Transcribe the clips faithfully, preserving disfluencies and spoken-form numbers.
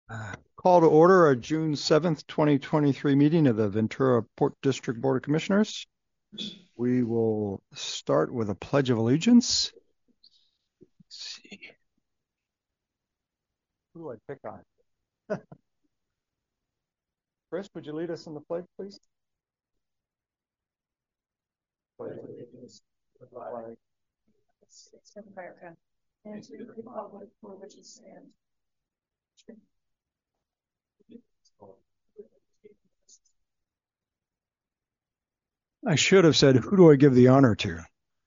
Uh, Call to order our June seventh, twenty twenty-three meeting of the Ventura Port District Board of Commissioners. We will start with a pledge of allegiance. Let's see. Who do I pick on? Chris, would you lead us in the pledge, please? Pledge allegiance to the flag of America and to the republic for which it stands. I should have said, who do I give the honor to?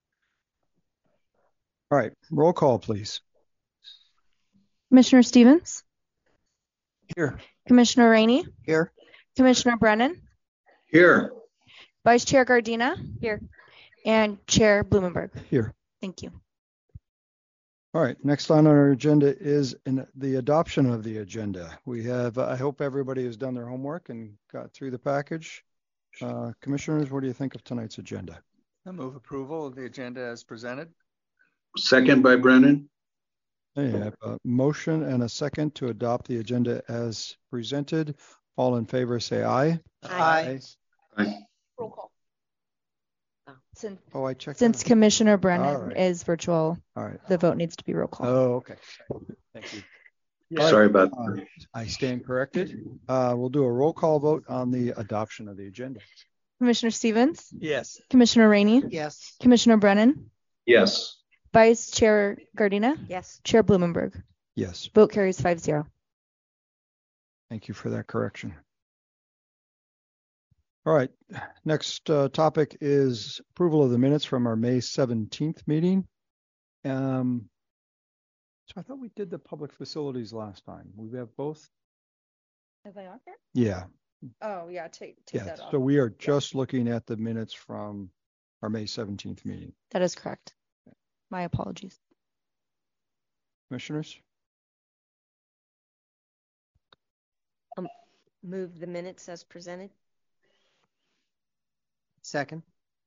All right, roll call, please. Commissioner Stevens? Here. Commissioner Rainey? Here. Commissioner Brennan? Here. Vice Chair Gardina? Here. And Chair Blumenberg? Here. Thank you. All right, next on our agenda is in the adoption of the agenda. We have, I hope everybody has done their homework and got through the package. Uh, commissioners, what do you think of tonight's agenda? I move approval of the agenda as presented. Second by Brennan. I have a motion and a second to adopt the agenda as presented. All in favor, say aye. Aye. Aye. Roll call. Since, Oh, I checked. since Commissioner Brennan right. is virtual, All right. the vote needs to be roll call. Oh, okay. Thank you. Yeah. Sorry about uh, that. I stand corrected. Uh, we'll do a roll call vote on the adoption of the agenda. Commissioner Stevens? Yes. Commissioner Rainey? Yes. Commissioner Brennan? Yes. Vice Chair Gardina? Yes. Chair Blumenberg? Yes. Vote carries five zero. Thank you for that correction. All right, next uh, topic is approval of the minutes from our May seventeenth meeting. Um, so I thought we did the public facilities last time. We have both? Are they on here? Yeah. Oh, yeah. Take, take Yeah. that off. So we are just looking at the minutes from our May seventeenth meeting. That is correct. My apologies. Commissioners? Um, move the minutes as presented. Second.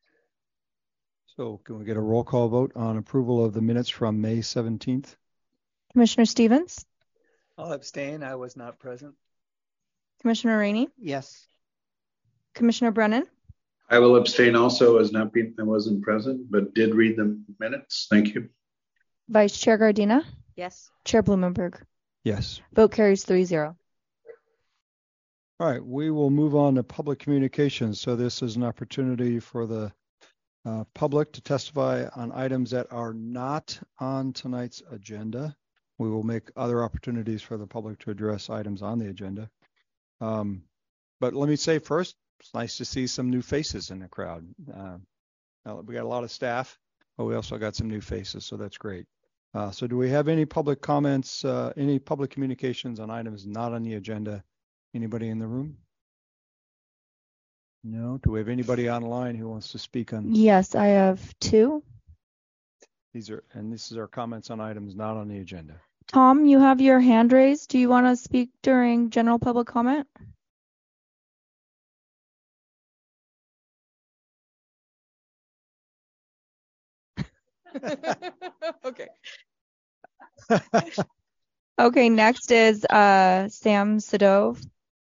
So can we get a roll call vote on approval of the minutes from May seventeenth? Commissioner Stevens? I'll abstain. I was not present. Commissioner Rainey? Yes. Commissioner Brennan? I will abstain also as not being, I wasn't present, but did read the minutes. Thank you. Vice Chair Gardina? Yes. Chair Blumenberg? Yes. Vote carries three zero. All right, we will move on to public communications. So this is an opportunity for the uh, public to testify on items that are not on tonight's agenda. We will make other opportunities for the public to address items on the agenda. Um, but let me say first, it's nice to see some new faces in the crowd. Uh, we got a lot of staff, but we also got some new faces, so that's great. Uh, so do we have any public comments, uh, any public communications on items not on the agenda? Anybody in the room? No. Do we have anybody online who wants to speak on? Yes, I have two. These are, and this is our comments on items not on the agenda. Tom, you have your hand raised. Do you want to speak during general public comment? Okay. Okay, next is uh, Sam Sadove.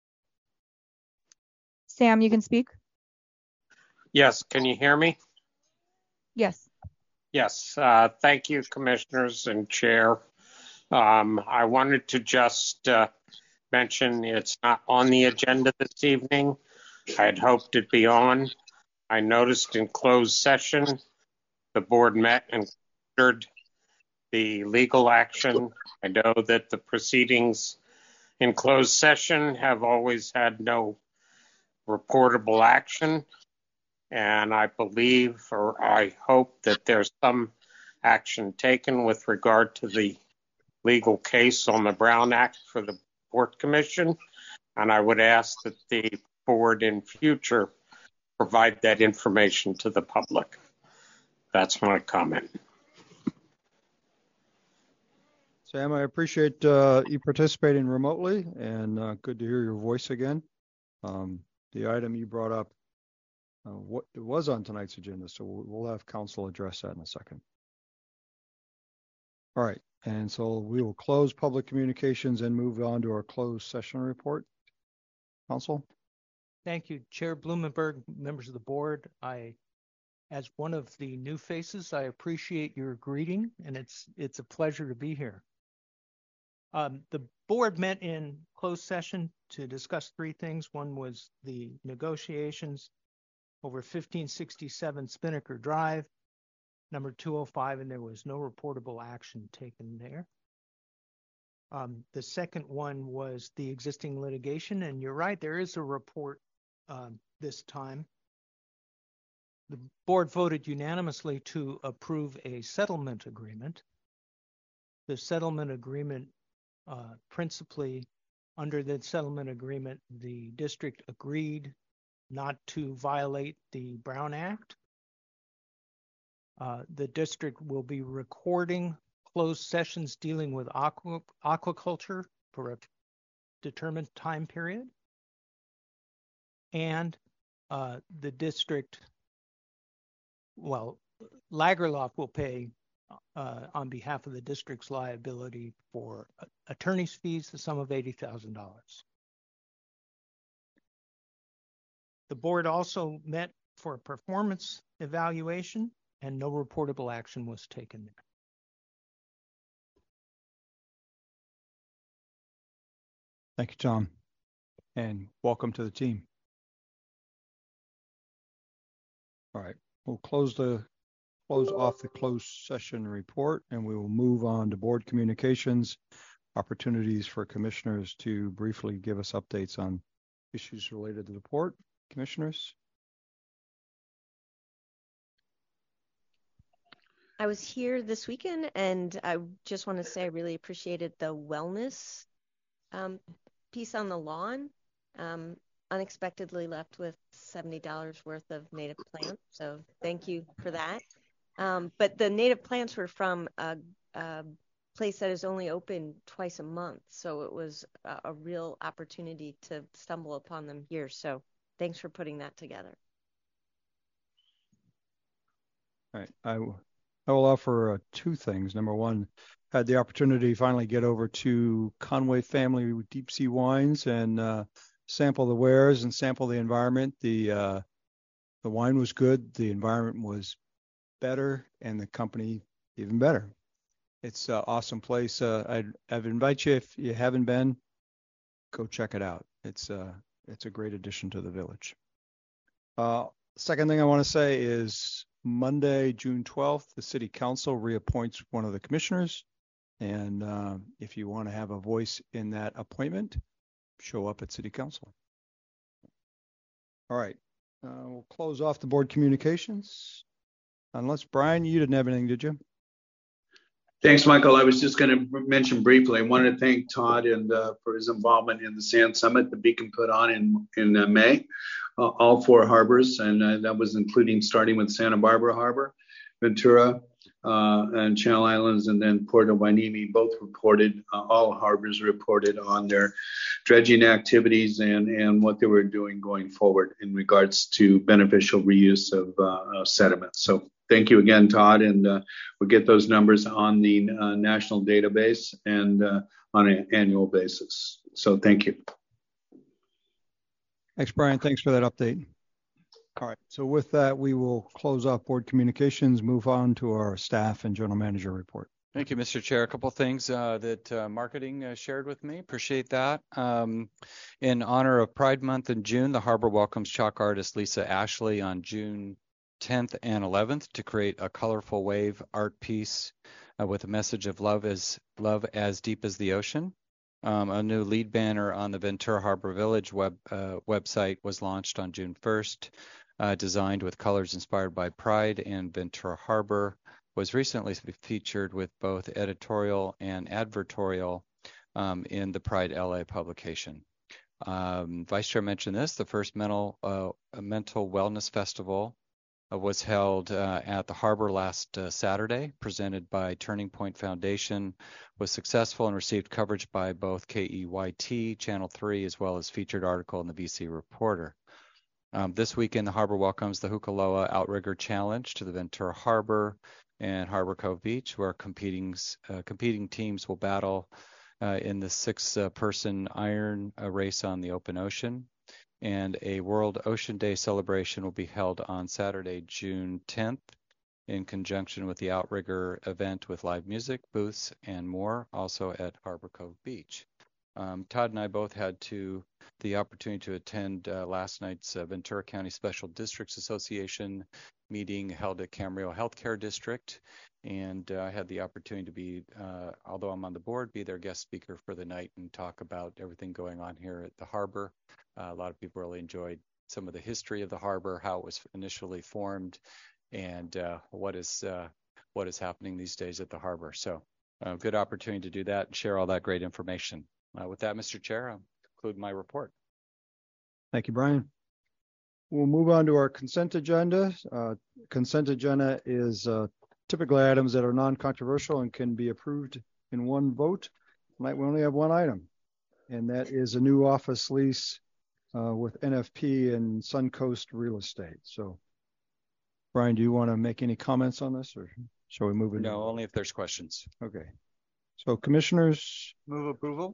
Sam, you can speak. Yes, can you hear me? Yes. Yes, uh, thank you, commissioners and chair. Um, I wanted to just uh, mention it's not on the agenda this evening. I had hoped it'd be on. I noticed in closed session, the board met and considered the legal action. I know that the proceedings in closed session have always had no reportable action. And I believe, or I hope, that there's some action taken with regard to the legal case on the Brown Act for the Port Commission. And I would ask that the board in future provide that information to the public. That's my comment. Sam, I appreciate uh, you participating remotely, and uh, good to hear your voice again. Um, the item you brought up, uh, what it was on tonight's agenda, so we'll have council address that in a second. All right, And so we will close public communications and move on to our closed session report. Council? Thank you, Chair Blumenberg, members of the board. I, as one of the new faces, I appreciate your greeting, and it's it's a pleasure to be here. Um, the board met in closed session to discuss three things. One was the negotiations over fifteen sixty-seven Spinnaker Drive, number two oh five, and there was no reportable action taken there. Um, the second one was the existing litigation, and you're right, there is a report um, this time. The board voted unanimously to approve a settlement agreement. The settlement agreement, uh, principally under the settlement agreement, the district agreed not to violate the Brown Act. Uh, the district will be recording closed sessions dealing with aqua, aquaculture for a determined time period. And uh, the district, well, Lagerlof will pay uh, on behalf of the district's liability for uh, attorney's fees, the sum of eighty thousand dollars. The board also met for a performance evaluation, and no reportable action was taken there. Thank you, Tom, and welcome to the team. All right, we'll close the close off the closed session report, and we will move on to board communications, opportunities for commissioners to briefly give us updates on issues related to the port. Commissioners? I was here this weekend, and I just want to say I really appreciated the wellness um, piece on the lawn. Um, unexpectedly left with seventy dollars worth of native plants, so thank you for that. Um, but the native plants were from a, a place that is only open twice a month, so it was a, a real opportunity to stumble upon them here. So thanks for putting that together. All right, I will. I will offer uh, two things. Number one, had the opportunity to finally get over to Conway Family Deep Sea Wines and uh, sample the wares and sample the environment. The uh, the wine was good, the environment was better, and the company even better. It's an awesome place. Uh, I'd, I'd invite you, if you haven't been, go check it out. It's uh, it's a great addition to the village. Uh, second thing I want to say is Monday, June twelfth, the City Council reappoints one of the commissioners. And uh, if you want to have a voice in that appointment, show up at City Council. All right, uh, we'll close off the board communications. Unless, Brian, you didn't have anything, did you? Thanks, Michael. I was just going to mention briefly, I wanted to thank Todd and uh, for his involvement in the Sand Summit that Beacon put on in, in uh, May, uh, all four harbors, and uh, that was including starting with Santa Barbara Harbor, Ventura, uh, and Channel Islands, and then Port of Hueneme. Both reported, uh, all harbors reported on their dredging activities and, and what they were doing going forward in regards to beneficial reuse of uh, uh, sediment. So thank you again, Todd, and uh, we'll get those numbers on the uh, national database and uh, on an annual basis. So thank you. Thanks, Brian. Thanks for that update. All right, so with that, we will close off board communications, move on to our staff and general manager report. Thank you, Mister Chair. A couple things uh, that uh, marketing uh, shared with me. Appreciate that. Um, in honor of Pride Month in June, the Harbor welcomes chalk artist Lisa Ashley on June tenth and eleventh to create a colorful wave art piece uh, with a message of love as love as deep as the ocean. Um, a new lead banner on the Ventura Harbor Village web uh, website was launched on June first, uh, designed with colors inspired by Pride and Ventura Harbor. Was recently featured with both editorial and advertorial um, in the Pride L A publication. Um, Vice Chair mentioned this, the first mental uh, mental wellness festival uh, was held uh, at the harbor last uh, Saturday, presented by Turning Point Foundation, was successful and received coverage by both K E Y T, Channel three, as well as featured article in the V C Reporter. Um, this weekend, the harbor welcomes the Hukaloa Outrigger Challenge to the Ventura Harbor. and Harbor Cove Beach, where competing uh, competing teams will battle uh, in the six-person uh, iron uh, race on the open ocean. And a World Ocean Day celebration will be held on Saturday, June tenth, in conjunction with the Outrigger event with live music, booths, and more, also at Harbor Cove Beach. Um, Todd and I both had to the opportunity to attend uh, last night's uh, Ventura County Special Districts Association meeting held at Camarillo Healthcare District, and uh, I had the opportunity to be, uh, although I'm on the board, be their guest speaker for the night and talk about everything going on here at the harbor. Uh, a lot of people really enjoyed some of the history of the harbor, how it was initially formed, and uh, what is uh, what is happening these days at the harbor. So, uh, good opportunity to do that and share all that great information. Uh, with that, Mister Chair, I'll conclude my report. Thank you, Brian. We'll move on to our consent agenda. Uh, consent agenda is uh, typically items that are non-controversial and can be approved in one vote. Tonight we only have one item, and that is a new office lease uh, with N F P and Suncoast Real Estate. So, Brian, do you want to make any comments on this, or shall we move it? No, only if there's questions. Okay. So, commissioners. Move approval.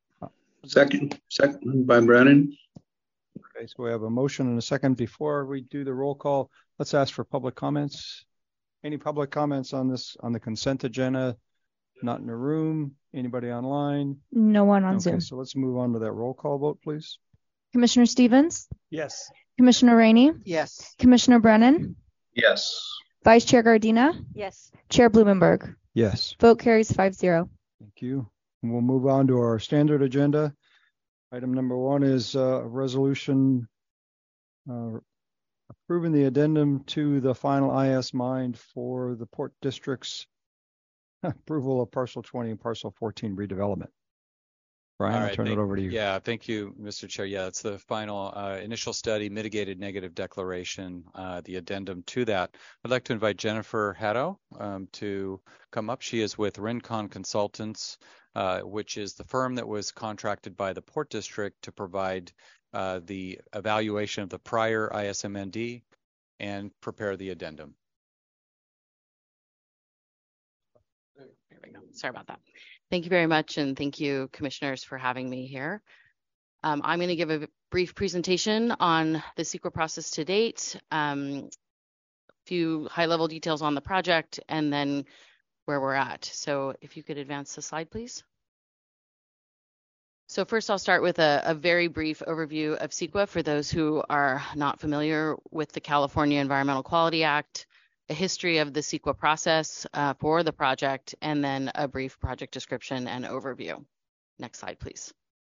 Second, second by Brennan. Okay, so we have a motion and a second. Before we do the roll call, let's ask for public comments. Any public comments on this, on the consent agenda? Not in the room. Anybody online? No one on Okay, Zoom. so let's move on to that roll call vote, please. Commissioner Stevens, Yes. Commissioner Rainey, Yes. Commissioner Brennan, Yes. Vice Chair Gardina, Yes. Chair Blumenberg. Yes. Vote carries five zero. Thank you. And we'll move on to our standard agenda. Item number one is uh, a resolution uh, approving the addendum to the final I S Mind for the Port District's approval of parcel twenty and parcel fourteen redevelopment. Brian, All I'll right, turn thank, it over to you. Yeah, thank you, Mister Chair. Yeah, it's the final uh, initial study, mitigated negative declaration, uh, the addendum to that. I'd like to invite Jennifer Haddo um, to come up. She is with Rincon Consultants, uh, which is the firm that was contracted by the Port District to provide uh, the evaluation of the prior I S M N D and prepare the addendum. There we go. Sorry about that. Thank you very much, and thank you, commissioners, for having me here. Um, I'm going to give a brief presentation on the CEQA process to date, um, a few high-level details on the project, and then where we're at. So if you could advance the slide, please. So first, I'll start with a, a very brief overview of CEQA for those who are not familiar with the California Environmental Quality Act, a history of the CEQA process uh, for the project, and then a brief project description and overview. Next slide, please.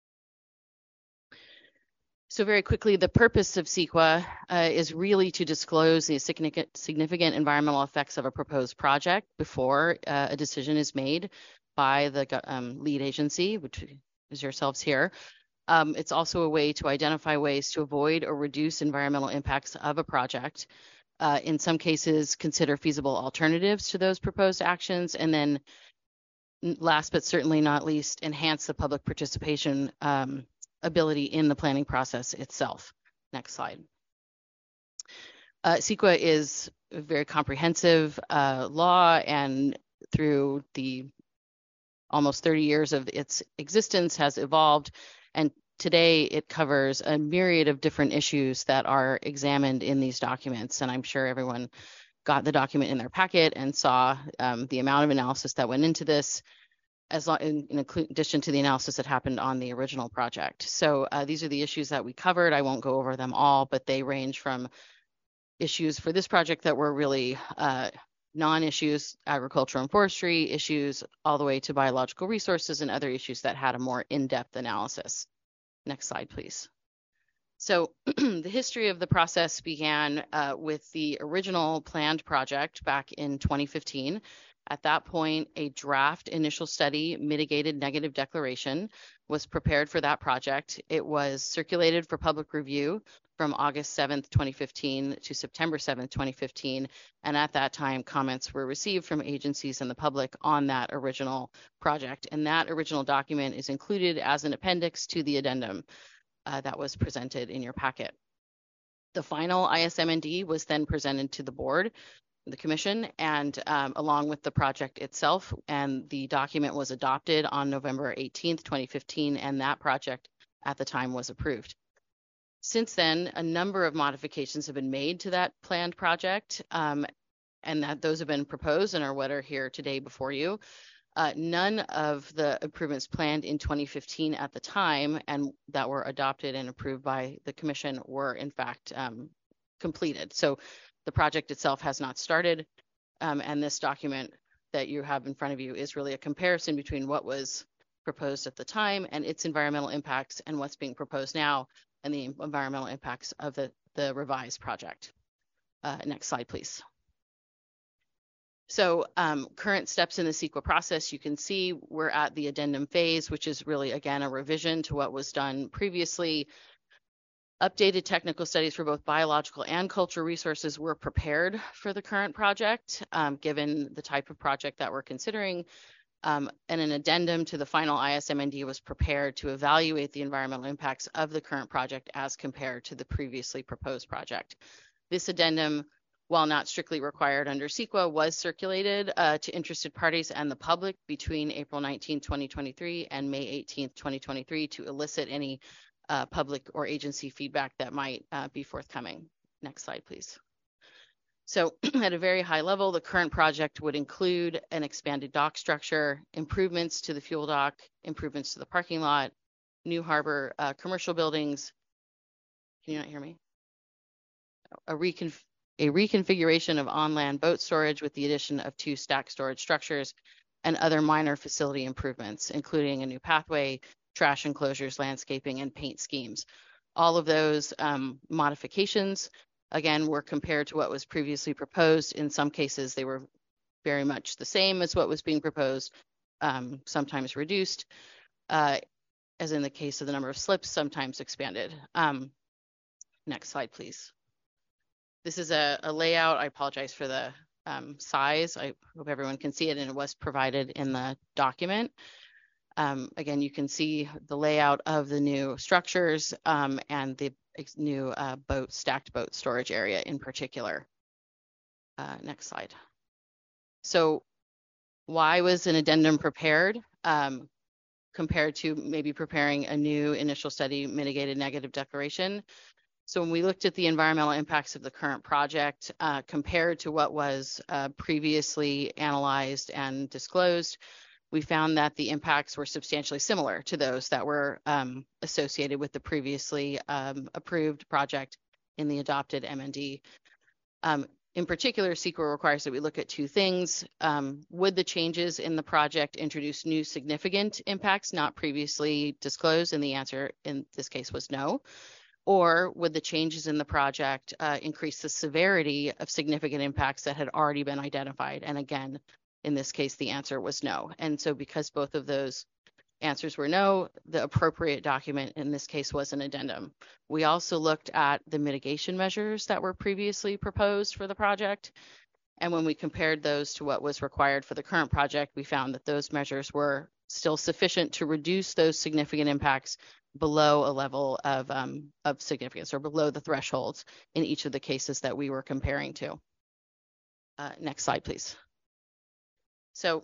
So very quickly, the purpose of CEQA uh, is really to disclose the significant, significant environmental effects of a proposed project before uh, a decision is made by the um, lead agency, which is yourselves here. Um, it's also a way to identify ways to avoid or reduce environmental impacts of a project. Uh, in some cases, consider feasible alternatives to those proposed actions, and then last but certainly not least, enhance the public participation um, ability in the planning process itself. Next slide. Uh, CEQA is a very comprehensive uh, law, and through the almost thirty years of its existence has evolved, and today, it covers a myriad of different issues that are examined in these documents, and I'm sure everyone got the document in their packet and saw um, the amount of analysis that went into this, as long, in, in addition to the analysis that happened on the original project. So uh, these are the issues that we covered. I won't go over them all, but they range from issues for this project that were really uh, non-issues, agriculture and forestry issues, all the way to biological resources and other issues that had a more in-depth analysis. Next slide, please. So the history of the process began uh, with the original planned project back in twenty fifteen. At that point, a draft initial study, mitigated negative declaration, was prepared for that project. It was circulated for public review from August seventh, twenty fifteen to September seventh, twenty fifteen. And at that time, comments were received from agencies and the public on that original project. And that original document is included as an appendix to the addendum uh, that was presented in your packet. The final I S M N D was then presented to the board the commission, and um, along with the project itself. And the document was adopted on November eighteenth, twenty fifteen, and that project at the time was approved. Since then, a number of modifications have been made to that planned project, um, and that those have been proposed and are what are here today before you. Uh, none of the improvements planned in twenty fifteen at the time and that were adopted and approved by the commission were in fact um, completed. So the project itself has not started, um, and this document that you have in front of you is really a comparison between what was proposed at the time and its environmental impacts and what's being proposed now and the environmental impacts of the, the revised project. Uh, next slide, please. So um, current steps in the CEQA process, you can see we're at the addendum phase, which is really, again, a revision to what was done previously. Updated technical studies for both biological and cultural resources were prepared for the current project, um, given the type of project that we're considering. Um, and an addendum to the final I S M N D was prepared to evaluate the environmental impacts of the current project as compared to the previously proposed project. This addendum, while not strictly required under CEQA, was circulated uh, to interested parties and the public between April nineteenth, twenty twenty-three and May eighteenth, twenty twenty-three to elicit any uh, public or agency feedback that might uh, be forthcoming. Next slide, please. So at a very high level, the current project would include an expanded dock structure, improvements to the fuel dock, improvements to the parking lot, new harbor uh, commercial buildings. Can you not hear me? A, recon a reconfiguration of on-land boat storage with the addition of two stack storage structures and other minor facility improvements, including a new pathway, trash enclosures, landscaping, and paint schemes. All of those um, modifications, again, were compared to what was previously proposed. In some cases, they were very much the same as what was being proposed, um, sometimes reduced, uh, as in the case of the number of slips, sometimes expanded. Um, next slide, please. This is a, a layout. I apologize for the um, size. I hope everyone can see it, and it was provided in the document. Um, again, you can see the layout of the new structures um, and the new uh, boat, stacked boat storage area in particular. Uh, next slide. So why was an addendum prepared um, compared to maybe preparing a new initial study mitigated negative declaration? So when we looked at the environmental impacts of the current project uh, compared to what was uh, previously analyzed and disclosed, we found that the impacts were substantially similar to those that were um, associated with the previously um, approved project in the adopted M N D. Um, in particular, CEQA requires that we look at two things. Um, would the changes in the project introduce new significant impacts not previously disclosed? And the answer in this case was no. Or would the changes in the project uh, increase the severity of significant impacts that had already been identified? And again, in this case, the answer was no. And so because both of those answers were no, the appropriate document in this case was an addendum. We also looked at the mitigation measures that were previously proposed for the project. And when we compared those to what was required for the current project, we found that those measures were still sufficient to reduce those significant impacts below a level of, um, of significance or below the thresholds in each of the cases that we were comparing to. Uh, next slide, please. So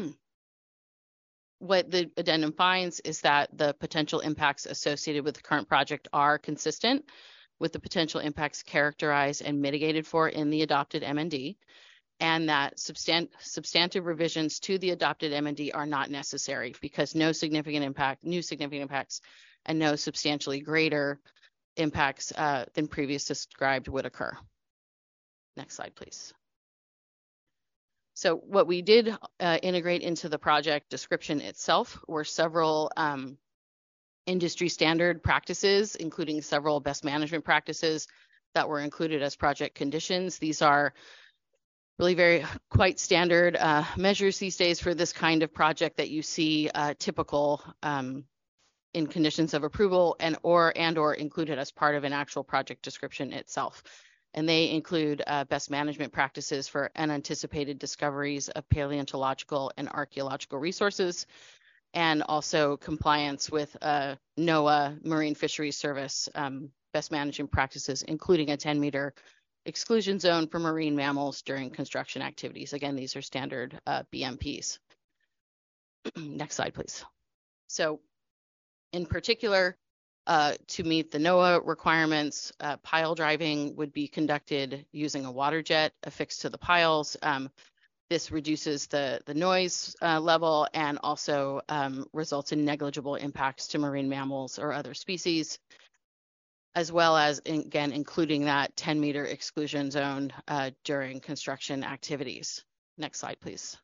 what the addendum finds is that the potential impacts associated with the current project are consistent with the potential impacts characterized and mitigated for in the adopted M N D, and that substan substantive revisions to the adopted M N D are not necessary because no significant impact, new significant impacts, and no substantially greater impacts uh, than previously described would occur. Next slide, please. So what we did uh, integrate into the project description itself were several um, industry standard practices, including several best management practices that were included as project conditions. These are really very quite standard uh, measures these days for this kind of project that you see uh, typical um, in conditions of approval and or and or included as part of an actual project description itself. And they include uh, best management practices for unanticipated discoveries of paleontological and archaeological resources, and also compliance with uh, NOAA Marine Fisheries Service um, best management practices, including a ten meter exclusion zone for marine mammals during construction activities. Again, these are standard uh, B M Ps. Next slide, please. So in particular, uh, to meet the NOAA requirements, uh, pile driving would be conducted using a water jet affixed to the piles. Um, this reduces the, the noise uh, level and also um, results in negligible impacts to marine mammals or other species, as well as, in, again, including that ten meter exclusion zone uh, during construction activities. Next slide, please.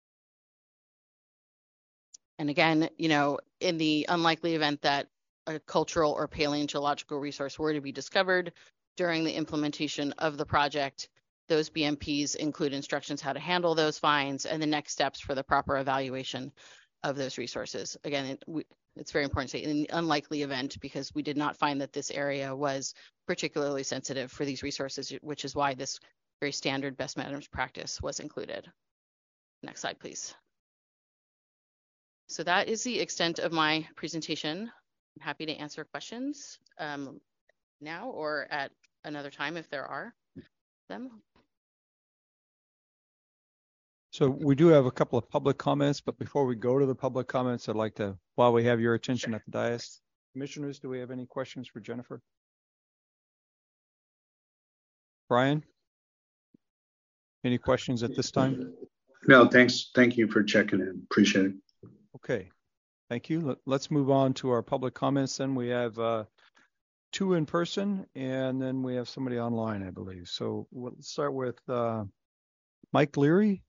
And again, you know, in the unlikely event that a cultural or paleontological resource were to be discovered during the implementation of the project, those B M Ps include instructions how to handle those finds and the next steps for the proper evaluation of those resources. Again, it, we, it's very important to say in the unlikely event, because we did not find that this area was particularly sensitive for these resources, which is why this very standard best management practice was included. Next slide, please. So that is the extent of my presentation. I'm happy to answer questions um, now or at another time if there are them. So we do have a couple of public comments, but before we go to the public comments, I'd like to, while we have your attention at the dais, commissioners, do we have any questions for Jennifer? Brian? Any questions at this time? No, thanks. Thank you for checking in. Appreciate it. Okay, thank you. Let's move on to our public comments. Then we have uh, two in person, and then we have somebody online, I believe. So we'll start with uh, Mike Leary.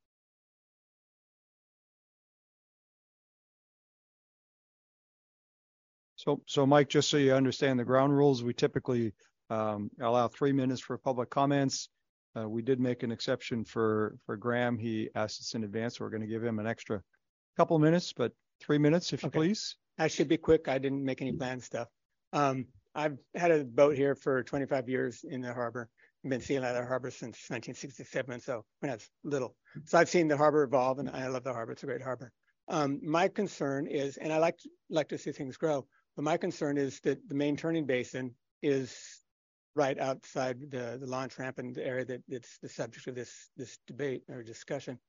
So, so Mike, just so you understand the ground rules, we typically um, allow three minutes for public comments. Uh, we did make an exception for, for Graham. He asked us in advance, so we're going to give him an extra couple of minutes, but three minutes, if you Okay. please. I should be quick. I didn't make any planned stuff. Um, I've had a boat here for twenty-five years in the harbor. I've been seeing out of the harbor since nineteen sixty-seven, so when I was little. So I've seen the harbor evolve, and I love the harbor. It's a great harbor. Um, my concern is, and I like to, like to see things grow, but my concern is that the main turning basin is right outside the, the launch ramp and the area that it's the subject of this this debate or discussion.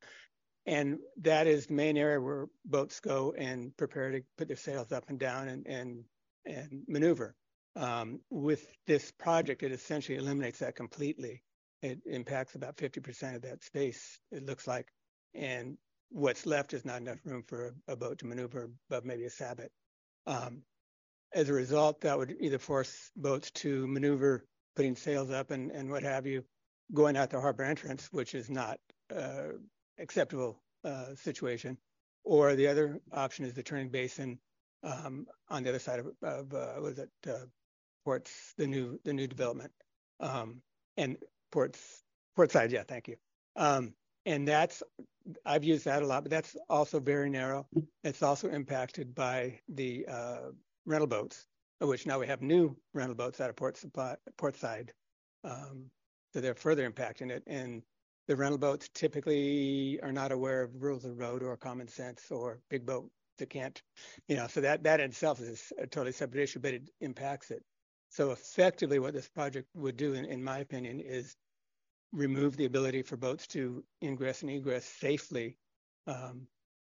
And that is the main area where boats go and prepare to put their sails up and down and and, and maneuver. Um, with this project, it essentially eliminates that completely. It impacts about fifty percent of that space, it looks like. And what's left is not enough room for a, a boat to maneuver above maybe a sabot. Um, as a result, that would either force boats to maneuver, putting sails up and, and what have you, going out the harbor entrance, which is not uh, acceptable uh, situation, or the other option is the turning basin um, on the other side of, of uh, was it uh, ports, the new the new development, um, and ports portside, yeah, thank you. Um, and that's I've used that a lot, but that's also very narrow. It's also impacted by the uh, rental boats, of which now we have new rental boats out of port supply, portside, um, so they're further impacting it. And the rental boats typically are not aware of rules of the road or common sense, or big boat that can't, you know, so that, that in itself is a totally separate issue, but it impacts it. So effectively what this project would do, in, in my opinion, is remove the ability for boats to ingress and egress safely um,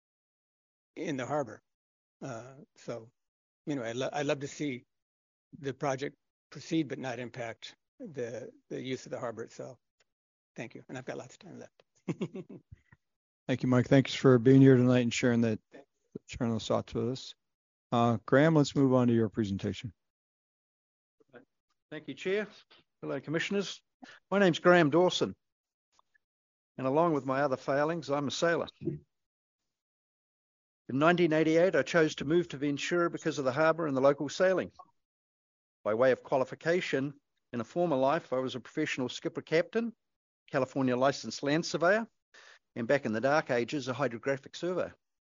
in the harbor. Uh, so anyway, I'd, lo- I'd love to see the project proceed, but not impact the, the use of the harbor itself. Thank you. And I've got lots of time left. Thank you, Mike. Thanks for being here tonight and sharing that, sharing those thoughts with us. Uh, Graham, let's move on to your presentation. Thank you, Chair. Hello, Commissioners. My name's Graham Dawson, and along with my other failings, I'm a sailor. In nineteen eighty-eight, I chose to move to Ventura because of the harbour and the local sailing. By way of qualification, in a former life, I was a professional skipper captain, California licensed land surveyor, and back in the dark ages, a hydrographic surveyor.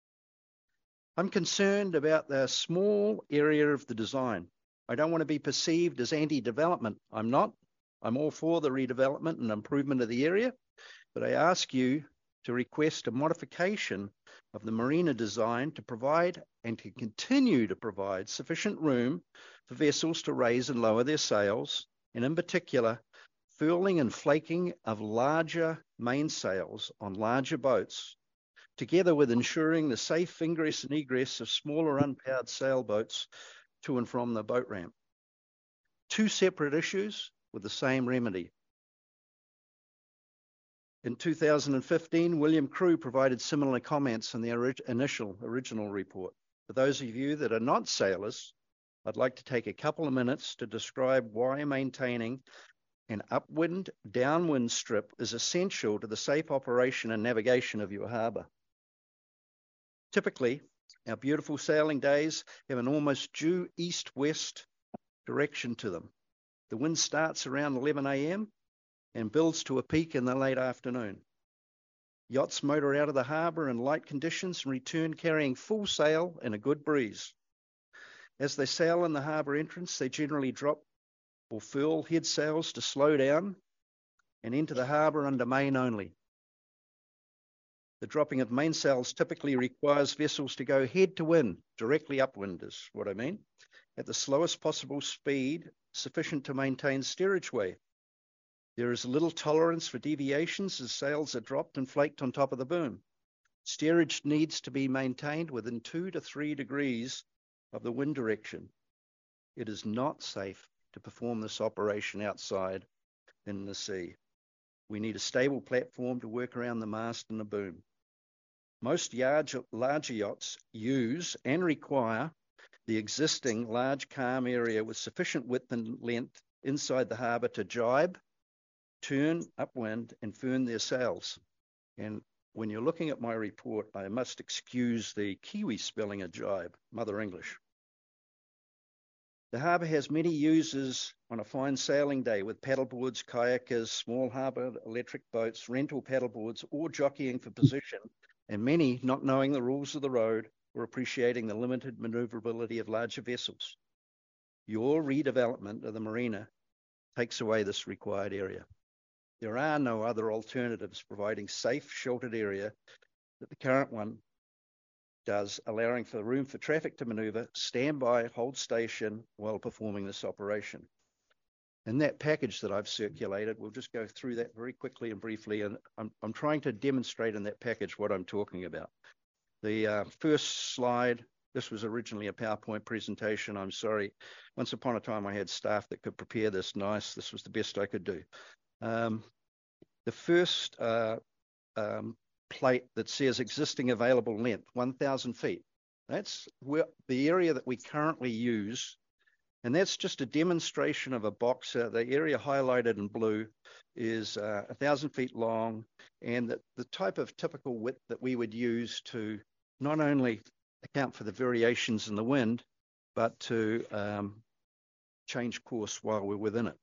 I'm concerned about the small area of the design. I don't want to be perceived as anti-development. I'm not. I'm all for the redevelopment and improvement of the area, but I ask you to request a modification of the marina design to provide and to continue to provide sufficient room for vessels to raise and lower their sails, and in particular, furling and flaking of larger mainsails on larger boats, together with ensuring the safe ingress and egress of smaller unpowered sailboats to and from the boat ramp. Two separate issues with the same remedy. In two thousand fifteen, William Crew provided similar comments in the orig- initial original report. For those of you that are not sailors, I'd like to take a couple of minutes to describe why maintaining an upwind, downwind strip is essential to the safe operation and navigation of your harbour. Typically, our beautiful sailing days have an almost due east-west direction to them. The wind starts around eleven a m and builds to a peak in the late afternoon. Yachts motor out of the harbour in light conditions and return carrying full sail and a good breeze. As they sail in the harbour entrance, they generally drop or furl head sails to slow down and enter the harbour under main only. The dropping of mainsails typically requires vessels to go head to wind, directly upwind is what I mean, at the slowest possible speed sufficient to maintain steerage way. There is little tolerance for deviations as sails are dropped and flaked on top of the boom. Steerage needs to be maintained within two to three degrees of the wind direction. It is not safe to perform this operation outside in the sea. We need a stable platform to work around the mast and the boom. Most larger, larger yachts use and require the existing large calm area with sufficient width and length inside the harbour to jibe, turn upwind and furl their sails. And when you're looking at my report, I must excuse the Kiwi spelling of jibe, Mother English. The harbour has many users on a fine sailing day with paddleboards, kayakers, small harbour electric boats, rental paddleboards, or jockeying for position, and many not knowing the rules of the road or appreciating the limited manoeuvrability of larger vessels. Your redevelopment of the marina takes away this required area. There are no other alternatives providing safe, sheltered area that the current one does, allowing for room for traffic to manoeuvre, stand by, hold station while performing this operation. In that package that I've circulated, we'll just go through that very quickly and briefly, and I'm, I'm trying to demonstrate in that package what I'm talking about. The uh, first slide, this was originally a PowerPoint presentation. I'm sorry. Once upon a time, I had staff that could prepare this nice. This was the best I could do. Um, the first uh, um, plate that says existing available length, one thousand feet. That's where the area that we currently use, and that's just a demonstration of a box. Uh, the area highlighted in blue is uh, one thousand feet long, and the, the type of typical width that we would use to not only account for the variations in the wind, but to um, change course while we're within it.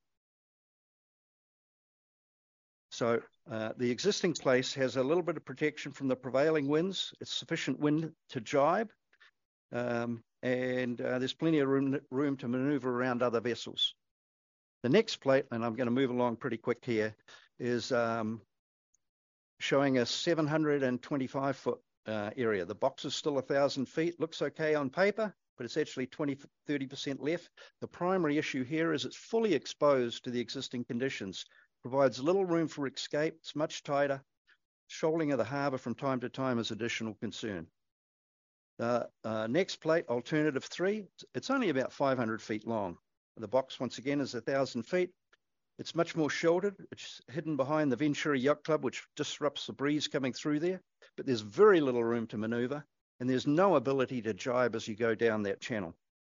So uh, the existing place has a little bit of protection from the prevailing winds. It's sufficient wind to jibe, um, and uh, there's plenty of room, room to maneuver around other vessels. The next plate, and I'm going to move along pretty quick here, is um, showing a seven hundred twenty-five foot uh, area. The box is still one thousand feet, looks okay on paper, but it's actually twenty, thirty percent left. The primary issue here is it's fully exposed to the existing conditions. Provides little room for escape, it's much tighter. Shoaling of the harbour from time to time is additional concern. The uh, next plate, alternative three, it's only about five hundred feet long. The box, once again, is one thousand feet. It's much more sheltered. It's hidden behind the Ventura Yacht Club, which disrupts the breeze coming through there. But there's very little room to manoeuvre, and there's no ability to jibe as you go down that channel.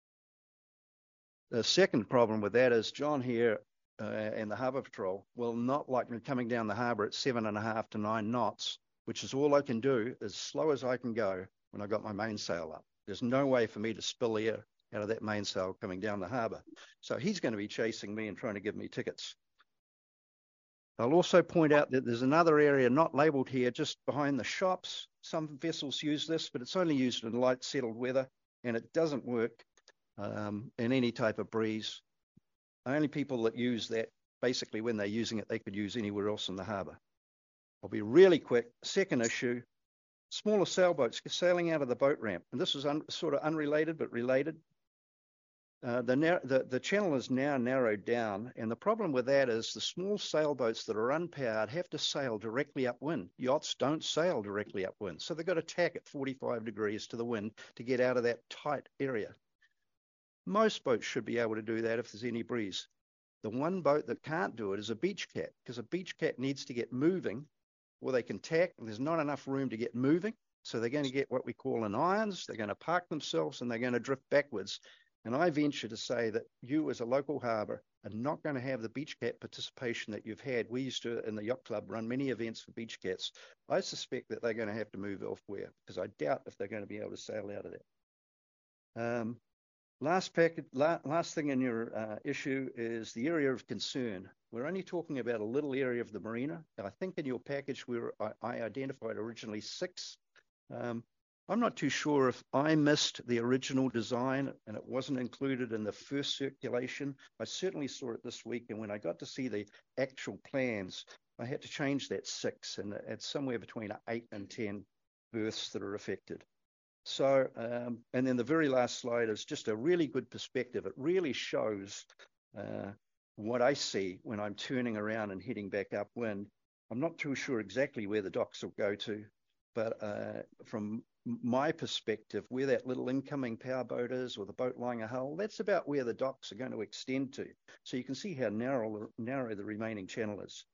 The second problem with that is John here Uh, and the Harbour Patrol will not like me coming down the harbour at seven and a half to nine knots, which is all I can do as slow as I can go when I got my mainsail up. There's no way for me to spill air out of that mainsail coming down the harbour. So he's going to be chasing me and trying to give me tickets. I'll also point out that there's another area not labelled here just behind the shops. Some vessels use this, but it's only used in light settled weather, and it doesn't work um, in any type of breeze. The only people that use that, basically when they're using it, they could use anywhere else in the harbour. I'll be really quick. Second issue, smaller sailboats sailing out of the boat ramp. And this is un, sort of unrelated, but related. Uh, the, the, the channel is now narrowed down, and the problem with that is the small sailboats that are unpowered have to sail directly upwind. Yachts don't sail directly upwind, so they've got to tack at forty-five degrees to the wind to get out of that tight area. Most boats should be able to do that if there's any breeze. The one boat that can't do it is a beach cat, because a beach cat needs to get moving, or they can tack, and there's not enough room to get moving, so they're going to get what we call an irons, they're going to park themselves, and they're going to drift backwards. And I venture to say that you as a local harbour are not going to have the beach cat participation that you've had. We used to, in the yacht club, run many events for beach cats. I suspect that they're going to have to move elsewhere, because I doubt if they're going to be able to sail out of that. Um, last, packet, la last thing in your uh, issue is the area of concern. We're only talking about a little area of the marina. I think in your package we were, I, I identified originally six. Um, I'm not too sure if I missed the original design and it wasn't included in the first circulation. I certainly saw it this week, and when I got to see the actual plans, I had to change that six, and it's somewhere between eight and ten berths that are affected. So, um, and then the very last slide is just a really good perspective. It really shows uh, what I see when I'm turning around and heading back upwind. I'm not too sure exactly where the docks will go to, but uh, from my perspective, where that little incoming powerboat is, or the boat lying ahull, that's about where the docks are going to extend to. So you can see how narrow, narrow the remaining channel is.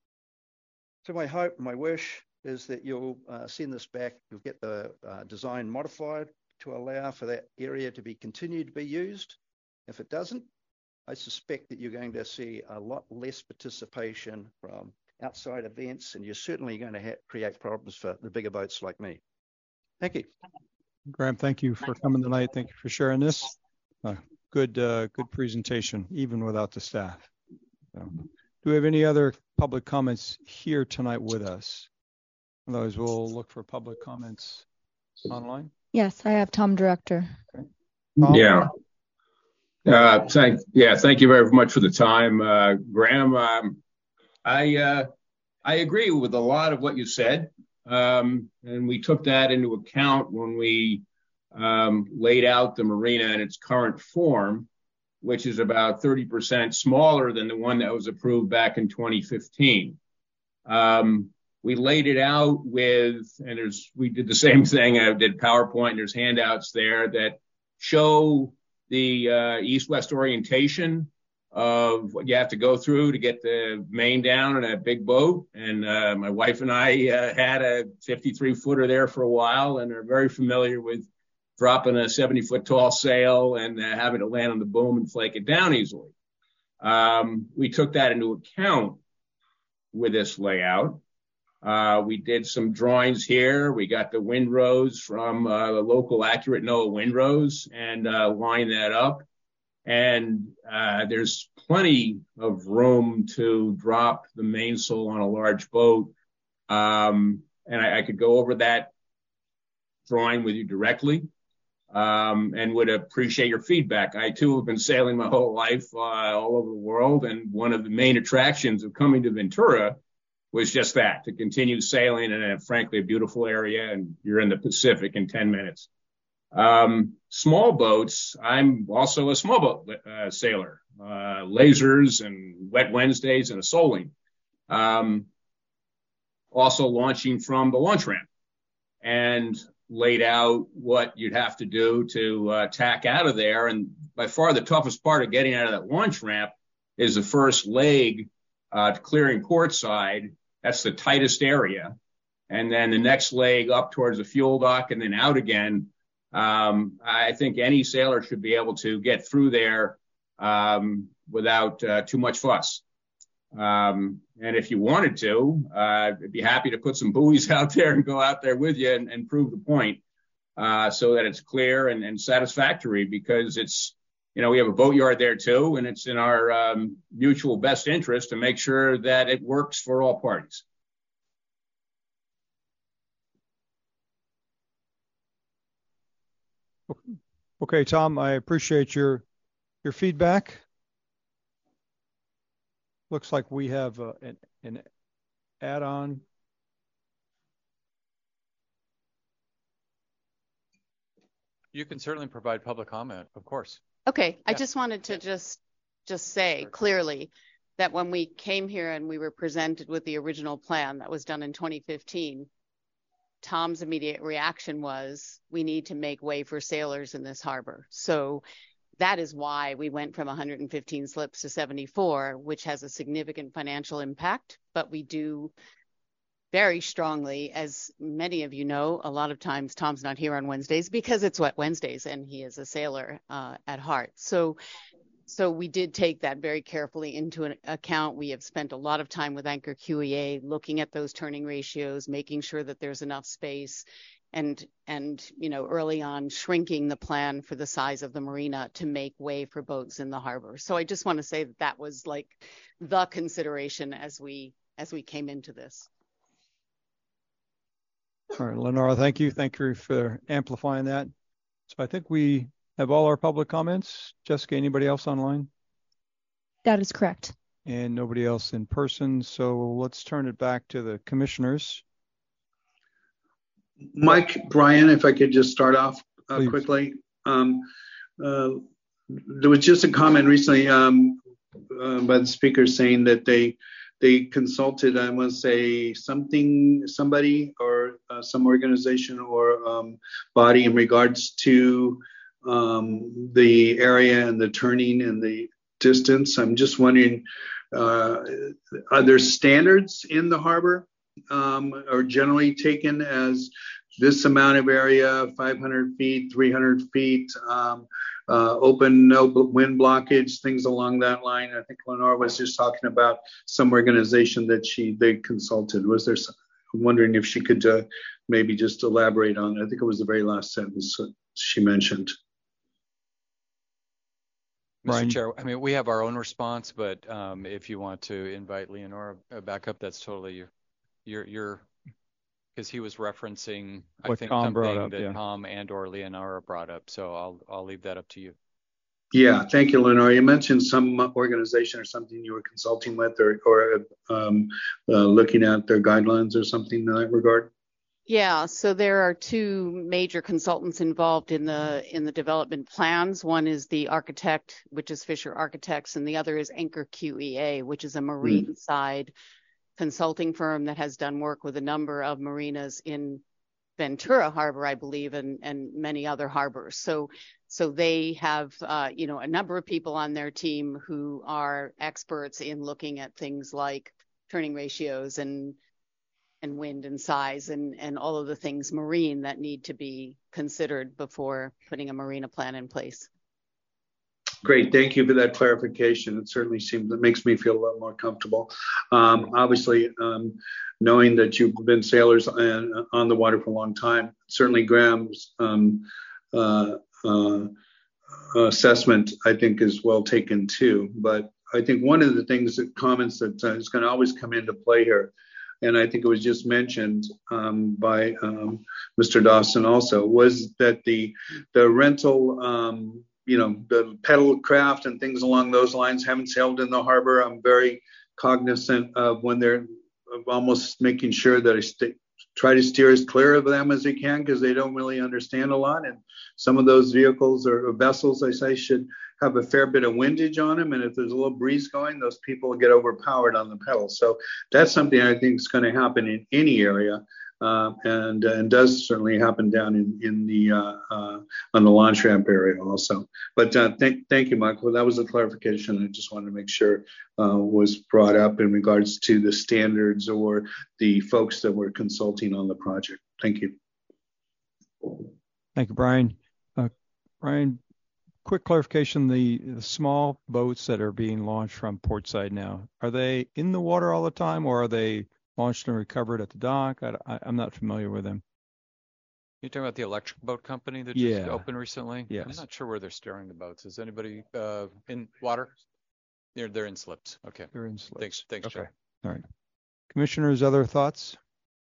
So my hope, my wish is that you'll uh, send this back, you'll get the uh, design modified to allow for that area to be continued to be used. If it doesn't, I suspect that you're going to see a lot less participation from outside events, and you're certainly going to ha create problems for the bigger boats like me. Thank you. Graham, thank you for coming tonight. Thank you for sharing this. Uh, good, uh, good presentation, even without the staff. So, do we have any other public comments here tonight with us? Otherwise, we'll look for public comments online. Yes, I have Tom Director. Okay. Tom? Yeah. Uh, thank, yeah, thank you very much for the time, uh, Graham. Um, I, uh, I agree with a lot of what you said. Um, and we took that into account when we um, laid out the marina in its current form, which is about thirty percent smaller than the one that was approved back in twenty fifteen. Um, we laid it out with, and there's, we did the same thing. I did PowerPoint, and there's handouts there that show the uh, east-west orientation of what you have to go through to get the main down in a big boat. And uh, my wife and I uh, had a fifty-three footer there for a while, and are very familiar with dropping a seventy foot tall sail and uh, having to land on the boom and flake it down easily. Um, we took that into account with this layout. Uh, we did some drawings here. We got the windrows from uh, the local Accurate NOAA windrows and uh, lined that up. And uh, there's plenty of room to drop the mainsail on a large boat. Um, and I, I could go over that drawing with you directly, um, and would appreciate your feedback. I, too, have been sailing my whole life uh, all over the world. And one of the main attractions of coming to Ventura was just that, to continue sailing in a, frankly, a beautiful area. And you're in the Pacific in ten minutes. Um, small boats, I'm also a small boat uh, sailor, uh, lasers and wet Wednesdays and a soling. Um, also launching from the launch ramp, and laid out what you'd have to do to uh, tack out of there. And by far the toughest part of getting out of that launch ramp is the first leg uh, to clearing port side. That's the tightest area. And then the next leg up towards the fuel dock and then out again. Um, I think any sailor should be able to get through there um, without uh, too much fuss. Um, and if you wanted to, uh, I'd be happy to put some buoys out there and go out there with you and, and prove the point uh, so that it's clear and, and satisfactory, because it's, you know, we have a boatyard there too, and it's in our um, mutual best interest to make sure that it works for all parties. Okay, Tom, I appreciate your your feedback. Looks like we have uh, an, an add-on. You can certainly provide public comment, of course. Okay, I Yeah. just wanted to just just say clearly that when we came here and we were presented with the original plan that was done in twenty fifteen, Tom's immediate reaction was, we need to make way for sailors in this harbor. So that is why we went from one hundred fifteen slips to seventy-four, which has a significant financial impact. But we do very strongly, as many of you know, a lot of times Tom's not here on Wednesdays because it's Wet Wednesdays and he is a sailor uh, at heart. So So we did take that very carefully into an account. We have spent a lot of time with Anchor Q E A looking at those turning ratios, making sure that there's enough space, and and you know early on shrinking the plan for the size of the marina to make way for boats in the harbor. So I just want to say that that was like the consideration as we as we came into this. All right, Lenora, thank you. Thank you for amplifying that. So I think we have all our public comments. Jessica, anybody else online? That is correct. And nobody else in person. So let's turn it back to the commissioners. Mike, Brian, if I could just start off uh, quickly. Um, uh, there was just a comment recently um, uh, by the speaker saying that they they consulted, I want to say, something, somebody or uh, some organization or um, body in regards to um, the area and the turning and the distance. I'm just wondering, uh, are there standards in the harbor um, or generally taken as this amount of area, five hundred feet, three hundred feet, um, uh, open, no wind blockage, things along that line? I think Lenore was just talking about some organization that she they consulted. Was there some, I'm wondering if she could uh, maybe just elaborate on it. I think it was the very last sentence she mentioned. Mister Chair, I mean, we have our own response, but um, if you want to invite Leonora back up, that's totally your, your, your, because he was referencing, what I think, Tom something brought up, that yeah. Tom and or Leonora brought up. So I'll, I'll leave that up to you. Yeah, thank you, Lenore. You mentioned some organization or something you were consulting with or, or um, uh, looking at their guidelines or something in that regard. Yeah, so there are two major consultants involved in the in the development plans. One is the architect, which is Fisher Architects, and the other is Anchor Q E A, which is a marine mm. side consulting firm that has done work with a number of marinas in Ventura Harbor, I believe, and, and many other harbors. So so they have uh, you know a number of people on their team who are experts in looking at things like turning ratios and and wind and size and, and all of the things marine that need to be considered before putting a marina plan in place. Great, thank you for that clarification. It certainly seems, it makes me feel a lot more comfortable. Um, obviously, um, knowing that you've been sailors and on the water for a long time, certainly Graham's um, uh, uh, assessment, I think, is well taken too. But I think one of the things that comments that uh, is going to always come into play here, and I think it was just mentioned um, by um, Mister Dawson also, was that the the rental, um, you know, the pedal craft and things along those lines haven't sailed in the harbor. I'm very cognizant of when they're almost making sure that I st- try to steer as clear of them as I can because they don't really understand a lot. And some of those vehicles or vessels, I say, should have a fair bit of windage on them. And if there's a little breeze going, those people get overpowered on the pedals. So that's something I think is going to happen in any area. Uh, and, uh, and does certainly happen down in, in the, uh, uh, on the launch ramp area also. But uh, thank, thank you, Michael. That was a clarification I just wanted to make sure uh, was brought up in regards to the standards or the folks that were consulting on the project. Thank you. Thank you, Brian. Uh, Brian, quick clarification, the, the small boats that are being launched from portside now, are they in the water all the time or are they launched and recovered at the dock? I, I, I'm not familiar with them. You're talking about the electric boat company that yeah. just opened recently? Yes. I'm not sure where they're steering the boats. Is anybody uh, in water? They're they're in slips. Okay. They're in slips. Thanks, thanks, okay. Joe. All right. Commissioners, other thoughts?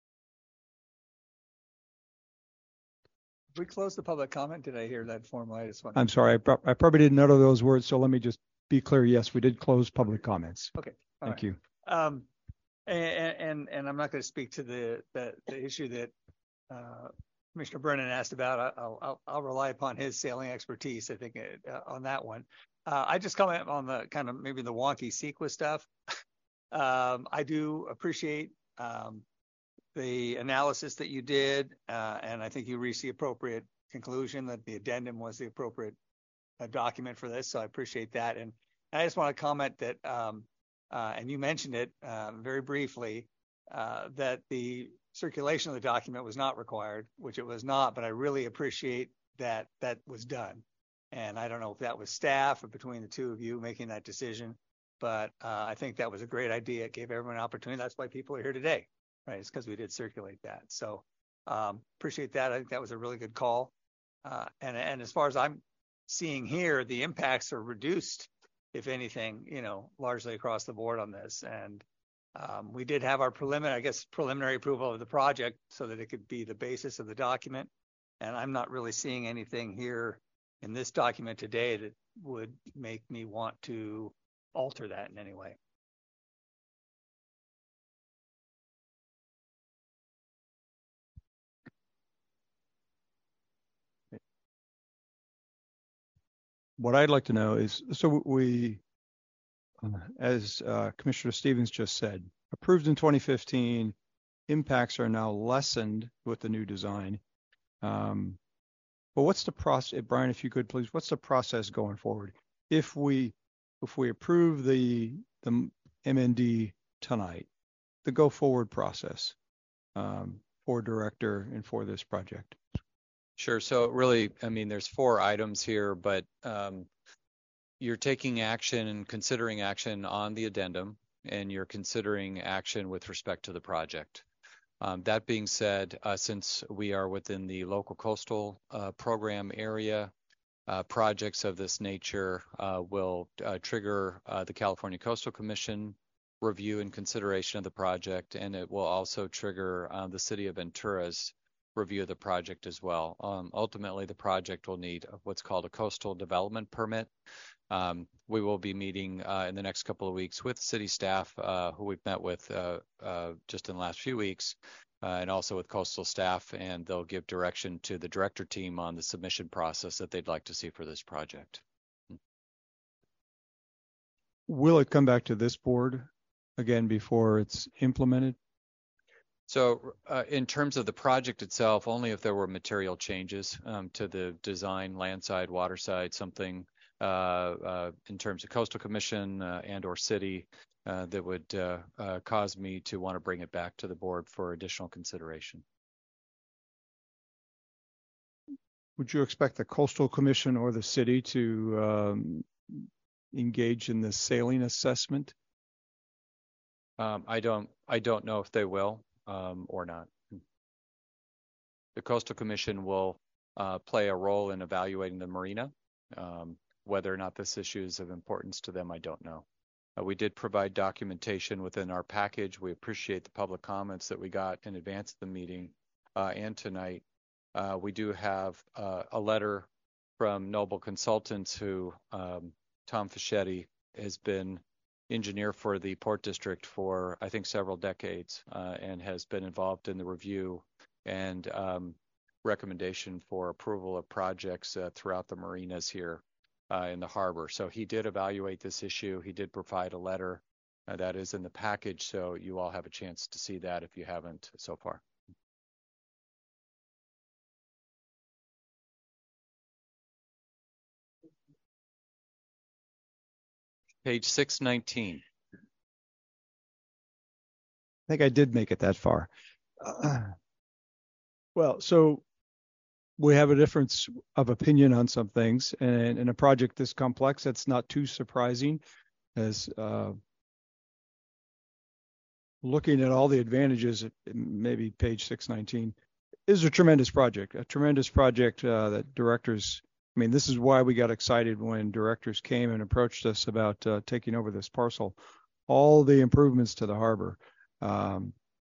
We closed the public comment. Did I hear that formally? I just want I'm sorry. I, pro- I probably didn't utter those words, so let me just be clear. Yes, we did close public comments. Okay. Thank right. you. Um, and, and and I'm not going to speak to the, the the issue that uh, Commissioner Brennan asked about, I'll, I'll, I'll rely upon his sailing expertise, I think, uh, on that one. Uh, I just comment on the kind of maybe the wonky CEQA stuff. um, I do appreciate um, the analysis that you did, uh, and I think you reached the appropriate conclusion that the addendum was the appropriate uh, document for this. So I appreciate that. And, and I just want to comment that, um, uh, and you mentioned it uh, very briefly, uh, that the circulation of the document was not required, which it was not, but I really appreciate that that was done. And I don't know if that was staff or between the two of you making that decision, but uh, I think that was a great idea. It gave everyone an opportunity. That's why people are here today, right? It's because we did circulate that. So um, appreciate that. I think that was a really good call. Uh, and, and as far as I'm seeing here, the impacts are reduced, if anything, you know, largely across the board on this. And um, we did have our preliminary, I guess, preliminary approval of the project so that it could be the basis of the document. And I'm not really seeing anything here in this document today that would make me want to alter that in any way. What I'd like to know is, so we, as uh, Commissioner Stevens just said, approved in twenty fifteen, impacts are now lessened with the new design. Um, but what's the process, Brian, if you could please, what's the process going forward? If we, if we approve the, the M N D tonight, the go forward process um, for director and for this project? Sure. So really, I mean, there's four items here, but um, you're taking action and considering action on the addendum, and you're considering action with respect to the project. Um, that being said, uh, since we are within the local coastal uh, program area, uh, projects of this nature uh, will uh, trigger uh, the California Coastal Commission review and consideration of the project, and it will also trigger uh, the City of Ventura's review of the project as well. Um, ultimately, the project will need what's called a coastal development permit. Um, we will be meeting uh, in the next couple of weeks with city staff uh, who we've met with uh, uh, just in the last few weeks, uh, and also with coastal staff, and they'll give direction to the director team on the submission process that they'd like to see for this project. Will it come back to this board again before it's implemented? So uh, in terms of the project itself, only if there were material changes um, to the design, landside, waterside, something uh, uh, in terms of Coastal Commission uh, and or city uh, that would uh, uh, cause me to want to bring it back to the board for additional consideration. Would you expect the Coastal Commission or the city to um, engage in the sailing assessment? Um, I don't. I don't know if they will. Um, or not. The Coastal Commission will uh, play a role in evaluating the marina. Um, whether or not this issue is of importance to them, I don't know. Uh, we did provide documentation within our package. We appreciate the public comments that we got in advance of the meeting uh, and tonight. Uh, we do have uh, a letter from Noble Consultants who um, Tom Fischetti has been engineer for the Port District for, I think, several decades uh, and has been involved in the review and um, recommendation for approval of projects uh, throughout the marinas here uh, in the harbor. So he did evaluate this issue. He did provide a letter uh, that is in the package, so you all have a chance to see that if you haven't so far. Page six nineteen. I think I did make it that far. Uh, well, so we have a difference of opinion on some things, and in a project this complex, that's not too surprising, as uh, looking at all the advantages, maybe page six nineteen, is a tremendous project, a tremendous project uh, that directors, I mean, this is why we got excited when directors came and approached us about uh, taking over this parcel. All the improvements to the harbor. Um,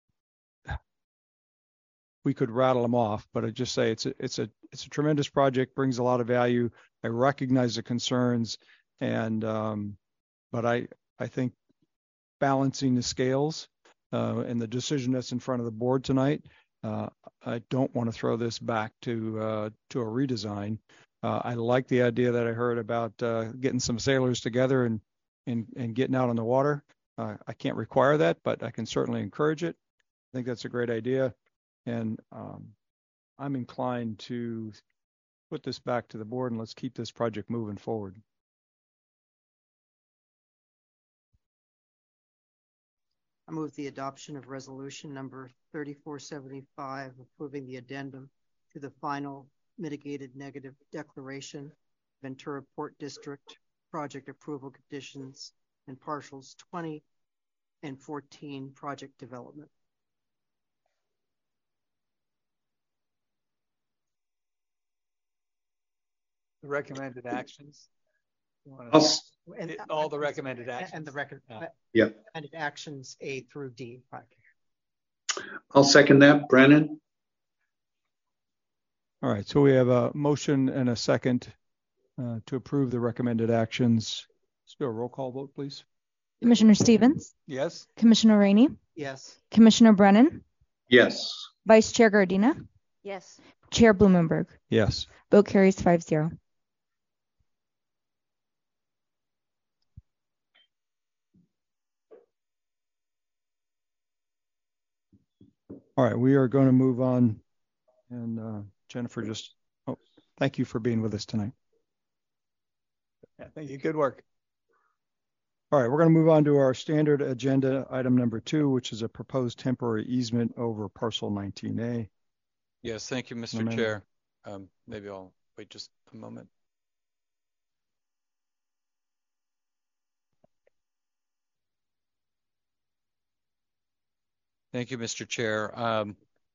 we could rattle them off, but I just say it's a, it's a it's a tremendous project, brings a lot of value. I recognize the concerns, and um, but I I think balancing the scales uh, and the decision that's in front of the board tonight Uh, I don't want to throw this back to uh, to a redesign. Uh, I like the idea that I heard about uh, getting some sailors together and and and getting out on the water. Uh, I can't require that, but I can certainly encourage it. I think that's a great idea, and um, I'm inclined to put this back to the board and let's keep this project moving forward. I move the adoption of resolution number thirty-four seventy-five, approving the addendum to the final mitigated negative declaration, Ventura Port District project approval conditions and partials twenty and fourteen project development. The recommended actions. I'll s- And, It- all the recommended actions. And the record, Yeah. Yeah. recommended actions A through D. I'll second that. Brennan? All right, so we have a motion and a second uh, to approve the recommended actions. Let's do a roll call vote, please. Commissioner Stevens, Yes. Commissioner Rainey, Yes. Commissioner Brennan, Yes. Vice Chair Gardina, Yes. Chair Blumenberg. Yes. Vote carries five zero. All right, we are going to move on. And uh, Jennifer, just oh, thank you for being with us tonight. Yeah, thank you. Good work. All right, we're going to move on to our standard agenda item number two, which is a proposed temporary easement over parcel nineteen A. Yes, thank you, Mister Amendment. Chair. Um, maybe I'll wait just a moment. Thank you, Mister Chair. Um,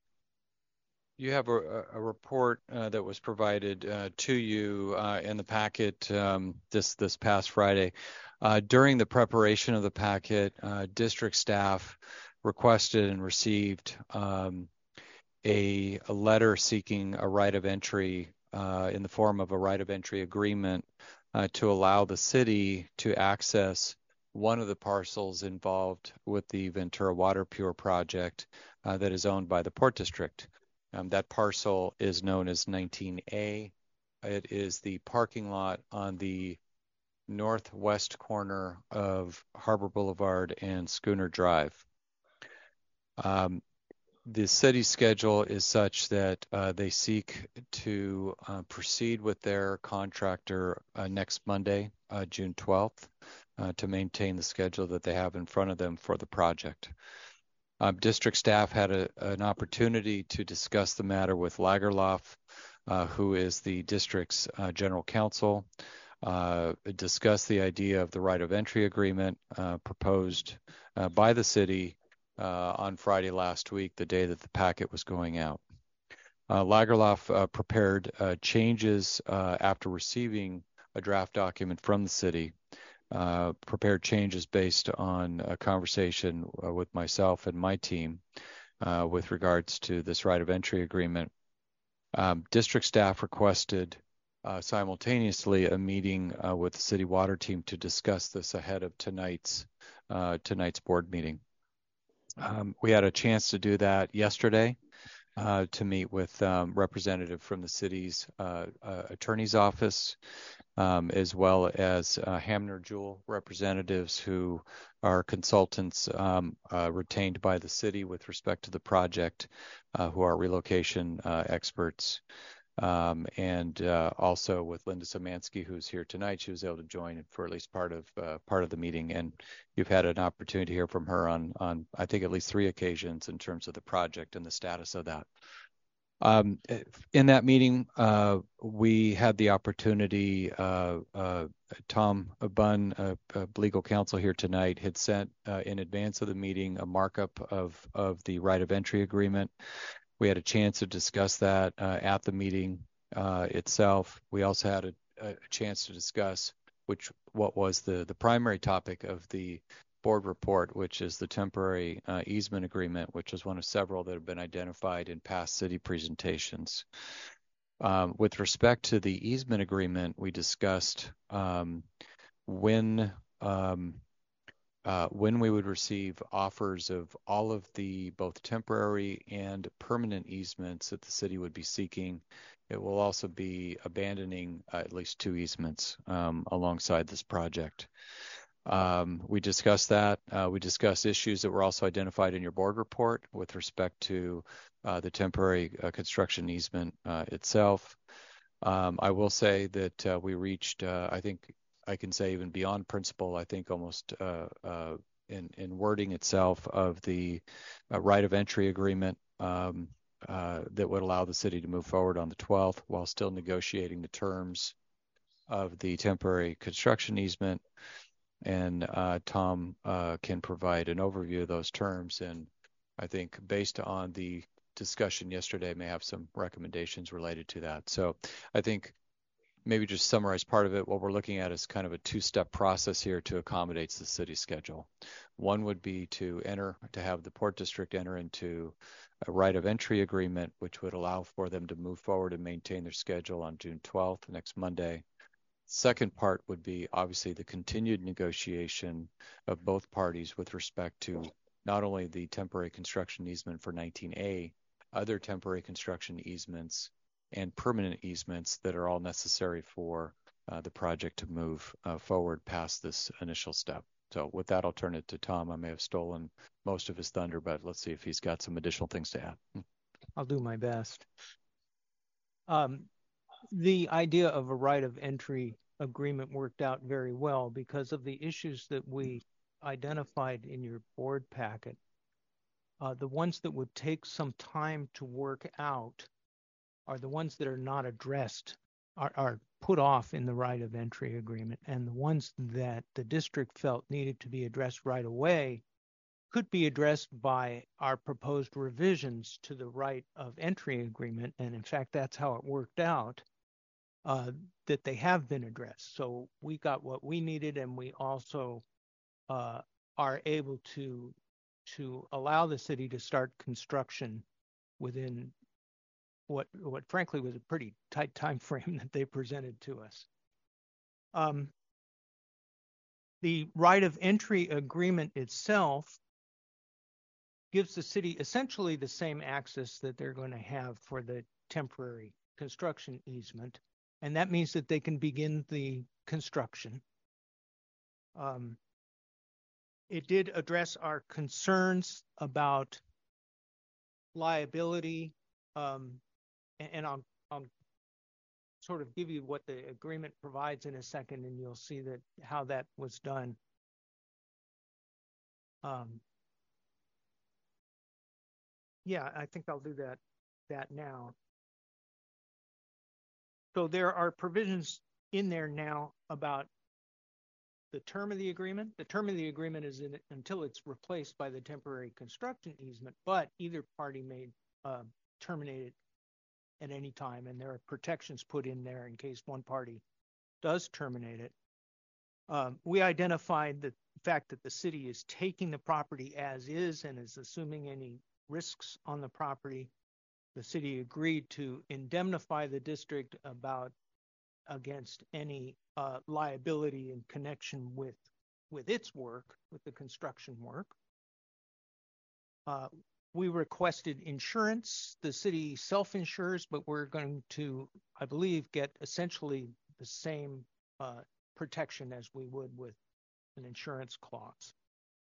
you have a, a report uh, that was provided uh, to you uh, in the packet um, this this past Friday. Uh, during the preparation of the packet, uh, district staff requested and received um, a, a letter seeking a right of entry uh, in the form of a right of entry agreement uh, to allow the city to access one of the parcels involved with the Ventura Water Pure project uh, that is owned by the Port District. Um, that parcel is known as nineteen A. It is the parking lot on the northwest corner of Harbor Boulevard and Schooner Drive. Um, the city schedule is such that uh, they seek to uh, proceed with their contractor uh, next Monday, uh, June twelfth, uh, to maintain the schedule that they have in front of them for the project. Um, district staff had a, an opportunity to discuss the matter with Lagerlof, uh, who is the district's uh, general counsel, uh, discuss the idea of the right of entry agreement uh, proposed uh, by the city uh, on Friday last week, the day that the packet was going out. Uh, Lagerlof uh, prepared uh, changes uh, after receiving a draft document from the city, uh, prepared changes based on a conversation uh, with myself and my team uh, with regards to this right of entry agreement. Um, district staff requested uh, simultaneously a meeting uh, with the city water team to discuss this ahead of tonight's uh, tonight's board meeting. Um, we had a chance to do that yesterday uh, to meet with um, representative from the city's uh, uh, attorney's office, um, as well as uh, Hamner Jewell representatives who are consultants um, uh, retained by the city with respect to the project, uh, who are relocation uh, experts. Um, and uh, also with Linda Szymanski, who's here tonight. She was able to join for at least part of uh, part of the meeting, and you've had an opportunity to hear from her on on I think at least three occasions in terms of the project and the status of that. Um, in that meeting, uh, we had the opportunity. Uh, uh, Tom Bunn, uh, uh, legal counsel here tonight, had sent uh, in advance of the meeting a markup of of the right of entry agreement. We had a chance to discuss that uh, at the meeting uh, itself. We also had a, a chance to discuss which what was the, the primary topic of the board report, which is the temporary uh, easement agreement, which is one of several that have been identified in past city presentations. Um, with respect to the easement agreement, we discussed um, when um, uh, when we would receive offers of all of the both temporary and permanent easements that the city would be seeking. It will also be abandoning uh, at least two easements um, alongside this project. Um, we discussed that. Uh, we discussed issues that were also identified in your board report with respect to uh, the temporary uh, construction easement uh, itself. Um, I will say that uh, we reached, uh, I think I can say even beyond principle, I think almost uh, uh, in, in wording itself of the uh, right of entry agreement um, uh, that would allow the city to move forward on the twelfth while still negotiating the terms of the temporary construction easement. And uh, Tom uh, can provide an overview of those terms. And I think based on the discussion yesterday, may have some recommendations related to that. So I think maybe just summarize part of it. What we're looking at is kind of a two-step process here to accommodate the city schedule. One would be to enter, to have the Port District enter into a right of entry agreement, which would allow for them to move forward and maintain their schedule on June twelfth, next Monday. Second part would be obviously the continued negotiation of both parties with respect to not only the temporary construction easement for nineteen A, other temporary construction easements and permanent easements that are all necessary for uh, the project to move uh, forward past this initial step. So with that, I'll turn it to Tom. I may have stolen most of his thunder, but let's see if he's got some additional things to add. I'll do my best. Um, the idea of a right of entry agreement worked out very well because of the issues that we identified in your board packet. Uh, the ones that would take some time to work out are the ones that are not addressed, are, are put off in the right of entry agreement. And the ones that the district felt needed to be addressed right away could be addressed by our proposed revisions to the right of entry agreement. And in fact, that's how it worked out, uh, that they have been addressed. So we got what we needed, and we also uh, are able to to allow the city to start construction within what what frankly was a pretty tight time frame that they presented to us. Um, the right of entry agreement itself gives the city essentially the same access that they're going to have for the temporary construction easement, and that means that they can begin the construction. Um, it did address our concerns about liability, um, and, and I'll, I'll sort of give you what the agreement provides in a second, and you'll see that how that was done. Um, yeah, I think I'll do that that now. So there are provisions in there now about the term of the agreement. The term of the agreement is in it until it's replaced by the temporary construction easement, but either party may uh, terminate it at any time, and there are protections put in there in case one party does terminate it. Um, we identified the fact that the city is taking the property as is and is assuming any risks on the property. The city agreed to indemnify the district about against any uh, liability in connection with with its work, with the construction work. Uh, we requested insurance. The city self-insures, but we're going to, I believe, get essentially the same uh, protection as we would with an insurance clause.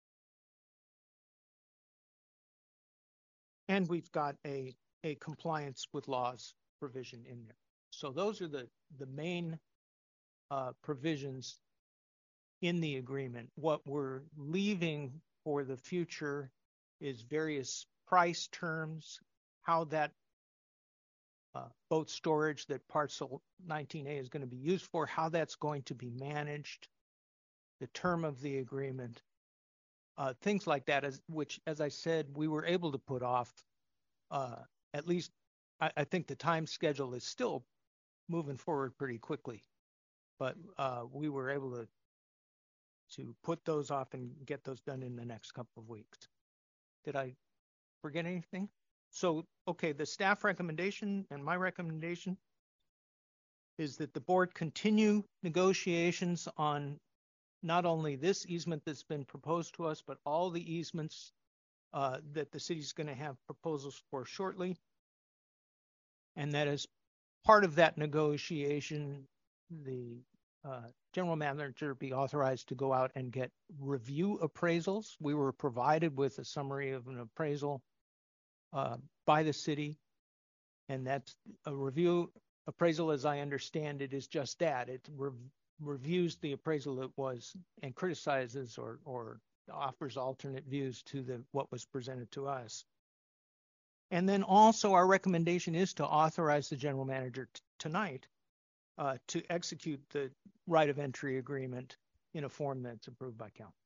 And we've got a, a compliance with laws provision in there. So those are the, the main uh, provisions in the agreement. What we're leaving for the future is various price terms, how that uh, boat storage that parcel nineteen A is going to be used for, how that's going to be managed, the term of the agreement, uh, things like that, as, which, as I said, we were able to put off. Uh, at least I, I think the time schedule is still moving forward pretty quickly, but uh, we were able to to put those off and get those done in the next couple of weeks. Did I forget anything? So, okay, the staff recommendation and my recommendation is that the board continue negotiations on not only this easement that's been proposed to us, but all the easements uh, that the city's going to have proposals for shortly. And that is part of that negotiation, the uh, general manager be authorized to go out and get review appraisals. We were provided with a summary of an appraisal uh, by the city, and that's a review appraisal, as I understand it, is just that. It re- reviews the appraisal that was and criticizes or, or offers alternate views to the what was presented to us. And then also our recommendation is to authorize the general manager t- tonight uh, to execute the right of entry agreement in a form that's approved by council.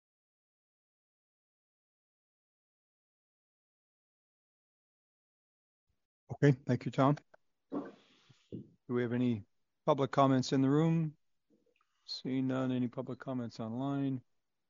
Okay, thank you, Tom. Do we have any public comments in the room? Seeing none. Any public comments online?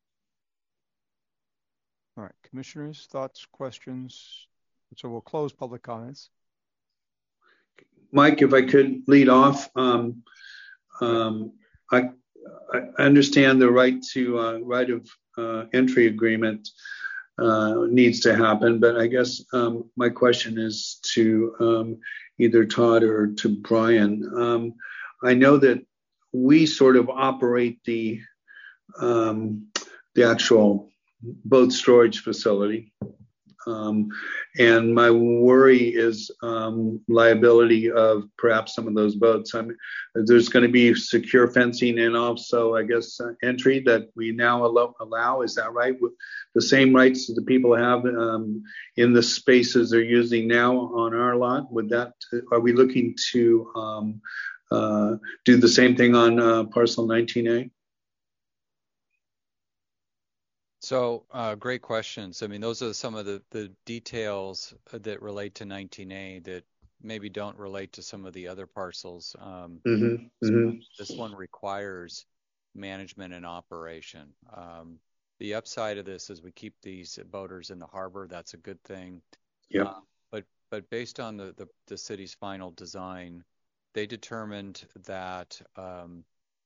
All right, commissioners, thoughts, questions? So we'll close public comments. Mike, if I could lead off, um, um, I, I understand the right to uh, right of uh, entry agreement uh, needs to happen, but I guess um, my question is to um, either Todd or to Brian. Um, I know that we sort of operate the um, the actual boat storage facility. Um, and my worry is um, liability of perhaps some of those boats. I mean, there's going to be secure fencing and also, I guess, uh, entry that we now allow, allow. Is that right? With the same rights that the people have um, in the spaces they're using now on our lot? Would that? Are we looking to um, uh, do the same thing on uh, parcel nineteen A? So uh, great questions. I mean, those are some of the, the details that relate to nineteen A that maybe don't relate to some of the other parcels. Um, mm-hmm. Mm-hmm. This one requires management and operation. Um, the upside of this is we keep these boaters in the harbor. That's a good thing. Yeah. Uh, but but based on the, the, the city's final design, they determined that um,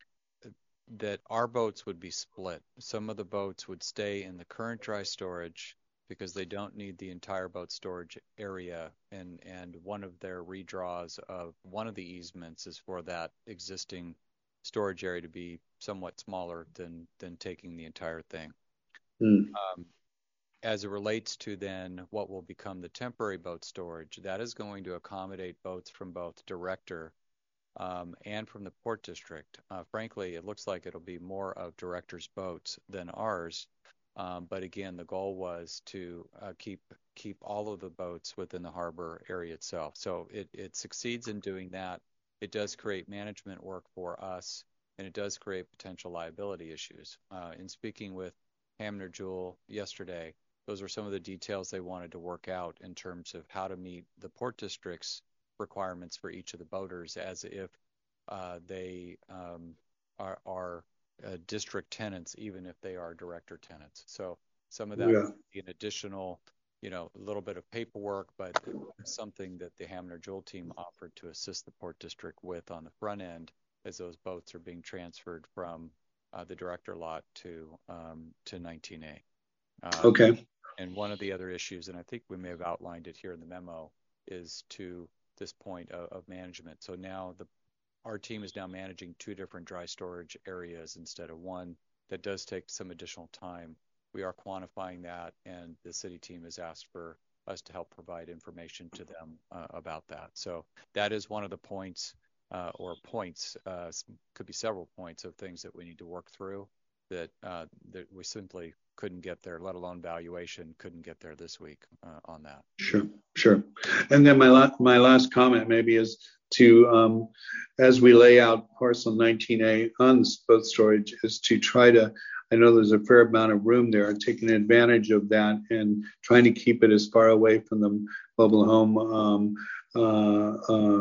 that our boats would be split. Some of the boats would stay in the current dry storage because they don't need the entire boat storage area, and and one of their redraws of one of the easements is for that existing storage area to be somewhat smaller than than taking the entire thing. Mm. Um, as it relates to then what will become the temporary boat storage, that is going to accommodate boats from both Director Um, and from the Port District. Uh, frankly, it looks like it'll be more of Director's boats than ours. Um, but again, the goal was to uh, keep keep all of the boats within the harbor area itself. So it, it succeeds in doing that. It does create management work for us, and it does create potential liability issues. Uh, in speaking with Hamner Jewell yesterday, those were some of the details they wanted to work out in terms of how to meet the Port District's requirements for each of the boaters as if uh, they um, are, are uh, district tenants, even if they are director tenants. So some of that Yeah. would be an additional, you know, a little bit of paperwork, but something that the Hamner Jewell team offered to assist the Port District with on the front end as those boats are being transferred from uh, the director lot to um, to nineteen A. Um, Okay. And one of the other issues, and I think we may have outlined it here in the memo, is to this point of, of management. So now the our team is now managing two different dry storage areas instead of one. That does take some additional time. We are quantifying that, and the city team has asked for us to help provide information to them uh, about that. So that is one of the points, uh, or points, uh, could be several points of things that we need to work through that uh, that we simply couldn't get there, let alone valuation, couldn't get there this week uh, on that. Sure, sure. And then my last my last comment maybe is to, um, as we lay out parcel nineteen A on boat storage, is to try to, I know there's a fair amount of room there, taking advantage of that and trying to keep it as far away from the mobile home um, uh,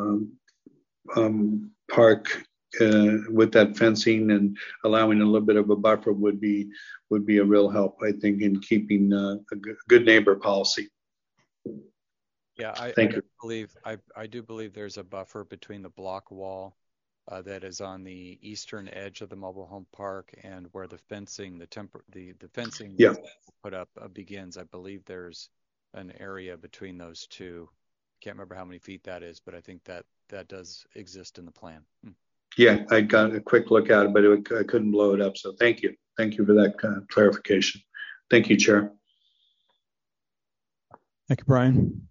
uh, um, park uh, with that fencing, and allowing a little bit of a buffer would be would be a real help, I think, in keeping uh, a good neighbor policy. Yeah, I, Thank I you. believe I, I do believe there's a buffer between the block wall uh, that is on the eastern edge of the mobile home park, and where the fencing, the temper, the, the fencing Yeah. put up uh, begins. I believe there's an area between those two. Can't remember how many feet that is, but I think that that does exist in the plan. Hmm. Yeah, I got a quick look at it, but it, I couldn't blow it up. So thank you. Thank you for that uh, clarification. Thank you, Chair. Thank you, Brian.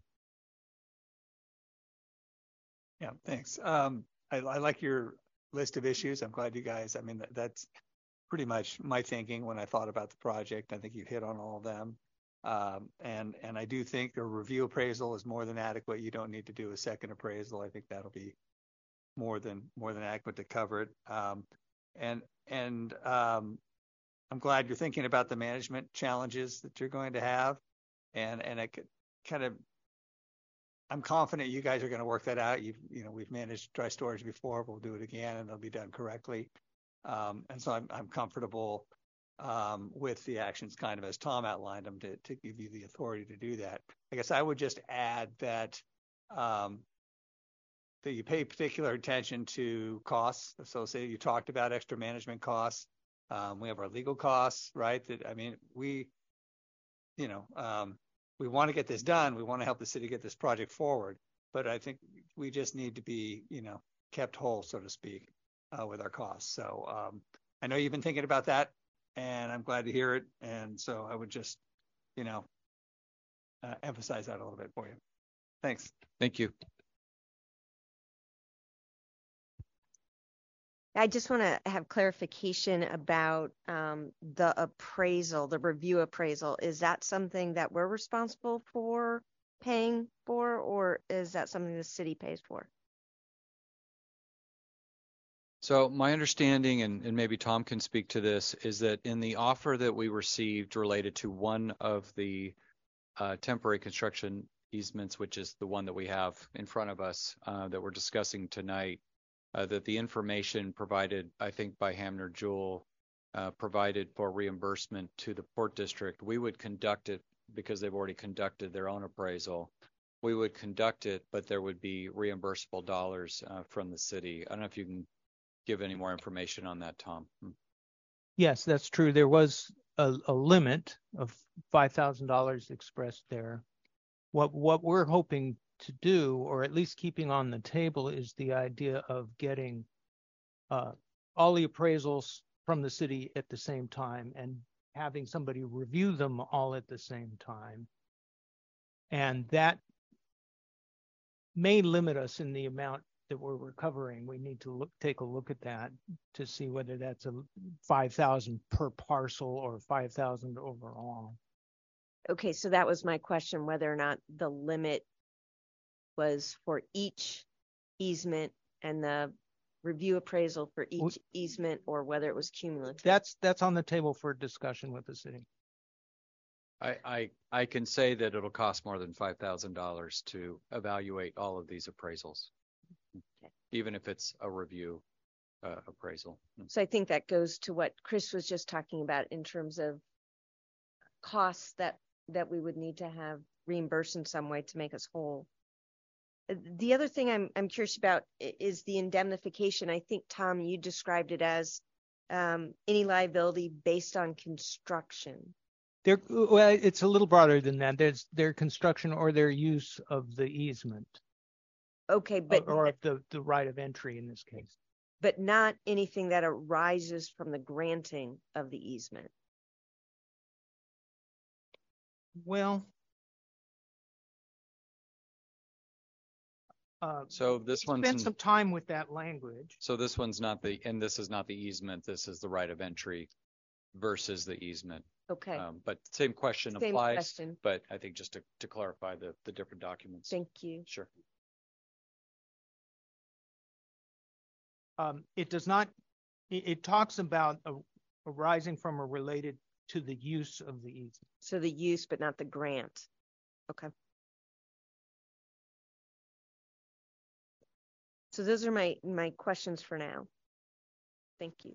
Yeah, thanks. Um, I, I like your list of issues. I'm glad you guys, I mean, that, that's pretty much my thinking when I thought about the project. I think you hit on all of them. Um, and, and I do think a review appraisal is more than adequate. You don't need to do a second appraisal. I think that'll be more than, more than adequate to cover it. Um, and, and, um, I'm glad you're thinking about the management challenges that you're going to have. And, and I could kind of, I'm confident you guys are going to work that out. You've, you know, we've managed dry storage before. We'll do it again, and it'll be done correctly. Um, and so I'm, I'm comfortable um, with the actions, kind of as Tom outlined them, to, to give you the authority to do that. I guess I would just add that um, that you pay particular attention to costs associated. You talked about extra management costs. Um, we have our legal costs, right? That I mean, we, you know. Um, We want to get this done. We want to help the city get this project forward. But I think we just need to be, you know, kept whole, so to speak, uh, with our costs. So um, I know you've been thinking about that, and I'm glad to hear it. And so I would just, you know, uh, emphasize that a little bit for you. Thanks. Thank you. I just want to have clarification about um, the appraisal, the review appraisal. Is that something that we're responsible for paying for, or is that something the city pays for? So my understanding, and, and maybe Tom can speak to this, is that in the offer that we received related to one of the uh, temporary construction easements, which is the one that we have in front of us uh, that we're discussing tonight, Uh, that the information provided, I think, by Hamner Jewell uh, provided for reimbursement to the Port District. We would conduct it because they've already conducted their own appraisal. We would conduct it, but there would be reimbursable dollars uh, from the city. I don't know if you can give any more information on that, Tom. Hmm. Yes, that's true. There was a, a limit of five thousand dollars expressed there. What what we're hoping to do, or at least keeping on the table, is the idea of getting uh, all the appraisals from the city at the same time and having somebody review them all at the same time. And that may limit us in the amount that we're recovering. We need to look, take a look at that to see whether that's a five thousand per parcel or five thousand overall. Okay, so that was my question, whether or not the limit was for each easement and the review appraisal for each easement, or whether it was cumulative. That's that's on the table for discussion with the city. I, I, I can say that it'll cost more than five thousand dollars to evaluate all of these appraisals, okay, even if it's a review uh, appraisal. So I think that goes to what Chris was just talking about in terms of costs that, that we would need to have reimbursed in some way to make us whole. The other thing I'm I'm curious about is the indemnification. I think, Tom, you described it as um, any liability based on construction. There, well, it's a little broader than that. There's their construction or their use of the easement. Okay, but or, or the the right of entry in this case. But not anything that arises from the granting of the easement. Well. Uh, so this one's spend some time with that language. So this one's not the, and this is not the easement. This is the right of entry versus the easement. Okay. Um, but same question same applies. Question. But I think just to, to clarify the, the different documents. Thank you. Sure. Um, it does not. It, it talks about a, arising from or related to the use of the easement. So the use, but not the grant. Okay. So those are my, my questions for now. Thank you.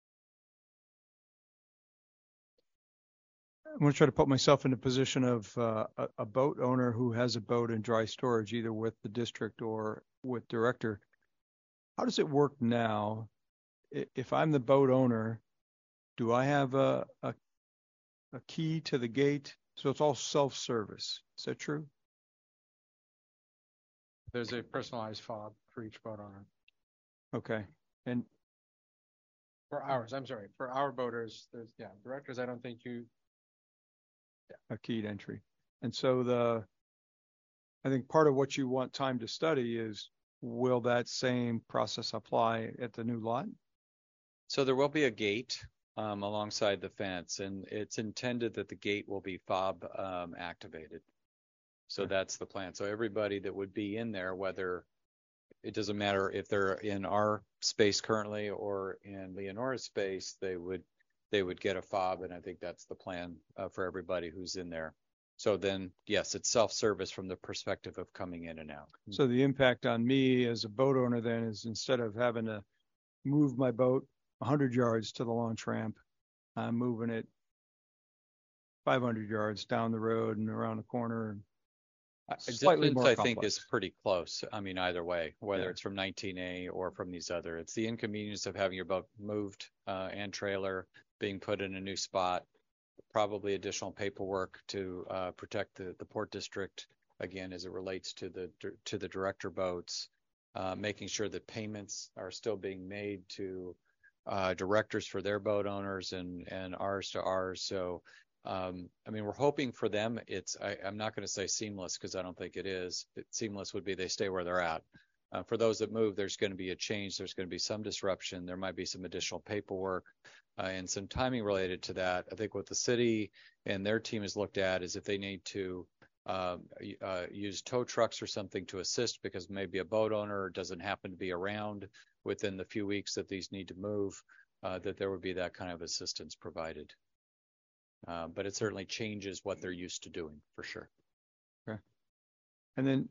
I'm going to try to put myself in the position of uh, a, a boat owner who has a boat in dry storage, either with the district or with director. how does it work now? If I'm the boat owner, do I have a, a, a key to the gate? So it's all self-service. Is that true? There's a personalized fob for each boat owner. Okay. And for ours, I'm sorry, for our boaters, there's, yeah, directors, I don't think you. Yeah. A keyed entry. And so the, I think part of what you want time to study is, will that same process apply at the new lot? So there will be a gate um, alongside the fence, and it's intended that the gate will be fob um, activated. So that's the plan. So everybody that would be in there, whether it doesn't matter if they're in our space currently or in Leonora's space, they would they would get a fob, and I think that's the plan uh, for everybody who's in there. So then, yes, it's self-service from the perspective of coming in and out. So the impact on me as a boat owner then is, instead of having to move my boat one hundred yards to the launch ramp, I'm moving it five hundred yards down the road and around the corner. And slightly Distance, more I complex. think, is pretty close. I mean, either way, whether Yeah. it's from nineteen A or from these other, it's the inconvenience of having your boat moved uh, and trailer being put in a new spot, probably additional paperwork to uh, protect the, the port district, again, as it relates to the to the director boats, uh, making sure that payments are still being made to uh, directors for their boat owners and, and ours to ours. So, um, I mean, we're hoping for them. It's, I, I'm not going to say seamless because I don't think it is. It, seamless would be they stay where they're at. Uh, for those that move, there's going to be a change. There's going to be some disruption. There might be some additional paperwork uh, and some timing related to that. I think what the city and their team has looked at is if they need to uh, uh, use tow trucks or something to assist because maybe a boat owner doesn't happen to be around within the few weeks that these need to move, uh, that there would be that kind of assistance provided. Uh, but it certainly changes what they're used to doing, for sure. Okay. And then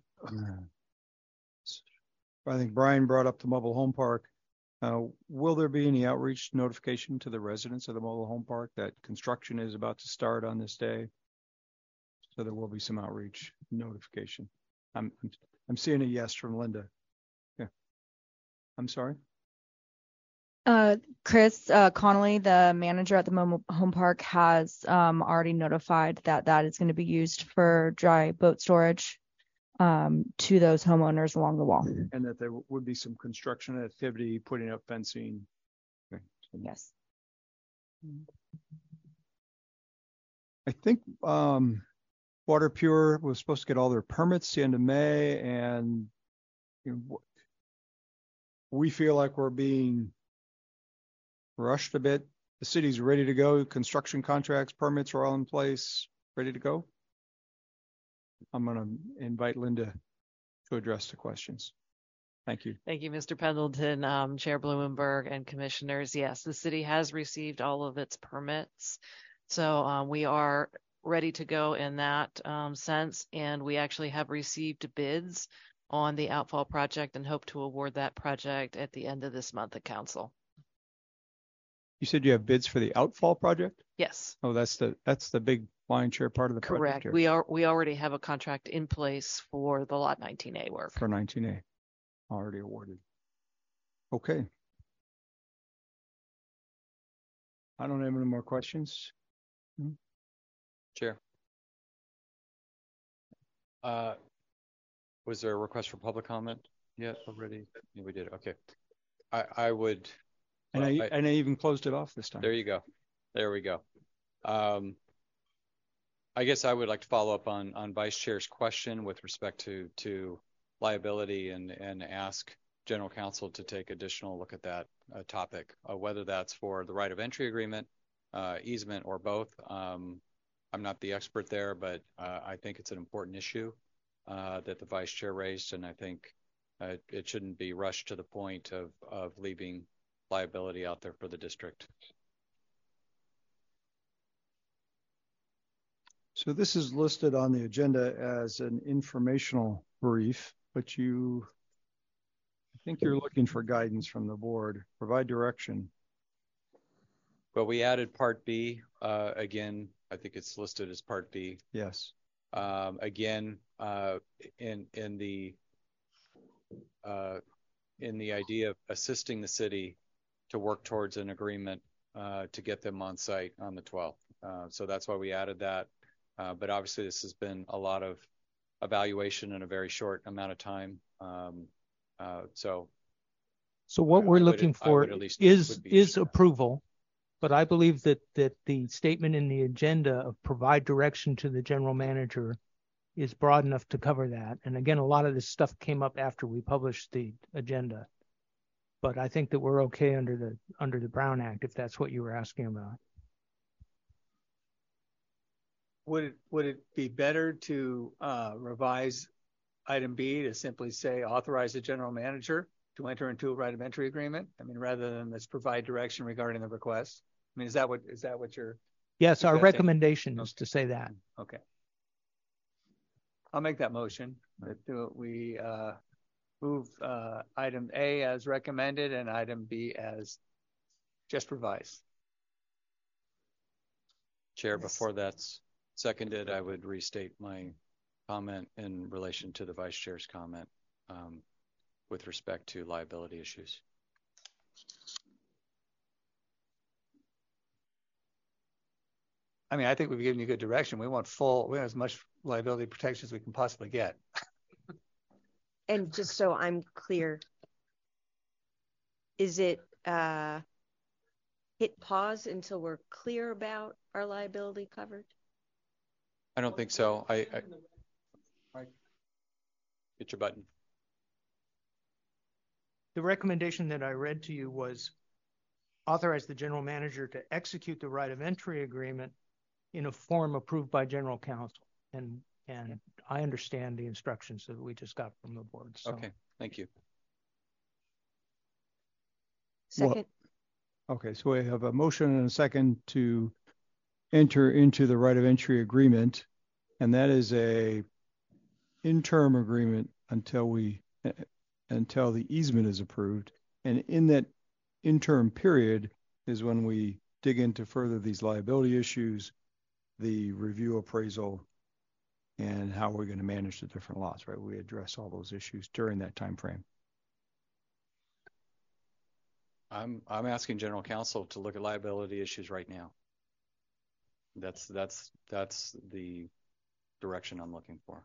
I think Brian brought up the mobile home park. Uh, will there be any outreach notification to the residents of the mobile home park that construction is about to start on this day? So there will be some outreach notification. I'm I'm, I'm seeing a yes from Linda. Yeah. I'm sorry. Uh, Chris uh, Connolly, the manager at the mobile home park, has um, already notified that that is going to be used for dry boat storage um, to those homeowners along the wall. And that there would be some construction activity, putting up fencing. Okay. Yes. I think um, Water Pure was supposed to get all their permits the end of May, and you know, we feel like we're being rushed a bit. The city's ready to go. Construction contracts, permits are all in place, ready to go. I'm going to invite Linda to address the questions. Thank you. Thank you, Mister Pendleton, um, Chair Blumenberg, and commissioners. Yes, the city has received all of its permits. So um, we are ready to go in that um, sense. And we actually have received bids on the outfall project and hope to award that project at the end of this month at council. You said you have bids for the outfall project? Yes. Oh, that's the that's the big lion share part of the Correct. project here. We are we already have a contract in place for the lot nineteen A work. For nineteen A, already awarded. Okay. I don't have any more questions. Hmm? Chair. Uh, was there a request for public comment yet already? Yeah, we did. Okay. I I would. And well, I, I and I even closed it off this time. There you go. There we go. Um, I guess I would like to follow up on on Vice Chair's question with respect to to liability and and ask General Counsel to take additional look at that uh, topic, uh, whether that's for the right of entry agreement, uh, easement, or both. Um, I'm not the expert there, but uh, I think it's an important issue uh, that the Vice Chair raised, and I think uh, it shouldn't be rushed to the point of of leaving liability out there for the district. So this is listed on the agenda as an informational brief, but you, I think you're looking for guidance from the board. Provide direction. Well, we added Part B. Uh, again, I think it's listed as Part B. Yes. Um, again, uh, in in the uh, in the idea of assisting the city to work towards an agreement uh, to get them on site on the twelfth. Uh, so that's why we added that. Uh, but obviously, this has been a lot of evaluation in a very short amount of time. Um, uh, so, so what I, we're I looking would, for is is approval. But I believe that that the statement in the agenda of provide direction to the general manager is broad enough to cover that. And again, a lot of this stuff came up after we published the agenda. But I think that we're okay under the under the Brown Act, if that's what you were asking about. Would it would it be better to uh, revise item B to simply say authorize the general manager to enter into a right of entry agreement? I mean, rather than this provide direction regarding the request. I mean, is that what is that what you're? Yes, our suggesting? recommendation Okay. is to say that. Okay. I'll make that motion that uh, we uh, move uh, item A as recommended and item B as just revised. Chair, before that's seconded, I would restate my comment in relation to the Vice Chair's comment um, with respect to liability issues. I mean, I think we've given you good direction. We want full, we want as much liability protection as we can possibly get. And just so I'm clear, is it uh, hit pause until we're clear about our liability coverage? I don't think so. I, I get your button. The recommendation that I read to you was authorize the general manager to execute the right of entry agreement in a form approved by general counsel. And and I understand the instructions that we just got from the board. So. Okay, thank you. Second. Well, okay, so we have a motion and a second to enter into the right of entry agreement, and that is a interim agreement until we until the easement is approved. And in that interim period is when we dig into further these liability issues, the review appraisal, and how we're going to manage the different lots, right? We address all those issues during that time frame. I'm I'm asking general counsel to look at liability issues right now. That's that's that's the direction I'm looking for.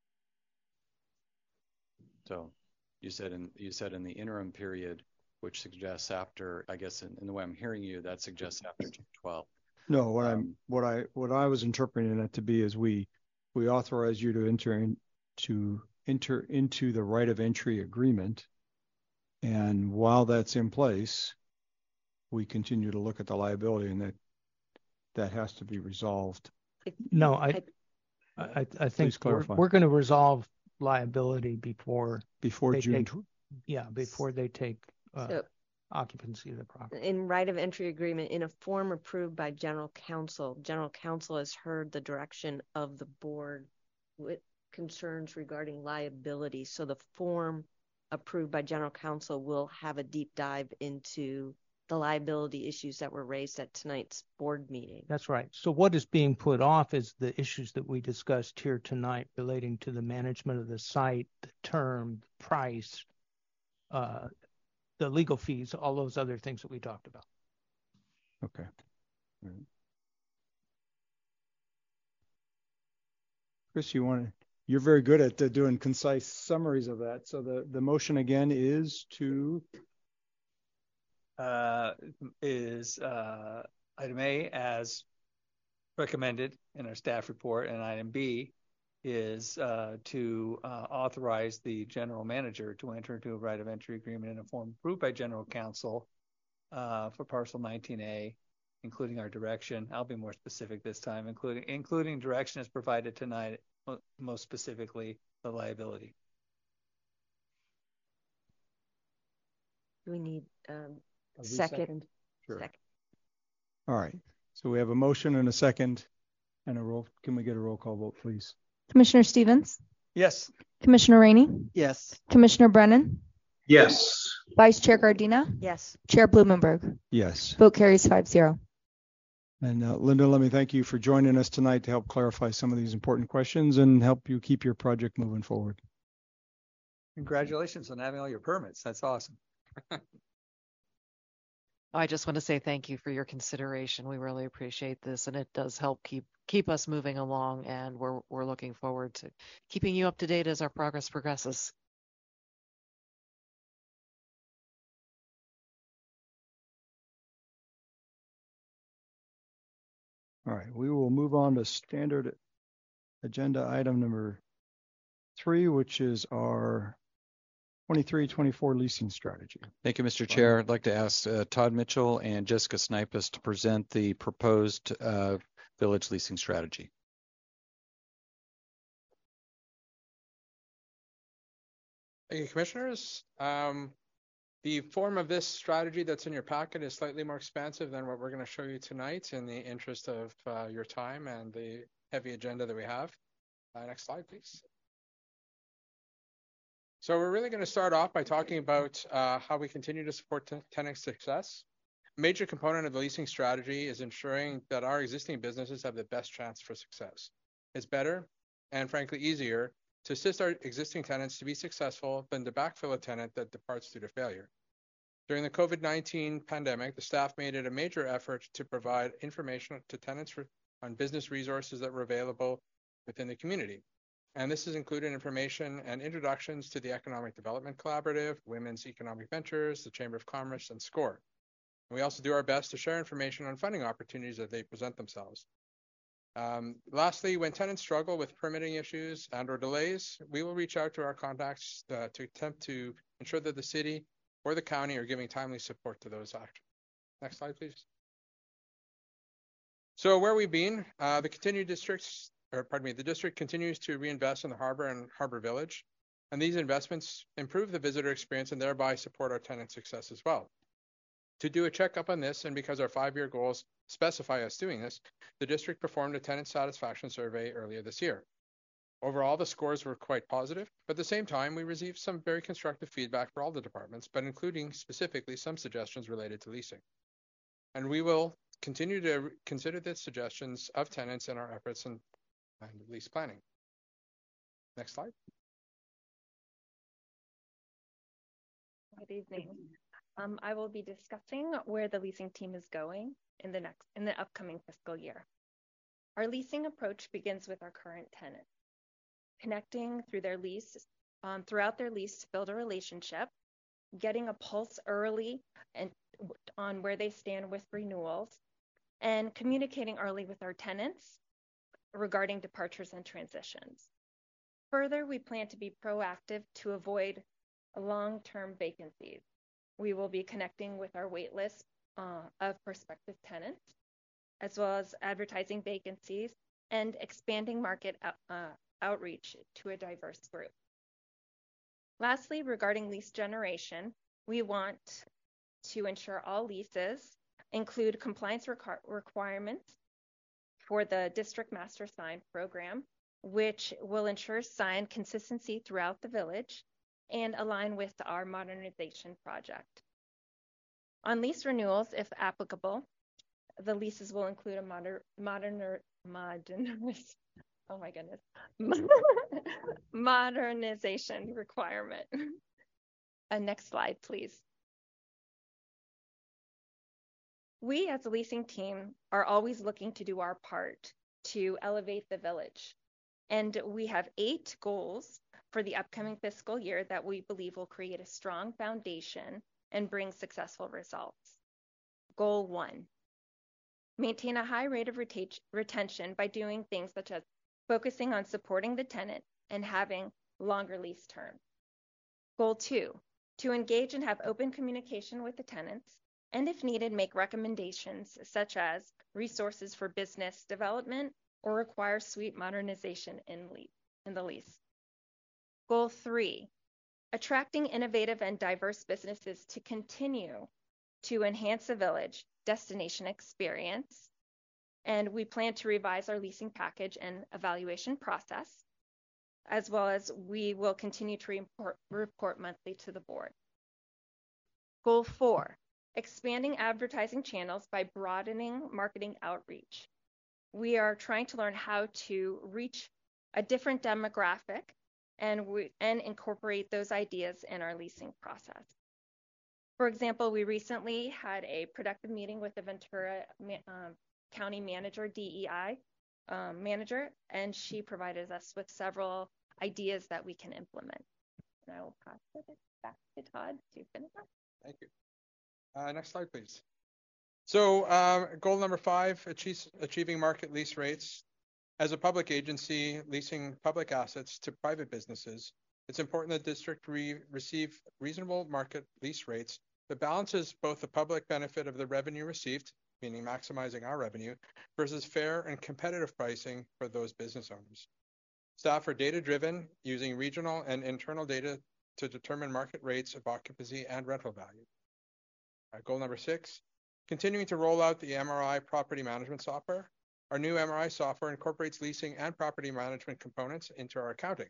So you said in you said in the interim period, which suggests after, I guess in, in the way I'm hearing you, that suggests after June twelfth. No, what um, I'm what I what I was interpreting it to be is we we authorize you to enter in, to enter into the right of entry agreement, and while that's in place, we continue to look at the liability, and that that has to be resolved. No, I I, I think we're, we're going to resolve liability before before they June. Take, yeah, before they take uh, So, occupancy of the property. in right of entry agreement in a form approved by general counsel. General counsel has heard the direction of the board with concerns regarding liability. So the form approved by general counsel will have a deep dive into the liability issues that were raised at tonight's board meeting. That's right. So what is being put off is the issues that we discussed here tonight relating to the management of the site, the term, the price, uh, the legal fees, all those other things that we talked about. Okay. All right. Chris, you want to, you're very good at uh, doing concise summaries of that. So the, the motion again is to Uh, is uh, item A as recommended in our staff report, and item B is uh, to uh, authorize the general manager to enter into a right of entry agreement in a form approved by general counsel uh, for parcel nineteen A, including our direction. I'll be more specific this time, including including direction as provided tonight, most specifically the liability. Do we need um, second? second? Sure. Second. All right. So we have a motion and a second and a roll. Can we get a roll call vote, please? Commissioner Stevens? Yes. Commissioner Rainey? Yes. Commissioner Brennan? Yes. Vice Chair Gardina? Yes. Chair Blumenberg? Yes. Vote carries five zero. And uh, Linda, let me thank you for joining us tonight to help clarify some of these important questions and help you keep your project moving forward. Congratulations on having all your permits. That's awesome. I just want to say thank you for your consideration. We really appreciate this, and it does help keep keep us moving along, and we're we're looking forward to keeping you up to date as our progress progresses. All right, we will move on to standard agenda item number three, which is our twenty-three twenty-four leasing strategy. Thank you, Mister Chair. I'd like to ask uh, Todd Mitchell and Jessica Snipus to present the proposed uh, village leasing strategy. Thank you, Commissioners. Um, the form of this strategy that's in your packet is slightly more expansive than what we're going to show you tonight in the interest of uh, your time and the heavy agenda that we have. Uh, next slide, please. So we're really going to start off by talking about uh, how we continue to support t- tenant success. A major component of the leasing strategy is ensuring that our existing businesses have the best chance for success. It's better and frankly easier to assist our existing tenants to be successful than to backfill a tenant that departs due to failure. During the COVID nineteen pandemic, the staff made it a major effort to provide information to tenants for, on business resources that were available within the community. And this has included information and introductions to the Economic Development Collaborative, Women's Economic Ventures, the Chamber of Commerce, and SCORE. And we also do our best to share information on funding opportunities as they present themselves. Um, lastly, when tenants struggle with permitting issues and or delays, we will reach out to our contacts uh, to attempt to ensure that the city or the county are giving timely support to those actions. Next slide, please. So where we've been, uh, the continued districts, or pardon me, the district continues to reinvest in the harbor and harbor village, and these investments improve the visitor experience and thereby support our tenant success as well. To do a checkup on this, and because our five-year goals specify us doing this, the district performed a tenant satisfaction survey earlier this year. Overall, the scores were quite positive, but at the same time, we received some very constructive feedback for all the departments, but including specifically some suggestions related to leasing. And we will continue to consider the suggestions of tenants in our efforts in and lease planning. Next slide. Good evening. Um, I will be discussing where the leasing team is going in the next in the upcoming fiscal year. Our leasing approach begins with our current tenants, connecting through their lease um, throughout their lease to build a relationship, getting a pulse early and on where they stand with renewals, and communicating early with our tenants regarding departures and transitions. Further, we plan to be proactive to avoid long-term vacancies. We will be connecting with our wait list uh, of prospective tenants, as well as advertising vacancies and expanding market out, uh, outreach to a diverse group. Lastly, regarding lease generation, we want to ensure all leases include compliance requ- requirements for the District Master Sign program, which will ensure sign consistency throughout the village and align with our modernization project. On lease renewals, if applicable, the leases will include a moder- moderner, modern, oh my goodness, modernization requirement. Uh, next slide, please. We as a leasing team are always looking to do our part to elevate the village. And we have eight goals for the upcoming fiscal year that we believe will create a strong foundation and bring successful results. Goal one, maintain a high rate of reta- retention by doing things such as focusing on supporting the tenant and having longer lease terms. Goal two, to engage and have open communication with the tenants, and if needed, make recommendations such as resources for business development or require suite modernization in, le- in the lease. Goal three, attracting innovative and diverse businesses to continue to enhance the village destination experience. And we plan to revise our leasing package and evaluation process, as well as we will continue to report, report monthly to the board. Goal four, expanding advertising channels by broadening marketing outreach. We are trying to learn how to reach a different demographic and we and incorporate those ideas in our leasing process. For example, we recently had a productive meeting with the Ventura um, County Manager, D E I um, manager, and she provided us with several ideas that we can implement. And I will pass it back to Todd to finish up. Thank you. Uh, next slide, please. So uh, goal number five, achieve, achieving market lease rates. As a public agency leasing public assets to private businesses, it's important that district re receive reasonable market lease rates that balances both the public benefit of the revenue received, meaning maximizing our revenue, versus fair and competitive pricing for those business owners. Staff are data-driven, using regional and internal data to determine market rates of occupancy and rental value. Uh, goal number six, continuing to roll out the M R I property management software. Our new M R I software incorporates leasing and property management components into our accounting.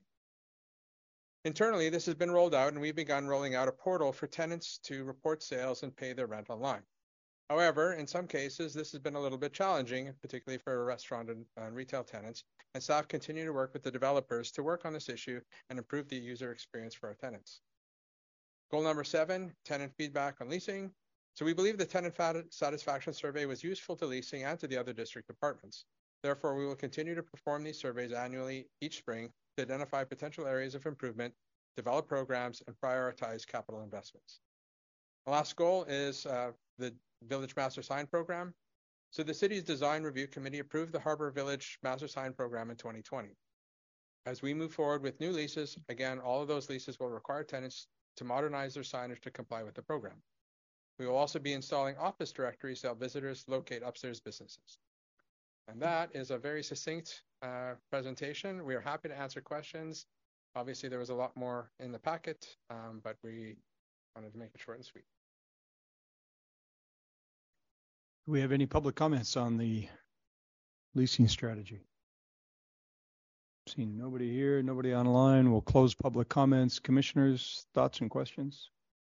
Internally, this has been rolled out, and we've begun rolling out a portal for tenants to report sales and pay their rent online. However, in some cases, this has been a little bit challenging, particularly for restaurant and uh, retail tenants, and staff continue to work with the developers to work on this issue and improve the user experience for our tenants. Goal number seven, tenant feedback on leasing. So we believe the tenant satisfaction survey was useful to leasing and to the other district departments. Therefore, we will continue to perform these surveys annually each spring to identify potential areas of improvement, develop programs, and prioritize capital investments. The last goal is uh, the Village Master Sign Program. So the city's Design Review Committee approved the Harbor Village Master Sign Program in twenty twenty. As we move forward with new leases, again, all of those leases will require tenants to modernize their signage to comply with the program. We will also be installing office directories to help visitors locate upstairs businesses. And that is a very succinct uh, presentation. We are happy to answer questions. Obviously, there was a lot more in the packet, um, but we wanted to make it short and sweet. Do we have any public comments on the leasing strategy? Seeing nobody here, nobody online. We'll close public comments. Commissioners, thoughts and questions?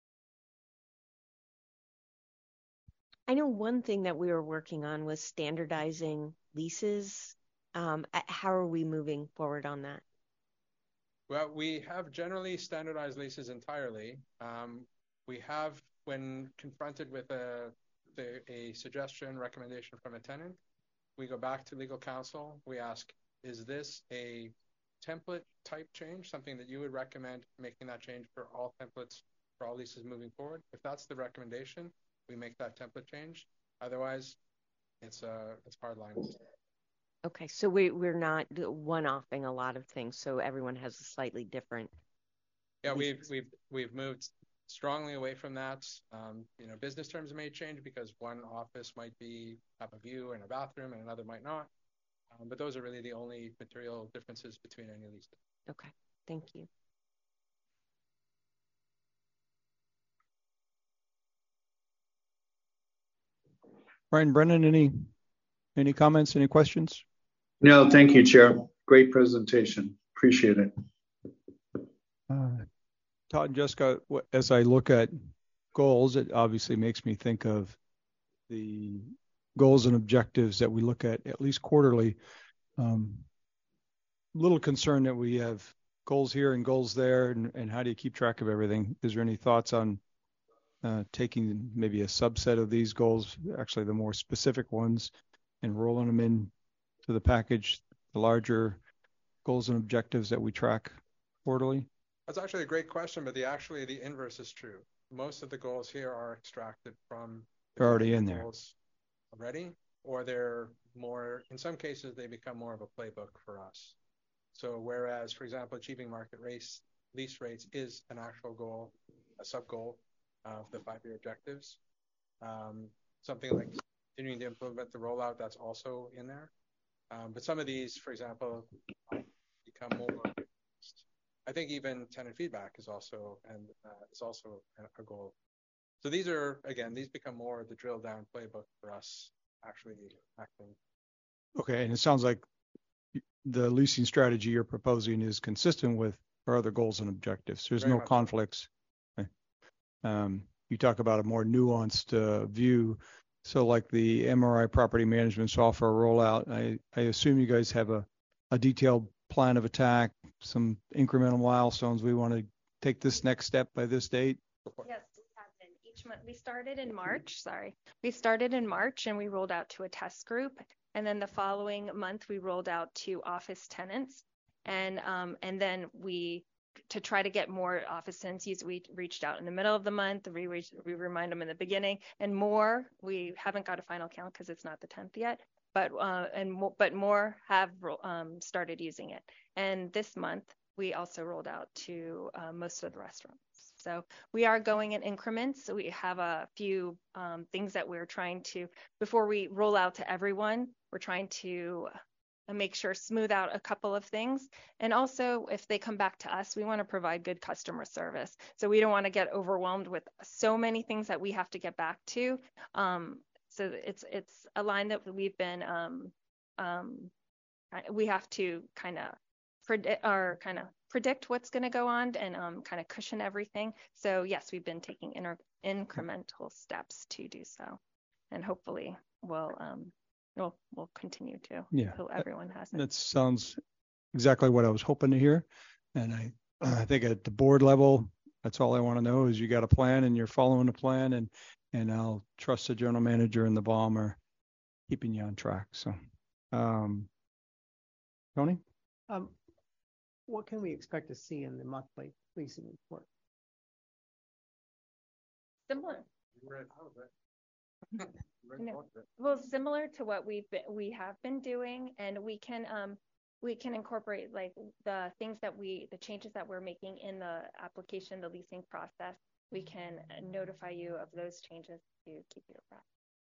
I know one thing that we were working on was standardizing leases. Um, how are we moving forward on that? Well, we have generally standardized leases entirely. Um, we have, when confronted with a, the, a suggestion, recommendation from a tenant, we go back to legal counsel. We ask, is this a template type change, something that you would recommend making that change for all templates, for all leases moving forward? If that's the recommendation, we make that template change. Otherwise, it's uh it's hard lines. Okay, so we we're not one-offing a lot of things, so everyone has a slightly different. Yeah, we've we've we've moved strongly away from that. Um, you know, business terms may change because one office might be have a view and a bathroom, and another might not. Um, but those are really the only material differences between any lease. Okay, thank you. Brian Brennan, any any comments, any questions? No, thank you, Chair. Great presentation. Appreciate it. Uh, Todd and Jessica, as I look at goals, it obviously makes me think of the goals and objectives that we look at at least quarterly. Um, little concerned that we have goals here and goals there, and, and how do you keep track of everything? Is there any thoughts on Uh, taking maybe a subset of these goals, actually the more specific ones, and rolling them in to the package, the larger goals and objectives that we track quarterly? That's actually a great question, but the actually the inverse is true. Most of the goals here are extracted from the They're already in there goals already, or they're more, in some cases, they become more of a playbook for us. So whereas, for example, achieving market race lease rates is an actual goal, a sub-goal of the five-year objectives. Um, something like continuing to implement the rollout, that's also in there. Um, but some of these, for example, become more. I think even tenant feedback is also and uh, is also a, a goal. So these are, again, these become more the drill down playbook for us actually acting. Okay, and it sounds like the leasing strategy you're proposing is consistent with our other goals and objectives. There's Very no conflicts. Okay. Um, you talk about a more nuanced uh, view. So like the M R I property management software rollout, I, I assume you guys have a, a detailed plan of attack, some incremental milestones. We want to take this next step by this date. Yes, we have been. Each month we started in March. Sorry, we started in March and we rolled out to a test group, and then the following month we rolled out to office tenants, and um, and then we. To try to get more office tenants, we reached out in the middle of the month. We reached, we remind them in the beginning, and more. We haven't got a final count because it's not the tenth yet, but uh, and mo- but more have um, started using it. And this month, we also rolled out to uh, most of the restaurants. So we are going in increments. We have a few um, things that we're trying to before we roll out to everyone. We're trying to and make sure smooth out a couple of things. And also, if they come back to us, we want to provide good customer service. So we don't want to get overwhelmed with so many things that we have to get back to. Um, so it's it's a line that we've been um, um, we have to kind of predict or kind of predict what's going to go on and um, kind of cushion everything. So yes, we've been taking inter- incremental steps to do so, and hopefully we'll. Um, We'll, we'll continue to yeah, until everyone has it. That sounds exactly what I was hoping to hear. And I, I think at the board level, that's all I want to know is you got a plan and you're following the plan, and and I'll trust the general manager and the B O M are keeping you on track. So, um, Tony? Um, what can we expect to see in the monthly leasing report? Similar. No. Well, similar to what we've been, we have been doing, and we can um we can incorporate like the things that we the changes that we're making in the application, the leasing process. We can notify you of those changes to keep you abreast.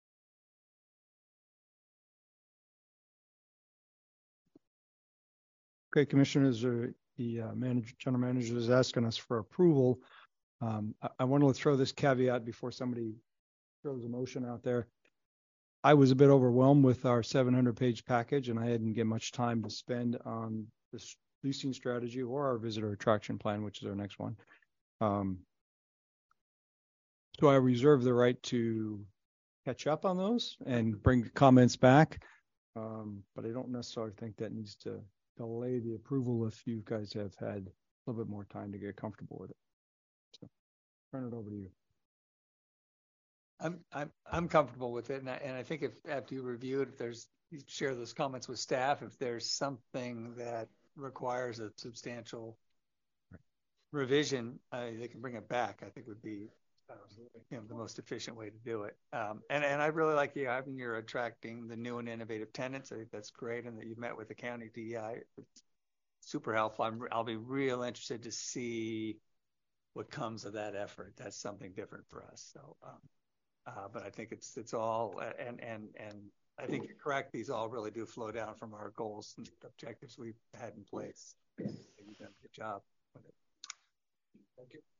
Okay, commissioners, uh, the uh, manager, general manager is asking us for approval. Um, I, I want to throw this caveat before somebody throws a motion out there. I was a bit overwhelmed with our seven hundred page package, and I didn't get much time to spend on this leasing strategy or our visitor attraction plan, which is our next one. Um, so I reserve the right to catch up on those and bring comments back. Um, but I don't necessarily think that needs to delay the approval if you guys have had a little bit more time to get comfortable with it. So turn it over to you. I'm I'm I'm comfortable with it, and I, and I think if after you review it, if there's you share those comments with staff, if there's something that requires a substantial revision, uh, they can bring it back. I think would be uh, you know the most efficient way to do it. Um, and and I really like you having you're attracting the new and innovative tenants. I think that's great, and that you've met with the county D E I. It's super helpful. I'm I'll be real interested to see what comes of that effort. That's something different for us. So. Um, Uh, but I think it's it's all and and and I think you're correct. These all really do flow down from our goals and objectives we've had in place. You've done a good job with it. Thank you.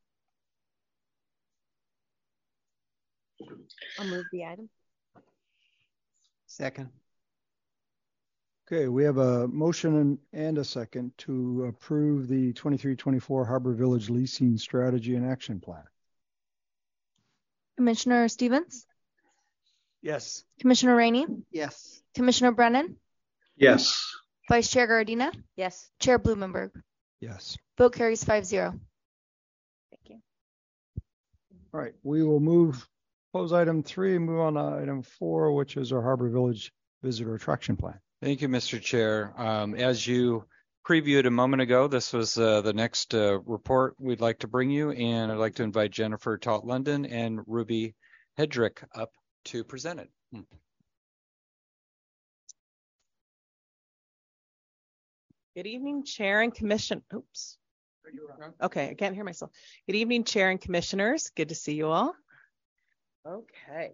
I'll move the item. Second. Okay, we have a motion and a second to approve the twenty-three twenty-four Harbor Village Leasing Strategy and Action Plan. Commissioner Stevens? Yes. Commissioner Rainey? Yes. Commissioner Brennan? Yes. Vice Chair Gardina? Yes. Chair Blumenberg? Yes. Vote carries five zero. Thank you. All right, we will move, close item three, and move on to item four, which is our Harbor Village Visitor Attraction Plan. Thank you, Mister Chair. Um, as you previewed a moment ago, this was uh, the next uh, report we'd like to bring you, and I'd like to invite Jennifer Taut-London and Ruby Hedrick up to present it. Hmm. Good evening, Chair and Commission. Oops. Okay, I can't hear myself. Good evening, Chair and Commissioners. Good to see you all. Okay.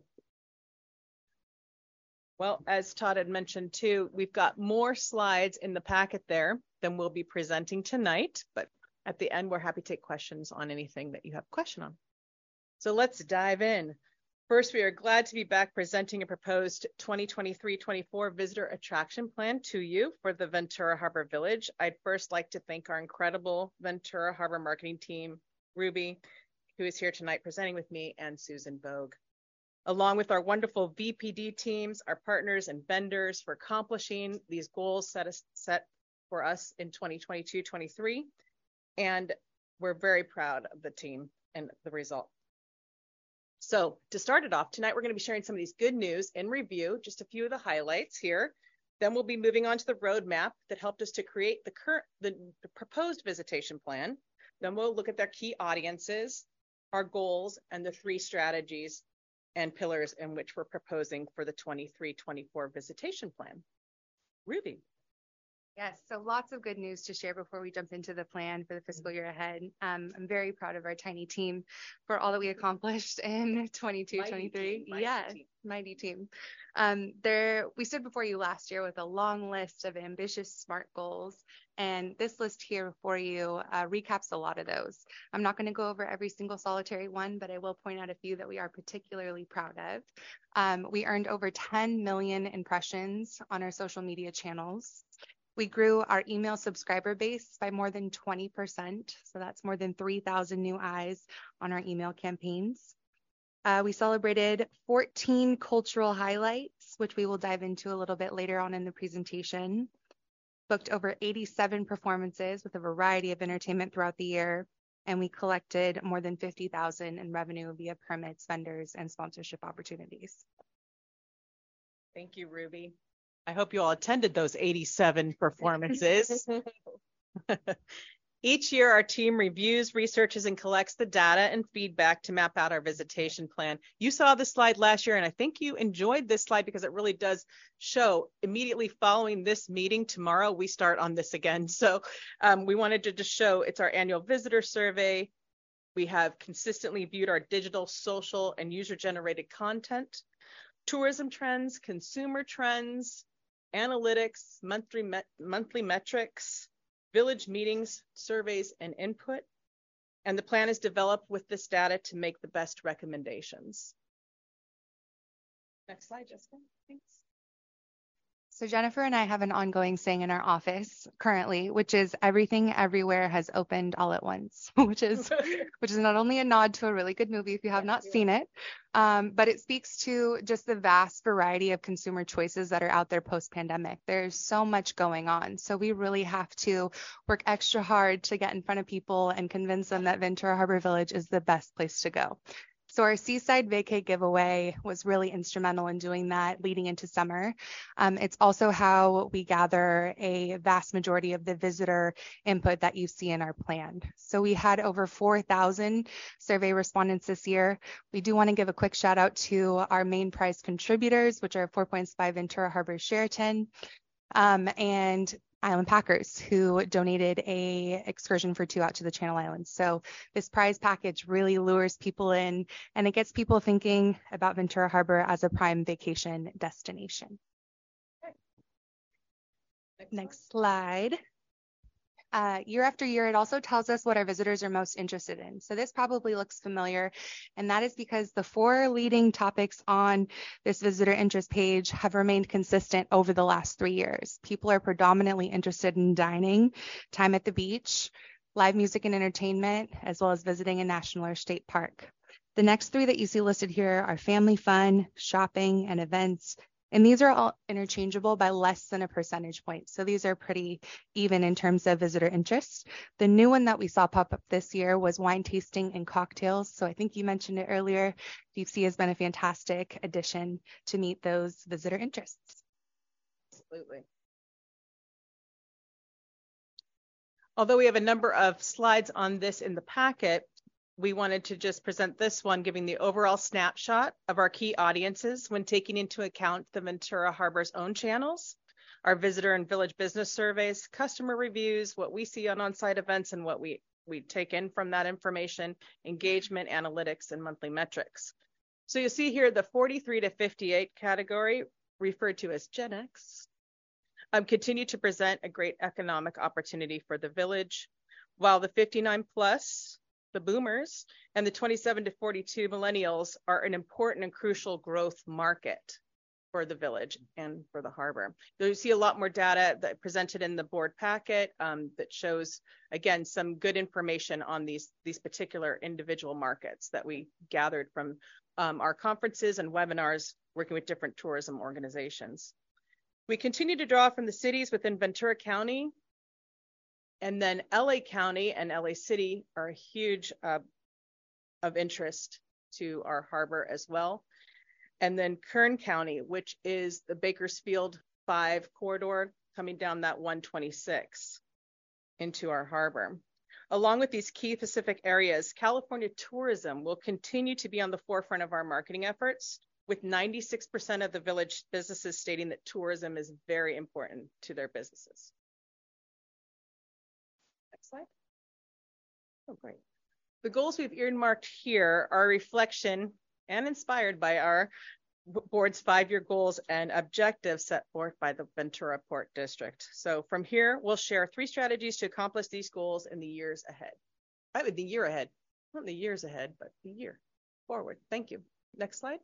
Well, as Todd had mentioned too, we've got more slides in the packet there than we'll be presenting tonight, but at the end, we're happy to take questions on anything that you have a question on. So let's dive in. First, we are glad to be back presenting a proposed twenty twenty-three twenty-four visitor attraction plan to you for the Ventura Harbor Village. I'd first like to thank our incredible Ventura Harbor marketing team, Ruby, who is here tonight presenting with me, and Susan Vogue, along with our wonderful V P D teams, our partners and vendors for accomplishing these goals set, set for us in twenty twenty-two twenty-three. And we're very proud of the team and the result. So to start it off, tonight we're going to be sharing some of these good news in review, just a few of the highlights here. Then we'll be moving on to the roadmap that helped us to create the current, the, the proposed visitation plan. Then we'll look at their key audiences, our goals, and the three strategies and pillars in which we're proposing for the twenty-three twenty-four visitation plan. Ruby. Yes, so lots of good news to share before we jump into the plan for the fiscal year ahead. Um, I'm very proud of our tiny team for all that we accomplished in twenty-two twenty-three. Yes, mighty team. Um, there, we stood before you last year with a long list of ambitious SMART goals, and this list here for you uh, recaps a lot of those. I'm not going to go over every single solitary one, but I will point out a few that we are particularly proud of. Um, we earned over ten million impressions on our social media channels. We grew our email subscriber base by more than twenty percent. So that's more than three thousand new eyes on our email campaigns. Uh, we celebrated fourteen cultural highlights, which we will dive into a little bit later on in the presentation. Booked over eighty-seven performances with a variety of entertainment throughout the year. And we collected more than fifty thousand in revenue via permits, vendors, and sponsorship opportunities. Thank you, Ruby. I hope you all attended those eighty-seven performances. Each year, our team reviews, researches, and collects the data and feedback to map out our visitation plan. You saw this slide last year, and I think you enjoyed this slide because it really does show immediately following this meeting tomorrow, we start on this again. So um, we wanted to just show it's our annual visitor survey. We have consistently viewed our digital, social, and user-generated content, tourism trends, consumer trends, analytics, monthly met, monthly metrics, village meetings, surveys, and input. And the plan is developed with this data to make the best recommendations. Next slide, Jessica. Thanks. So Jennifer and I have an ongoing saying in our office currently, which is everything everywhere has opened all at once, which is which is not only a nod to a really good movie if you have not seen it, um, but it speaks to just the vast variety of consumer choices that are out there post-pandemic. There's so much going on. So we really have to work extra hard to get in front of people and convince them that Ventura Harbor Village is the best place to go. So our Seaside Vacay giveaway was really instrumental in doing that leading into summer. Um, it's also how we gather a vast majority of the visitor input that you see in our plan. So we had over four thousand survey respondents this year. We do want to give a quick shout out to our main prize contributors, which are Four Points by Ventura Harbor Sheraton, um, and Island Packers, who donated a excursion for two out to the Channel Islands. So this prize package really lures people in, and it gets people thinking about Ventura Harbor as a prime vacation destination. Next, Next slide. Uh, year after year, it also tells us what our visitors are most interested in. So this probably looks familiar, and that is because the four leading topics on this visitor interest page have remained consistent over the last three years. People are predominantly interested in dining, time at the beach, live music and entertainment, as well as visiting a national or state park. The next three that you see listed here are family fun, shopping, and events. And these are all interchangeable by less than a percentage point. So these are pretty even in terms of visitor interest. The new one that we saw pop up this year was wine tasting and cocktails. So I think you mentioned it earlier. Deep Sea has been a fantastic addition to meet those visitor interests. Absolutely. Although we have a number of slides on this in the packet, we wanted to just present this one, giving the overall snapshot of our key audiences when taking into account the Ventura Harbor's own channels, our visitor and village business surveys, customer reviews, what we see on on-site events, and what we, we take in from that information, engagement, analytics, and monthly metrics. So you'll see here the forty-three to fifty-eight category, referred to as Gen X, um, continue to present a great economic opportunity for the village, while the fifty-nine plus, the boomers, and the twenty-seven to forty-two millennials are an important and crucial growth market for the village and for the harbor. You see a lot more data that presented in the board packet um, that shows, again, some good information on these, these particular individual markets that we gathered from um, our conferences and webinars working with different tourism organizations. We continue to draw from the cities within Ventura County And then L A County and L A City are a huge uh, of interest to our harbor as well. And then Kern County, which is the Bakersfield five corridor coming down that one twenty-six into our harbor. Along with these key Pacific areas, California tourism will continue to be on the forefront of our marketing efforts, with ninety-six percent of the village businesses stating that tourism is very important to their businesses. Next slide. Oh, great. The goals we've earmarked here are a reflection and inspired by our board's five-year goals and objectives set forth by the Ventura Port District. So from here, we'll share three strategies to accomplish these goals in the years ahead. I mean, the year ahead, not the years ahead, but the year forward. Thank you. Next slide.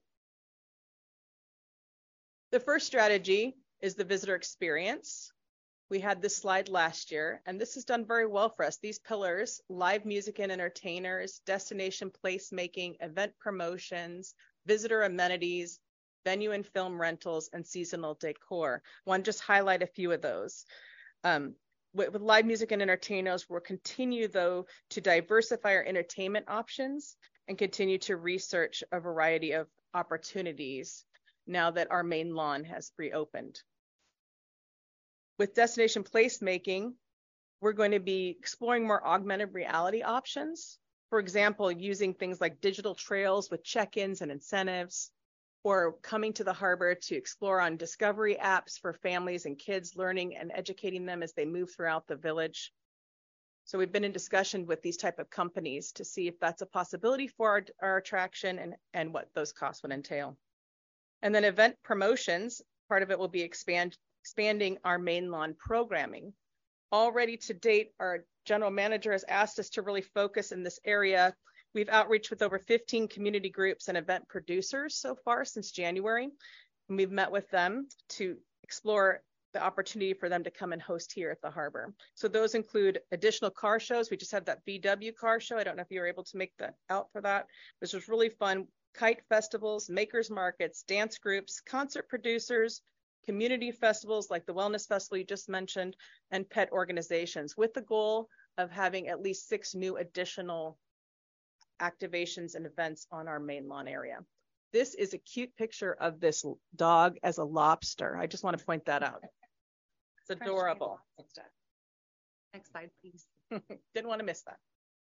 The first strategy is the visitor experience. We had this slide last year, and this has done very well for us. These pillars, live music and entertainers, destination placemaking, event promotions, visitor amenities, venue and film rentals, and seasonal decor. I want to just highlight a few of those. Um, with, with live music and entertainers, we'll continue, though, to diversify our entertainment options and continue to research a variety of opportunities now that our main lawn has reopened. With destination placemaking, we're going to be exploring more augmented reality options. For example, using things like digital trails with check-ins and incentives, or coming to the harbor to explore on discovery apps for families and kids, learning and educating them as they move throughout the village. So we've been in discussion with these type of companies to see if that's a possibility for our, our attraction and, and what those costs would entail. And then event promotions, part of it will be expand, expanding our main lawn programming. Already to date, our general manager has asked us to really focus in this area. We've outreached with over fifteen community groups and event producers so far since January. And we've met with them to explore the opportunity for them to come and host here at the harbor. So those include additional car shows. We just had that V W car show. I don't know if you were able to make that out for that. This was really fun. Kite festivals, makers markets, dance groups, concert producers, community festivals like the Wellness Festival you just mentioned, and pet organizations, with the goal of having at least six new additional activations and events on our main lawn area. This is a cute picture of this dog as a lobster. I just want to point that out. It's adorable. Next slide, please. Didn't want to miss that.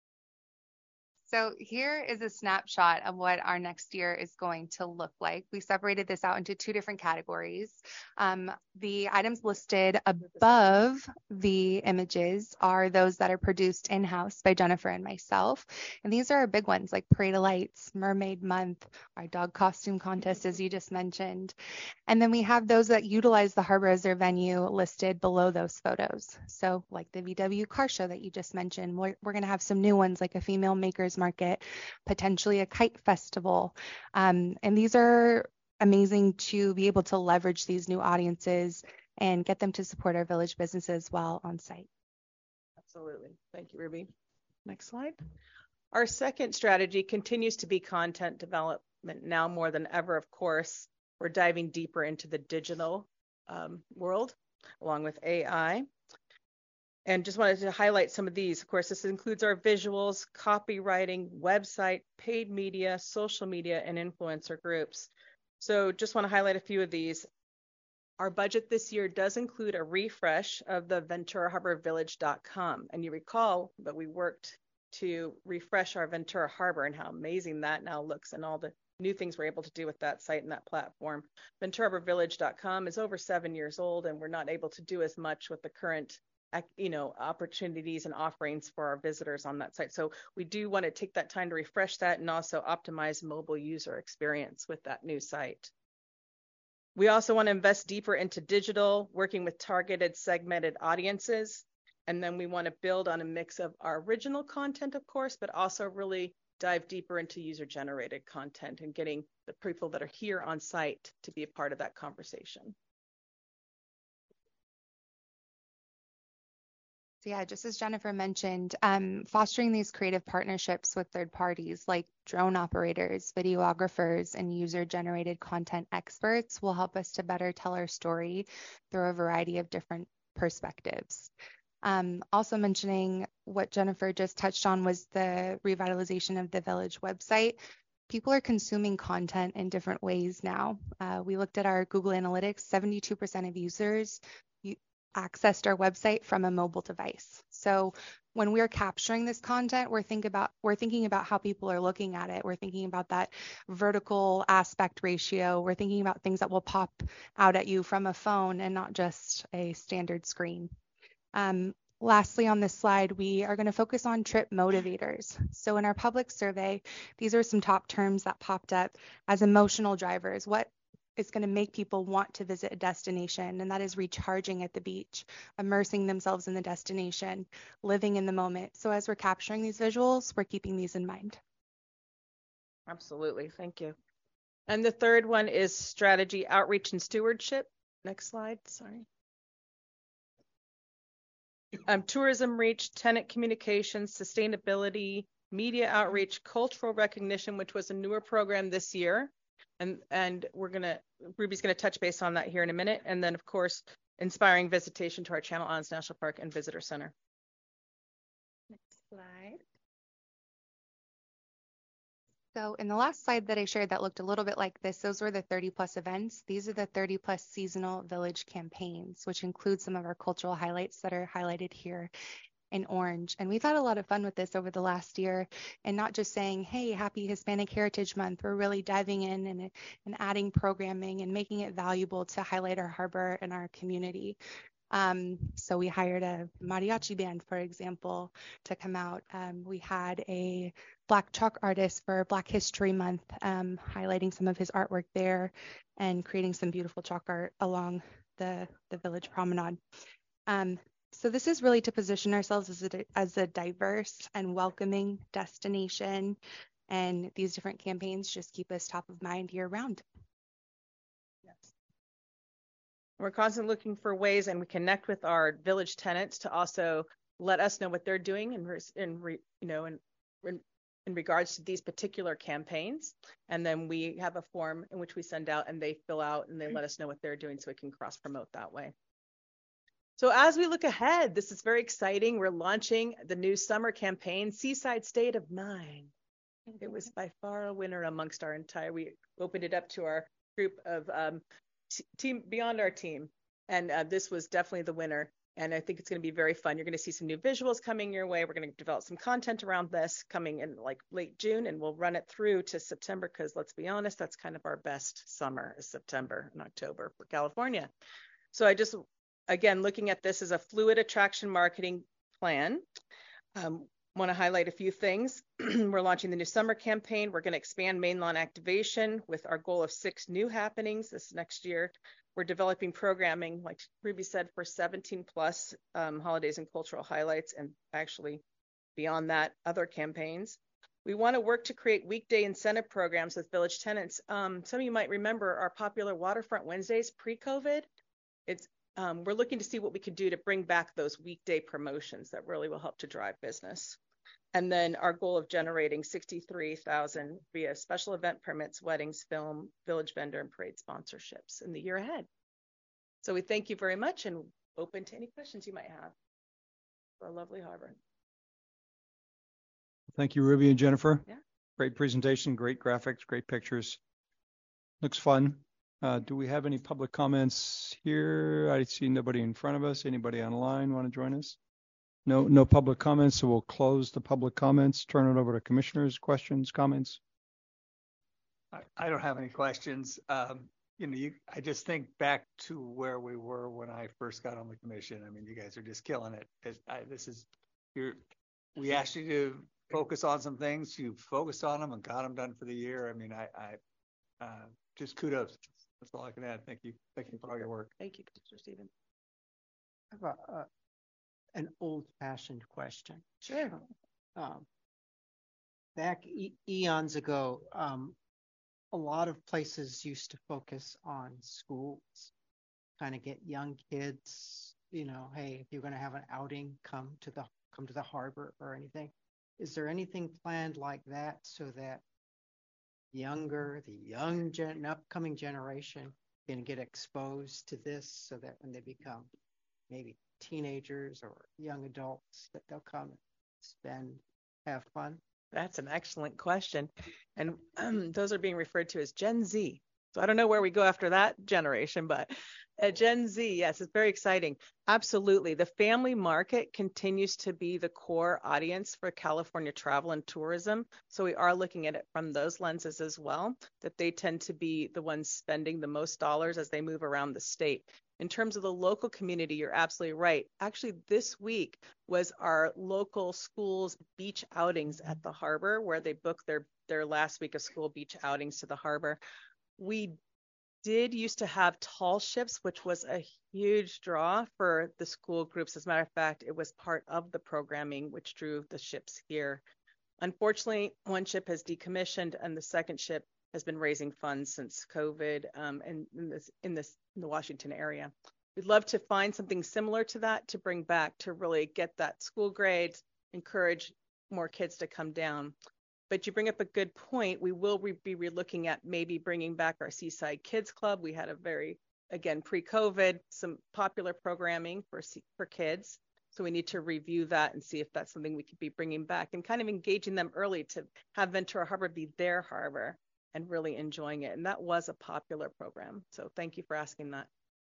So here is a snapshot of what our next year is going to look like. We separated this out into two different categories. Um, the items listed above the images are those that are produced in-house by Jennifer and myself. And these are our big ones like Parade of Lights, Mermaid Month, our dog costume contest, as you just mentioned. And then we have those that utilize the harbor as their venue listed below those photos. So like the V W car show that you just mentioned, we're, we're going to have some new ones like a female makers market, potentially a kite festival. Um, and these are amazing to be able to leverage these new audiences and get them to support our village businesses while on site. Absolutely. Thank you, Ruby. Next slide. Our second strategy continues to be content development now more than ever, of course. We're diving deeper into the digital um, world along with A I. And just wanted to highlight some of these. Of course, this includes our visuals, copywriting, website, paid media, social media, and influencer groups. So just want to highlight a few of these. Our budget this year does include a refresh of the ventura harbor village dot com. And you recall that we worked to refresh our Ventura Harbor and how amazing that now looks and all the new things we're able to do with that site and that platform. ventura harbor village dot com is over seven years old, and we're not able to do as much with the current you know, opportunities and offerings for our visitors on that site. So we do want to take that time to refresh that and also optimize mobile user experience with that new site. We also want to invest deeper into digital, working with targeted segmented audiences. And then we want to build on a mix of our original content, of course, but also really dive deeper into user-generated content and getting the people that are here on site to be a part of that conversation. So yeah, just as Jennifer mentioned, um, fostering these creative partnerships with third parties like drone operators, videographers, and user-generated content experts will help us to better tell our story through a variety of different perspectives. Um, also mentioning what Jennifer just touched on was the revitalization of the Village website. People are consuming content in different ways now. Uh, we looked at our Google Analytics, seventy-two percent of users u- accessed our website from a mobile device. So when we're capturing this content, we're think about we're thinking about how people are looking at it. We're thinking about that vertical aspect ratio. We're thinking about things that will pop out at you from a phone and not just a standard screen. Um, Lastly, on this slide, we are going to focus on trip motivators. So in our public survey, these are some top terms that popped up as emotional drivers. What is going to make people want to visit a destination? And that is recharging at the beach, immersing themselves in the destination, living in the moment. So as we're capturing these visuals, we're keeping these in mind. Absolutely. Thank you. And the third one is strategy, outreach, and stewardship. Next slide. Sorry. Um, tourism reach, tenant communications, sustainability, media outreach, cultural recognition, which was a newer program this year. And, and we're going to, Ruby's going to touch base on that here in a minute. And then, of course, inspiring visitation to our Channel Islands National Park and Visitor Center. Next slide. So in the last slide that I shared that looked a little bit like this, those were the thirty plus events. These are the thirty plus seasonal village campaigns, which include some of our cultural highlights that are highlighted here in orange. And we've had a lot of fun with this over the last year, and not just saying, hey, happy Hispanic Heritage Month. We're really diving in and, and adding programming and making it valuable to highlight our harbor and our community. Um, so we hired a mariachi band, for example, to come out. Um, we had a Black chalk artist for Black History Month, um, highlighting some of his artwork there and creating some beautiful chalk art along the, the village promenade. Um, so this is really to position ourselves as a, as a diverse and welcoming destination. And these different campaigns just keep us top of mind year round. We're constantly looking for ways, and we connect with our village tenants to also let us know what they're doing in, in you know, in, in in regards to these particular campaigns. And then we have a form in which we send out, and they fill out, and they let us know what they're doing, so we can cross promote that way. So as we look ahead, this is very exciting. We're launching the new summer campaign, Seaside State of Nine. It was by far a winner amongst our entire. We opened it up to our group of um, team beyond our team, and uh, this was definitely the winner, and I think it's going to be very fun. You're going to see some new visuals coming your way. We're going to develop some content around this coming in like late June, and we'll run it through to September, because let's be honest, that's kind of our best summer is September and October for California. So I just, again, looking at this as a fluid attraction marketing plan, um, want to highlight a few things. We're launching the new summer campaign. We're going to expand mainline activation with our goal of six new happenings this next year. We're developing programming, like Ruby said, for seventeen plus um, holidays and cultural highlights, and actually beyond that, other campaigns. We want to work to create weekday incentive programs with village tenants. Um, some of you might remember our popular Waterfront Wednesdays pre-COVID. It's Um, we're looking to see what we could do to bring back those weekday promotions that really will help to drive business. And then our goal of generating sixty-three thousand via special event permits, weddings, film, village vendor, and parade sponsorships in the year ahead. So we thank you very much, and open to any questions you might have for a lovely harbor. Thank you, Ruby and Jennifer. Yeah. Great presentation, great graphics, great pictures. Looks fun. Uh, do we have any public comments here? I see nobody in front of us. Anybody online want to join us? No, no public comments, so we'll close the public comments, turn it over to commissioners, questions, comments. I, I don't have any questions. Um, you know, you, I just think back to where we were when I first got on the commission. I mean, you guys are just killing it. it I, this is, you're, we asked you to focus on some things. You focused on them and got them done for the year. I mean, I, I uh, just kudos. That's all I can add. Thank you. Thank you for all your work. Thank you, Mister Stephen. I have a, a, an old-fashioned question. Sure. Um, back e eons ago, um, a lot of places used to focus on schools, kind of get young kids, you know, hey, if you're going to have an outing, come to the come to the harbor or anything. Is there anything planned like that so that younger, the young gen, upcoming generation can get exposed to this, so that when they become, maybe teenagers or young adults that they'll come and spend, have fun? That's an excellent question. And um, those are being referred to as Gen Z. So I don't know where we go after that generation, but at Gen Z, yes, it's very exciting. Absolutely. The family market continues to be the core audience for California travel and tourism. So we are looking at it from those lenses as well, that they tend to be the ones spending the most dollars as they move around the state. In terms of the local community, you're absolutely right. Actually, this week was our local schools beach outings at the harbor, where they booked their, their last week of school beach outings to the harbor. We did used to have tall ships, which was a huge draw for the school groups. As a matter of fact, it was part of the programming which drew the ships here. Unfortunately, one ship has decommissioned, and the second ship has been raising funds since COVID um, and in this in this in the Washington area. We'd love to find something similar to that to bring back to really get that school grades, encourage more kids to come down. But you bring up a good point. We will re- be relooking at maybe bringing back our Seaside Kids Club. We had a very, again, pre-COVID, some popular programming for for kids. So we need to review that and see if that's something we could be bringing back and kind of engaging them early to have Ventura Harbor be their harbor and really enjoying it. And that was a popular program. So thank you for asking that.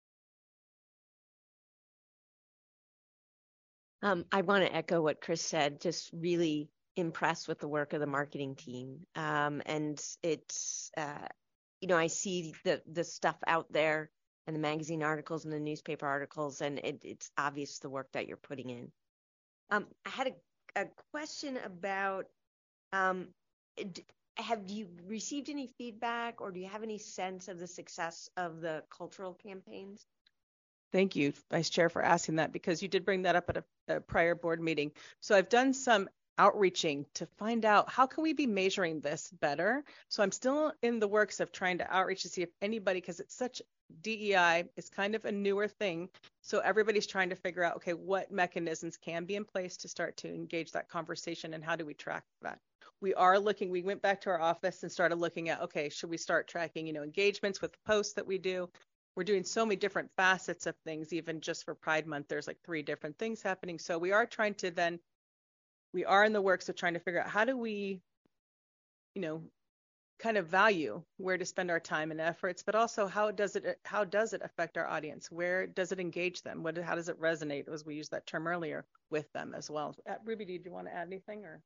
Um, I want to echo what Chris said, just really impressed with the work of the marketing team. Um, and it's, uh, you know, I see the, the stuff out there and the magazine articles and the newspaper articles, and it, it's obvious the work that you're putting in. Um, I had a, a question about, um, have you received any feedback, or do you have any sense of the success of the cultural campaigns? Thank you, Vice Chair, for asking that, because you did bring that up at a, a prior board meeting. So I've done some outreaching to find out how can we be measuring this better. So I'm still in the works of trying to outreach to see if anybody, because it's such D E I is kind of a newer thing. So everybody's trying to figure out, okay, what mechanisms can be in place to start to engage that conversation, and how do we track that? We are looking, we went back to our office and started looking at, okay, should we start tracking, you know, engagements with the posts that we do? We're doing so many different facets of things, even just for Pride Month, there's like three different things happening. So we are trying to then, we are in the works of trying to figure out how do we, you know, kind of value where to spend our time and efforts, but also how does it, how does it affect our audience? Where does it engage them? What, how does it resonate, as we used that term earlier, with them as well? Uh, Ruby, did you want to add anything, or?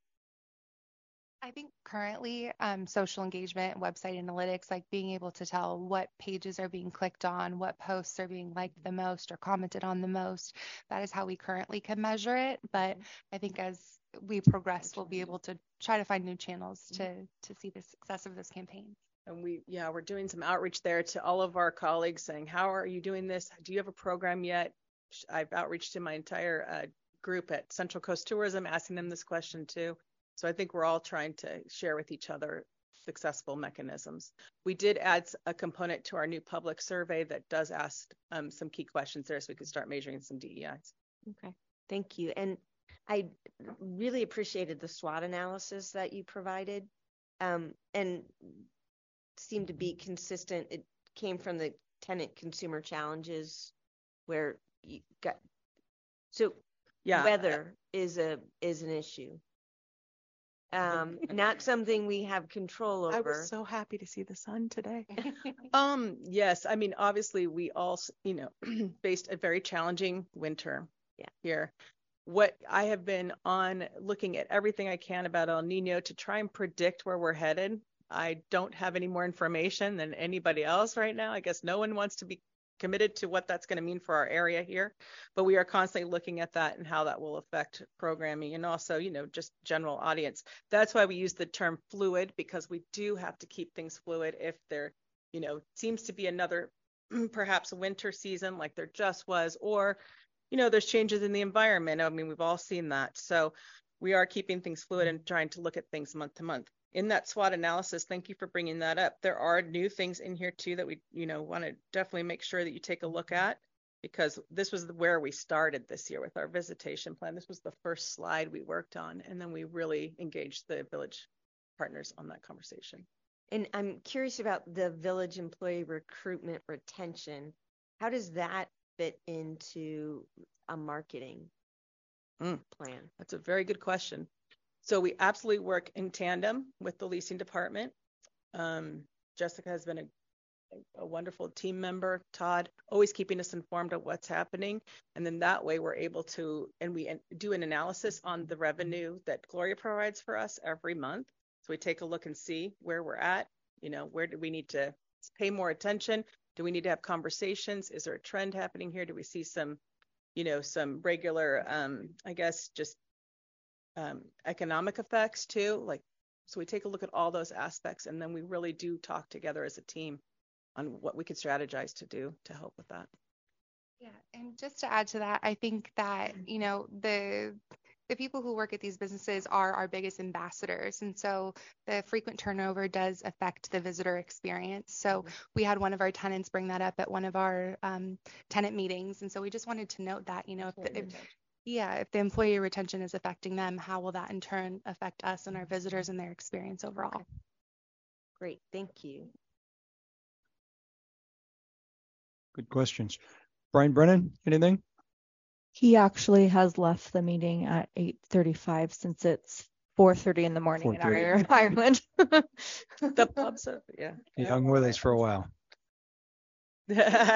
I think currently um, social engagement, website analytics, like being able to tell what pages are being clicked on, what posts are being liked the most or commented on the most, that is how we currently can measure it. But I think as we progress, we'll be able to try to find new channels to to see the success of this campaign. And we, yeah, we're doing some outreach there to all of our colleagues saying, how are you doing this? Do you have a program yet? I've outreached to my entire uh, group at Central Coast Tourism, asking them this question too. So I think we're all trying to share with each other successful mechanisms. We did add a component to our new public survey that does ask um, some key questions there, so we can start measuring some D E Is. Okay, thank you. And I really appreciated the SWOT analysis that you provided, um, and seemed to be consistent. It came from the tenant consumer challenges, where you got so yeah. weather is a is an issue. Um, not something we have control over. I was so happy to see the sun today. um, yes, I mean, obviously we all, you know, faced a very challenging winter yeah. here. What I have been on looking at everything I can about El Nino to try and predict where we're headed. I don't have any more information than anybody else right now. I guess no one wants to be committed to what that's going to mean for our area here, but we are constantly looking at that and how that will affect programming, and also, you know, just general audience. That's why we use the term fluid, because we do have to keep things fluid. If there, you know, seems to be another perhaps winter season like there just was, or, you know, there's changes in the environment. I mean, we've all seen that. So we are keeping things fluid and trying to look at things month to month. In that SWOT analysis, thank you for bringing that up. There are new things in here too that we, you know, want to definitely make sure that you take a look at, because this was where we started this year with our visitation plan. This was the first slide we worked on, and then we really engaged the village partners on that conversation. And I'm curious about the village employee recruitment retention. How does that fit into a marketing Mm. plan? That's a very good question. So we absolutely work in tandem with the leasing department. Um, Jessica has been a, a wonderful team member. Todd, always keeping us informed of what's happening. And then that way we're able to, and we do an analysis on the revenue that Gloria provides for us every month. So we take a look and see where we're at. You know, where do we need to pay more attention? Do we need to have conversations? Is there a trend happening here? Do we see some, you know, some regular, um, I guess, just um, economic effects too? Like, so we take a look at all those aspects, and then we really do talk together as a team on what we could strategize to do to help with that. Yeah, and just to add to that, I think that, you know, the the people who work at these businesses are our biggest ambassadors. And so the frequent turnover does affect the visitor experience. So we had one of our tenants bring that up at one of our um, tenant meetings. And so we just wanted to note that, you know, if, the, if yeah, if the employee retention is affecting them, how will that in turn affect us and our visitors and their experience overall? Great, thank you. Good questions. Brian Brennan, anything? He actually has left the meeting at eight thirty-five since it's four thirty in the morning in our Ireland. The pubs, are, yeah. He hung with us for a while. Oh,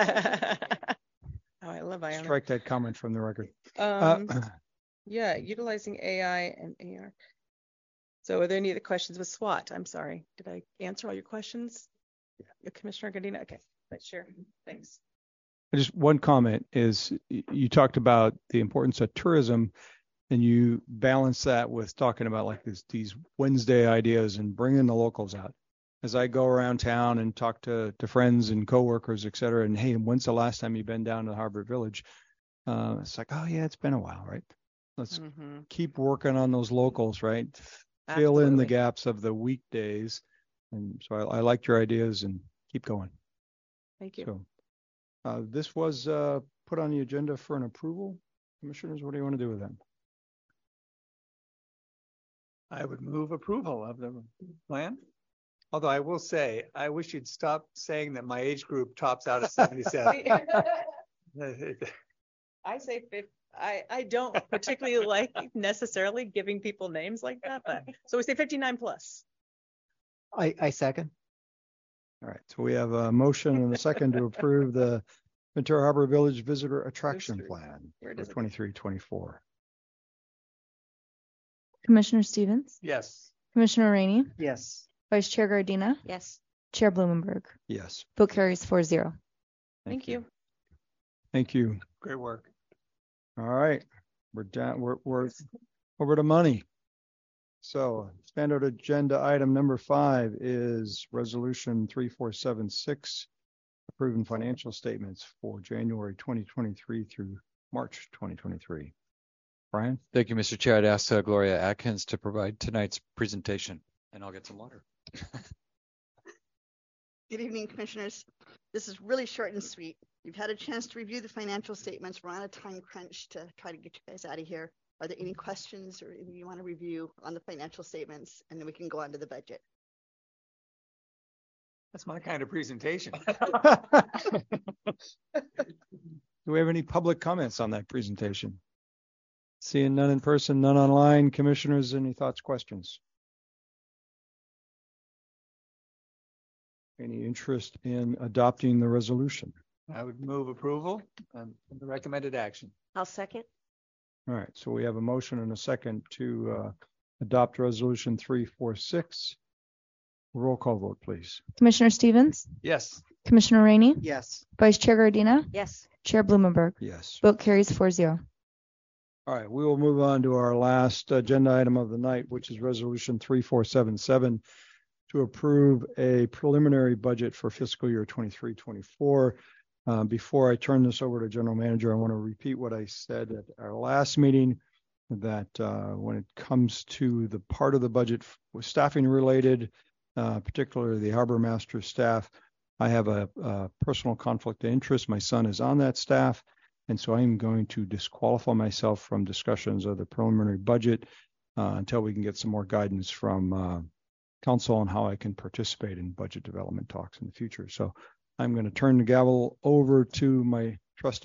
I love Ireland. Strike that comment from the record. Um, uh, yeah, utilizing A I and A R. So are there any other questions with SWOT? I'm sorry. Did I answer all your questions? Yeah. Commissioner Gardina? Okay, right, sure. Thanks. Just one comment is you talked about the importance of tourism, and you balance that with talking about like this, these Wednesday ideas and bringing the locals out. As I go around town and talk to, to friends and coworkers, et cetera, and hey, when's the last time you've been down to Harbor Village? Uh, it's like, oh yeah, it's been a while, right? Let's mm-hmm. keep working on those locals, right? Absolutely. Fill in the gaps of the weekdays. And so I, I liked your ideas and keep going. Thank you. So, Uh, this was uh, put on the agenda for an approval. Commissioners, what do you want to do with that? I would move approval of the plan. Although I will say, I wish you'd stop saying that my age group tops out at seventy-seven. I say fifty. I, I don't particularly like necessarily giving people names like that, but so we say fifty-nine plus. I, I second. All right, so we have a motion and a second to approve the Ventura Harbor Village Visitor Attraction Plan for twenty-three twenty-four. Commissioner Stevens? Yes. Commissioner Rainey? Yes. Vice Chair Gardina? Yes. Chair Blumenberg? Yes. Vote carries four zero. Thank, Thank you. Thank you. Great work. All right, we're down. We're, we're over to money. So standard agenda item number five is resolution three four seven six, approving financial statements for January twenty twenty-three through March twenty twenty-three. Brian? Thank you, Mister Chair. I'd ask uh, Gloria Atkins to provide tonight's presentation, and I'll get some water. Good evening, Commissioners. This is really short and sweet. You've had a chance to review the financial statements. We're on a time crunch to try to get you guys out of here. Are there any questions or anything you want to review on the financial statements? And then we can go on to the budget. That's my kind of presentation. Do we have any public comments on that presentation? Seeing none in person, none online. Commissioners, any thoughts, questions? Any interest in adopting the resolution? I would move approval and the recommended action. I'll second. All right, so we have a motion and a second to uh, adopt resolution three four six. Roll call vote, please. Commissioner Stevens? Yes. Commissioner Rainey? Yes. Vice Chair Gardina? Yes. Chair Blumenberg? Yes. Vote carries four zero. All right, we will move on to our last agenda item of the night, which is resolution three four seven seven to approve a preliminary budget for fiscal year twenty-three twenty-four. Uh, before I turn this over to General Manager, I want to repeat what I said at our last meeting, that uh, when it comes to the part of the budget with staffing related, uh, particularly the Harbor Master staff, I have a, a personal conflict of interest. My son is on that staff, and so I'm going to disqualify myself from discussions of the preliminary budget uh, until we can get some more guidance from uh, council on how I can participate in budget development talks in the future. So I'm going to turn the gavel over to my trusty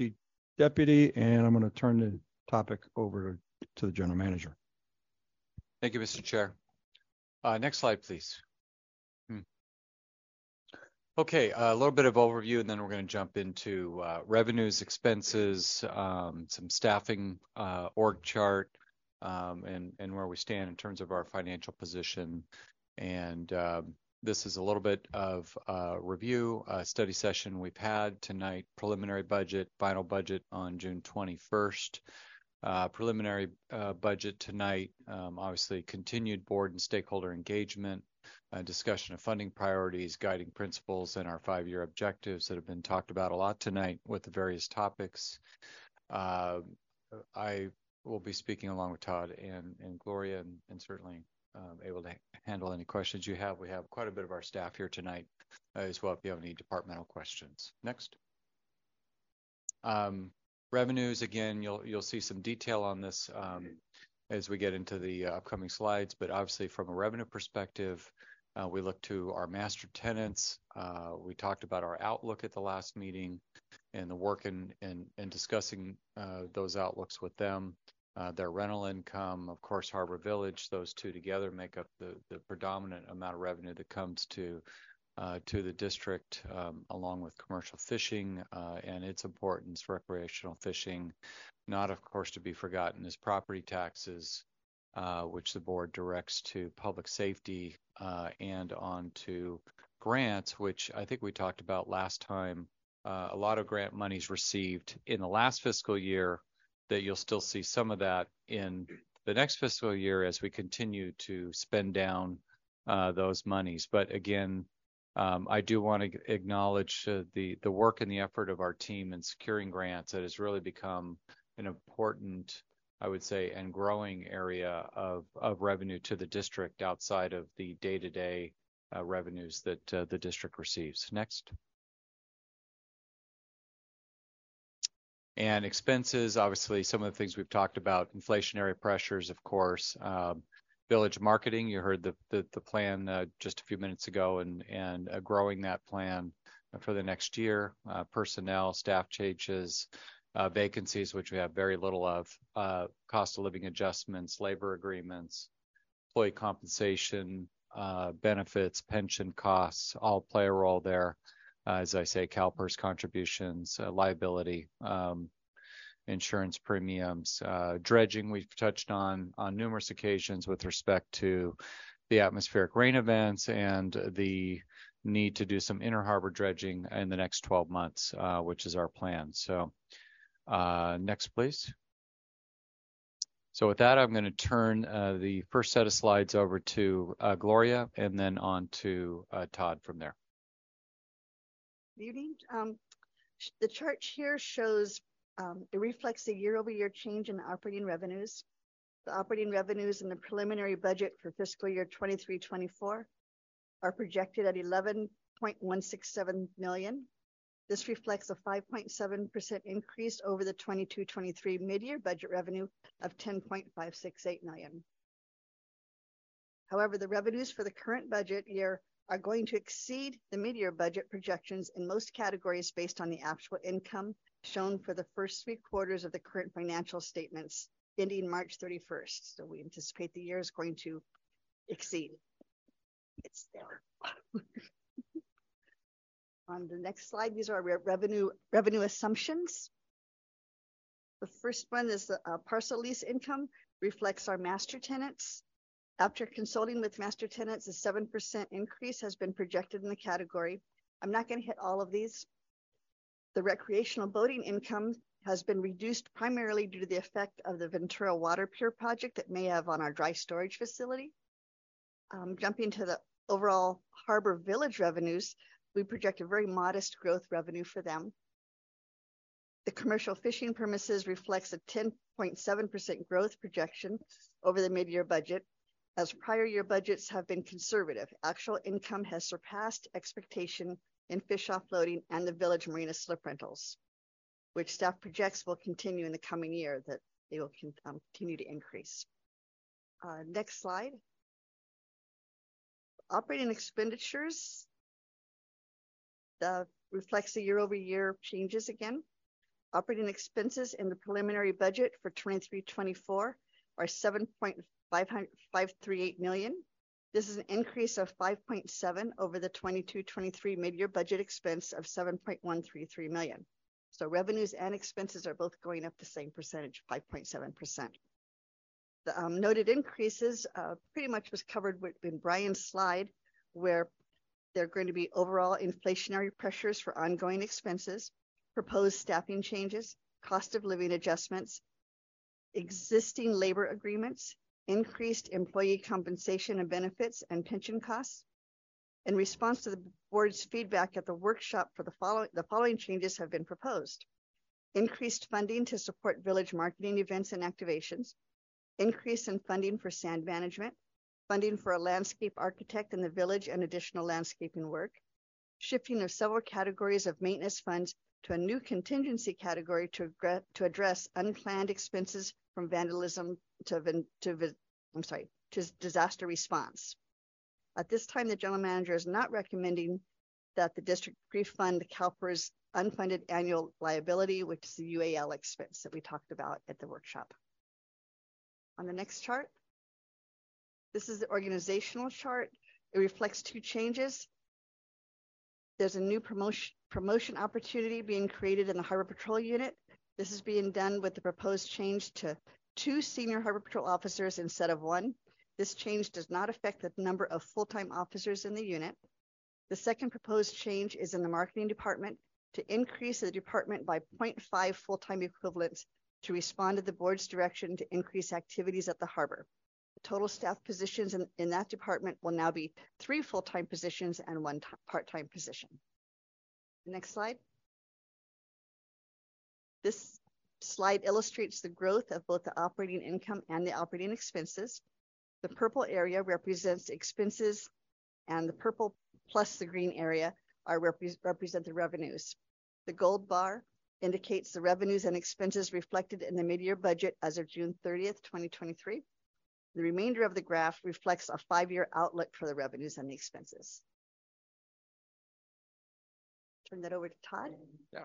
deputy, and I'm going to turn the topic over to the general manager. Thank you, Mister Chair. Uh, next slide, please. Hmm. Okay, a little bit of overview, and then we're going to jump into uh, revenues, expenses, um, some staffing, uh, org chart, um, and, and where we stand in terms of our financial position. And um, this is a little bit of uh, review, a study session we've had tonight, preliminary budget, final budget on June twenty-first. Uh, preliminary uh, budget tonight, um, obviously continued board and stakeholder engagement, uh, discussion of funding priorities, guiding principles, and our five-year objectives that have been talked about a lot tonight with the various topics. Uh, I will be speaking along with Todd and, and Gloria, and, and certainly um, able to handle any questions you have. We have quite a bit of our staff here tonight uh, as well if you have any departmental questions. Next. Um, Revenues, again, you'll you'll see some detail on this um, as we get into the uh, upcoming slides, but obviously from a revenue perspective, uh, we look to our master tenants. Uh, we talked about our outlook at the last meeting and the work in, in, in discussing uh, those outlooks with them, uh, their rental income, of course, Harbor Village. Those two together make up the, the predominant amount of revenue that comes to Uh, to the district, um, along with commercial fishing uh, and its importance, recreational fishing. Not, of course, to be forgotten is property taxes, uh, which the board directs to public safety uh, and on to grants, which I think we talked about last time. Uh, a lot of grant monies received in the last fiscal year that you'll still see some of that in the next fiscal year as we continue to spend down uh, those monies. But again, Um, I do want to acknowledge uh, the the work and the effort of our team in securing grants. That has really become an important, I would say, and growing area of, of revenue to the district outside of the day-to-day uh, revenues that uh, the district receives. Next. And expenses, obviously, some of the things we've talked about, inflationary pressures, of course. Um, Village marketing, you heard the the, the plan uh, just a few minutes ago, and and uh, growing that plan for the next year. Uh, personnel, staff changes, uh, vacancies, which we have very little of, uh, cost of living adjustments, labor agreements, employee compensation, uh, benefits, pension costs, all play a role there. Uh, as I say, CalPERS contributions, uh, liability. Um, insurance premiums, uh, dredging we've touched on on numerous occasions with respect to the atmospheric rain events and the need to do some inner harbor dredging in the next twelve months, uh, which is our plan. So uh, next, please. So with that, I'm going to turn uh, the first set of slides over to uh, Gloria and then on to uh, Todd from there. Good evening. Um, the chart here shows Um, it reflects the year-over-year change in operating revenues. The operating revenues in the preliminary budget for fiscal year twenty-three twenty-four are projected at eleven point one six seven million. This reflects a five point seven percent increase over the twenty-two twenty-three mid-year budget revenue of ten point five six eight million. However, the revenues for the current budget year are going to exceed the mid-year budget projections in most categories based on the actual income shown for the first three quarters of the current financial statements ending March thirty-first. So we anticipate the year is going to exceed. It's there. On the next slide, these are our revenue revenue assumptions. The first one is the uh, parcel lease income reflects our master tenants. After consulting with master tenants, a seven percent increase has been projected in the category. I'm not going to hit all of these. The recreational boating income has been reduced primarily due to the effect of the Ventura Water Pier project that may have on our dry storage facility. Um, jumping to the overall Harbor Village revenues, we project a very modest growth revenue for them. The commercial fishing premises reflects a ten point seven percent growth projection over the mid-year budget, as prior year budgets have been conservative. Actual income has surpassed expectation in fish offloading and the village marina slip rentals, which staff projects will continue in the coming year, that they will um, continue to increase. Uh, next slide. Operating expenditures the, reflects the year over year changes again. Operating expenses in the preliminary budget for twenty-three twenty-four are seven point five three eight million. This is an increase of five point seven over the twenty-two twenty-three mid-year budget expense of seven point one three three million. So revenues and expenses are both going up the same percentage, five point seven percent. The um, noted increases uh, pretty much was covered with, in Brian's slide, where there are going to be overall inflationary pressures for ongoing expenses, proposed staffing changes, cost of living adjustments, existing labor agreements, increased employee compensation and benefits and pension costs. In response to the board's feedback at the workshop for the following, the following changes have been proposed. Increased funding to support village marketing events and activations, increase in funding for sand management, funding for a landscape architect in the village and additional landscaping work, shifting of several categories of maintenance funds to a new contingency category to, to address unplanned expenses from vandalism to, to I'm sorry, to disaster response. At this time, the general manager is not recommending that the district pre-fund CalPERS unfunded annual liability, which is the U A L expense that we talked about at the workshop. On the next chart, this is the organizational chart. It reflects two changes. There's a new promotion promotion opportunity being created in the Harbor Patrol Unit. This is being done with the proposed change to two senior Harbor Patrol officers instead of one. This change does not affect the number of full-time officers in the unit. The second proposed change is in the marketing department to increase the department by zero point five full-time equivalents to respond to the board's direction to increase activities at the harbor. The total staff positions in, in that department will now be three full-time positions and one part-time position. Next slide. This slide illustrates the growth of both the operating income and the operating expenses. The purple area represents expenses, and the purple plus the green area are repre represent the revenues. The gold bar indicates the revenues and expenses reflected in the mid-year budget as of June thirtieth, twenty twenty-three. The remainder of the graph reflects a five-year outlook for the revenues and the expenses. Turn that over to Todd. Yeah.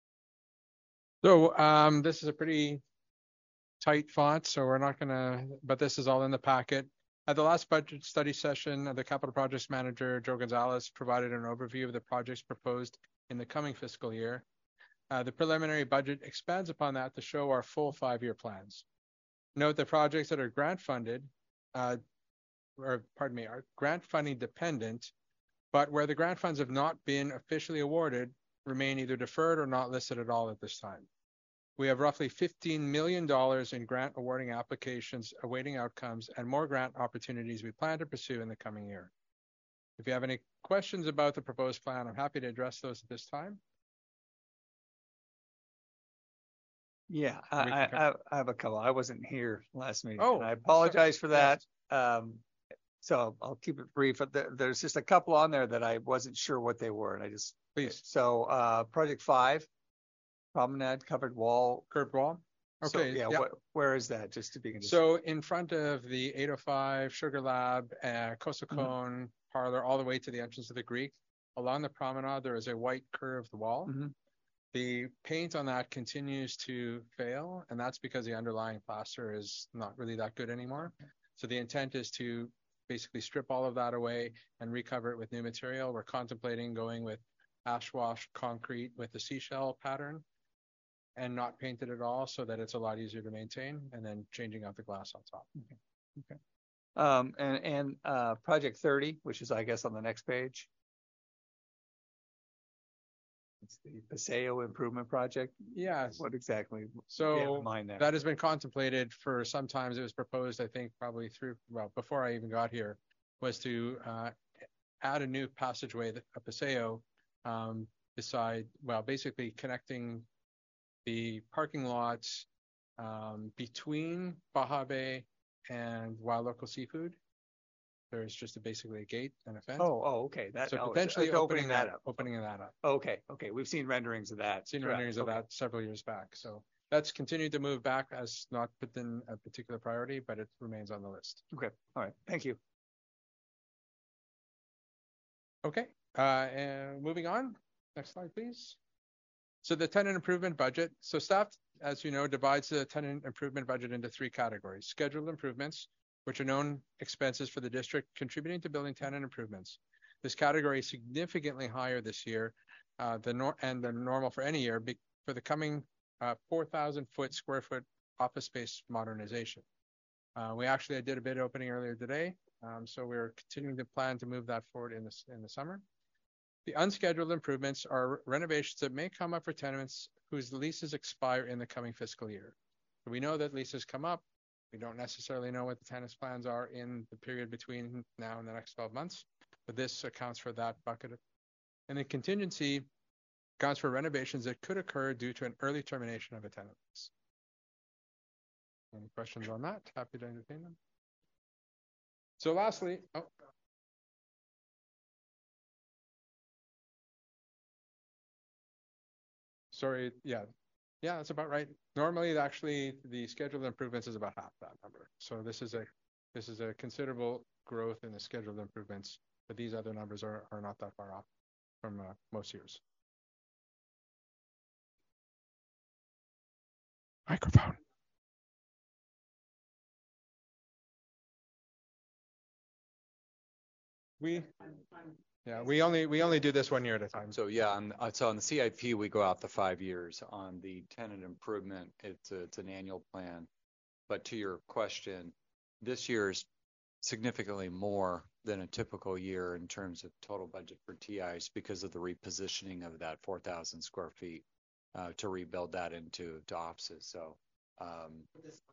So um, this is a pretty tight font, so we're not gonna, but this is all in the packet. At the last budget study session, the capital projects manager, Joe Gonzalez, provided an overview of the projects proposed in the coming fiscal year. Uh, the preliminary budget expands upon that to show our full five-year plans. Note that projects that are grant funded, uh, or pardon me, are grant funding dependent, but where the grant funds have not been officially awarded, remain either deferred or not listed at all at this time. We have roughly fifteen million dollars in grant awarding applications awaiting outcomes and more grant opportunities we plan to pursue in the coming year. If you have any questions about the proposed plan, I'm happy to address those at this time. Yeah, I, I, I have a couple. I wasn't here last meeting. Oh, and I apologize for that. Um, so I'll keep it brief. There, there's just a couple on there that I wasn't sure what they were, and I just please. So uh, project five, promenade covered wall, curved wall. Okay. So, yeah. yeah. Wh where is that? Just to be. So in front of the eight oh five Sugar Lab, uh, Coastal Cone mm-hmm. parlor, all the way to the entrance of the Greek, along the promenade, there is a white curved wall. Mm-hmm. The paint on that continues to fail, and that's because the underlying plaster is not really that good anymore. So the intent is to basically strip all of that away and recover it with new material. We're contemplating going with ash wash concrete with the seashell pattern and not paint it at all, so that it's a lot easier to maintain, and then changing out the glass on top. Okay. Okay. Um, and and uh, project thirty, which is I guess on the next page. It's the Paseo Improvement Project. Yes. What exactly? So that. that has been contemplated for some time. It was proposed, I think, probably through, well, before I even got here, was to uh, add a new passageway, a Paseo, um, beside, well, basically connecting the parking lots um, between Baja Bay and Wild Local Seafood. There's just a, basically a gate and a fence. Oh, oh, okay. That, so oh, potentially it's opening, opening that, that up. Opening that up. Okay, okay. We've seen renderings of that. Seen Correct. renderings okay. of that several years back. So that's continued to move back as not within a particular priority, but it remains on the list. Okay. All right. Thank you. Okay. Uh, and moving on. Next slide, please. So the tenant improvement budget. So staff, as you know, divides the tenant improvement budget into three categories: scheduled improvements, which are known expenses for the district contributing to building tenant improvements. This category is significantly higher this year uh, than nor- and the normal for any year be- for the coming uh, four thousand foot square foot office space modernization. Uh, we actually I did a bid opening earlier today, um, so we're continuing to plan to move that forward in the, in the summer. The unscheduled improvements are renovations that may come up for tenants whose leases expire in the coming fiscal year. So we know that leases come up. We don't necessarily know what the tenants' plans are in the period between now and the next twelve months, but this accounts for that bucket. And the contingency accounts for renovations that could occur due to an early termination of a tenant lease. Any questions on that? Happy to entertain them. So lastly, oh. Sorry, yeah, yeah, that's about right. Normally, actually, the scheduled improvements is about half that number. So this is a this is a considerable growth in the scheduled improvements, but these other numbers are, are not that far off from uh, most years. Microphone. We Yeah, we only we only do this one year at a time. So yeah, on, uh, so on the C I P, we go out the five years. On the tenant improvement, it's a, it's an annual plan. But to your question, this year is significantly more than a typical year in terms of total budget for T Is because of the repositioning of that four thousand square feet uh, to rebuild that into to offices. So um,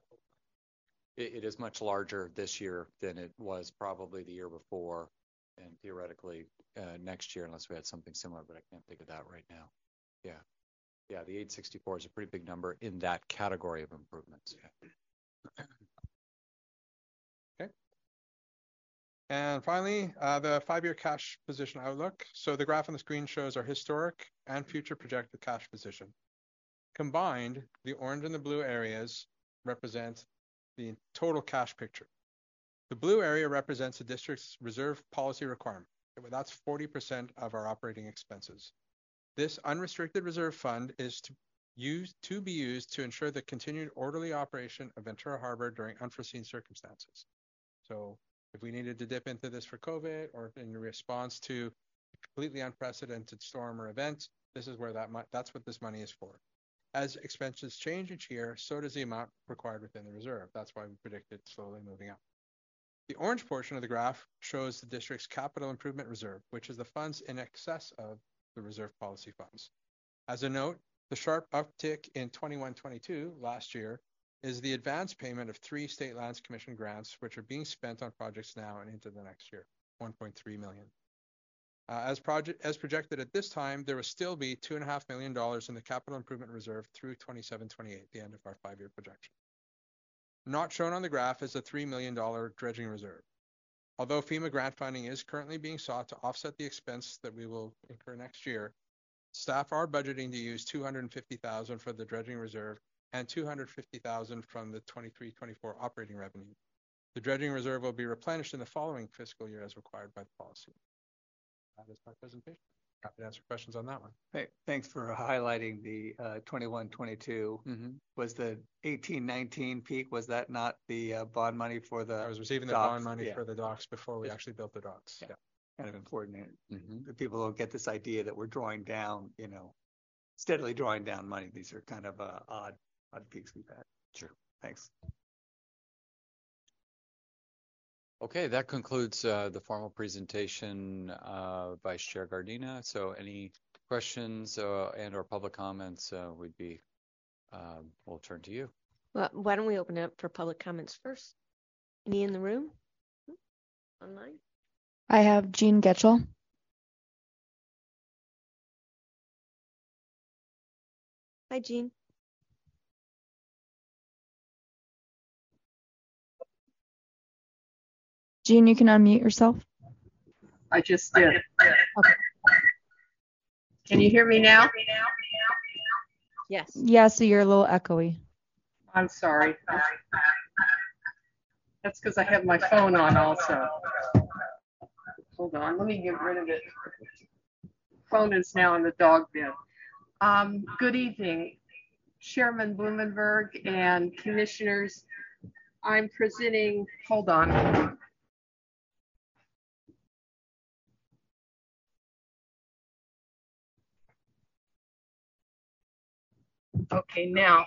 it, it is much larger this year than it was probably the year before. And theoretically uh, next year, unless we had something similar, but I can't think of that right now. Yeah. Yeah, the eight sixty-four is a pretty big number in that category of improvements. Yeah. Okay. And finally, uh, the five-year cash position outlook. So the graph on the screen shows our historic and future projected cash position. Combined, the orange and the blue areas represent the total cash picture. The blue area represents the district's reserve policy requirement. That's forty percent of our operating expenses. This unrestricted reserve fund is to, use, to be used to ensure the continued orderly operation of Ventura Harbor during unforeseen circumstances. So if we needed to dip into this for COVID or in response to a completely unprecedented storm or event, this is where that that's what this money is for. As expenses change each year, so does the amount required within the reserve. That's why we predict it slowly moving up. The orange portion of the graph shows the district's capital improvement reserve, which is the funds in excess of the reserve policy funds. As a note, the sharp uptick in twenty-one twenty-two last year is the advance payment of three state lands commission grants, which are being spent on projects now and into the next year, one point three million dollars. Uh, as, project, as projected at this time, there will still be two point five million dollars in the capital improvement reserve through twenty-seven twenty-eight, the end of our five-year projection. Not shown on the graph is the three million dollars dredging reserve. Although FEMA grant funding is currently being sought to offset the expense that we will incur next year, staff are budgeting to use two hundred fifty thousand dollars for the dredging reserve and two hundred fifty thousand dollars from the twenty-three twenty-four operating revenue. The dredging reserve will be replenished in the following fiscal year as required by the policy. That is my presentation. Happy to answer questions on that one. Hey, thanks for highlighting the uh, twenty-one twenty-two. Mm-hmm. Was the eighteen nineteen peak, was that not the uh, bond money for the I was receiving the docks? bond money Yeah. for the docks before we actually built the docks. Yeah. Yeah. Kind of important. Mm-hmm. That people don't get this idea that we're drawing down, you know, steadily drawing down money. These are kind of uh, odd, odd peaks we've had. Sure. Thanks. Okay, that concludes uh, the formal presentation, uh, Vice Chair Gardina. So any questions uh, and or public comments, uh, we'd be, um, we'll turn to you. Well, why don't we open it up for public comments first? Any in the room? Online? I have Jean Getchell. Hi, Jean. Jean, you can unmute yourself. I just did. Okay. Can you hear me now? Yes. Yeah, so you're a little echoey. I'm sorry. That's because I have my phone on also. Hold on, let me get rid of it. Phone is now in the dog bin. Um, good evening, Chairman Blumenberg and Commissioners. I'm presenting, hold on. Okay, now.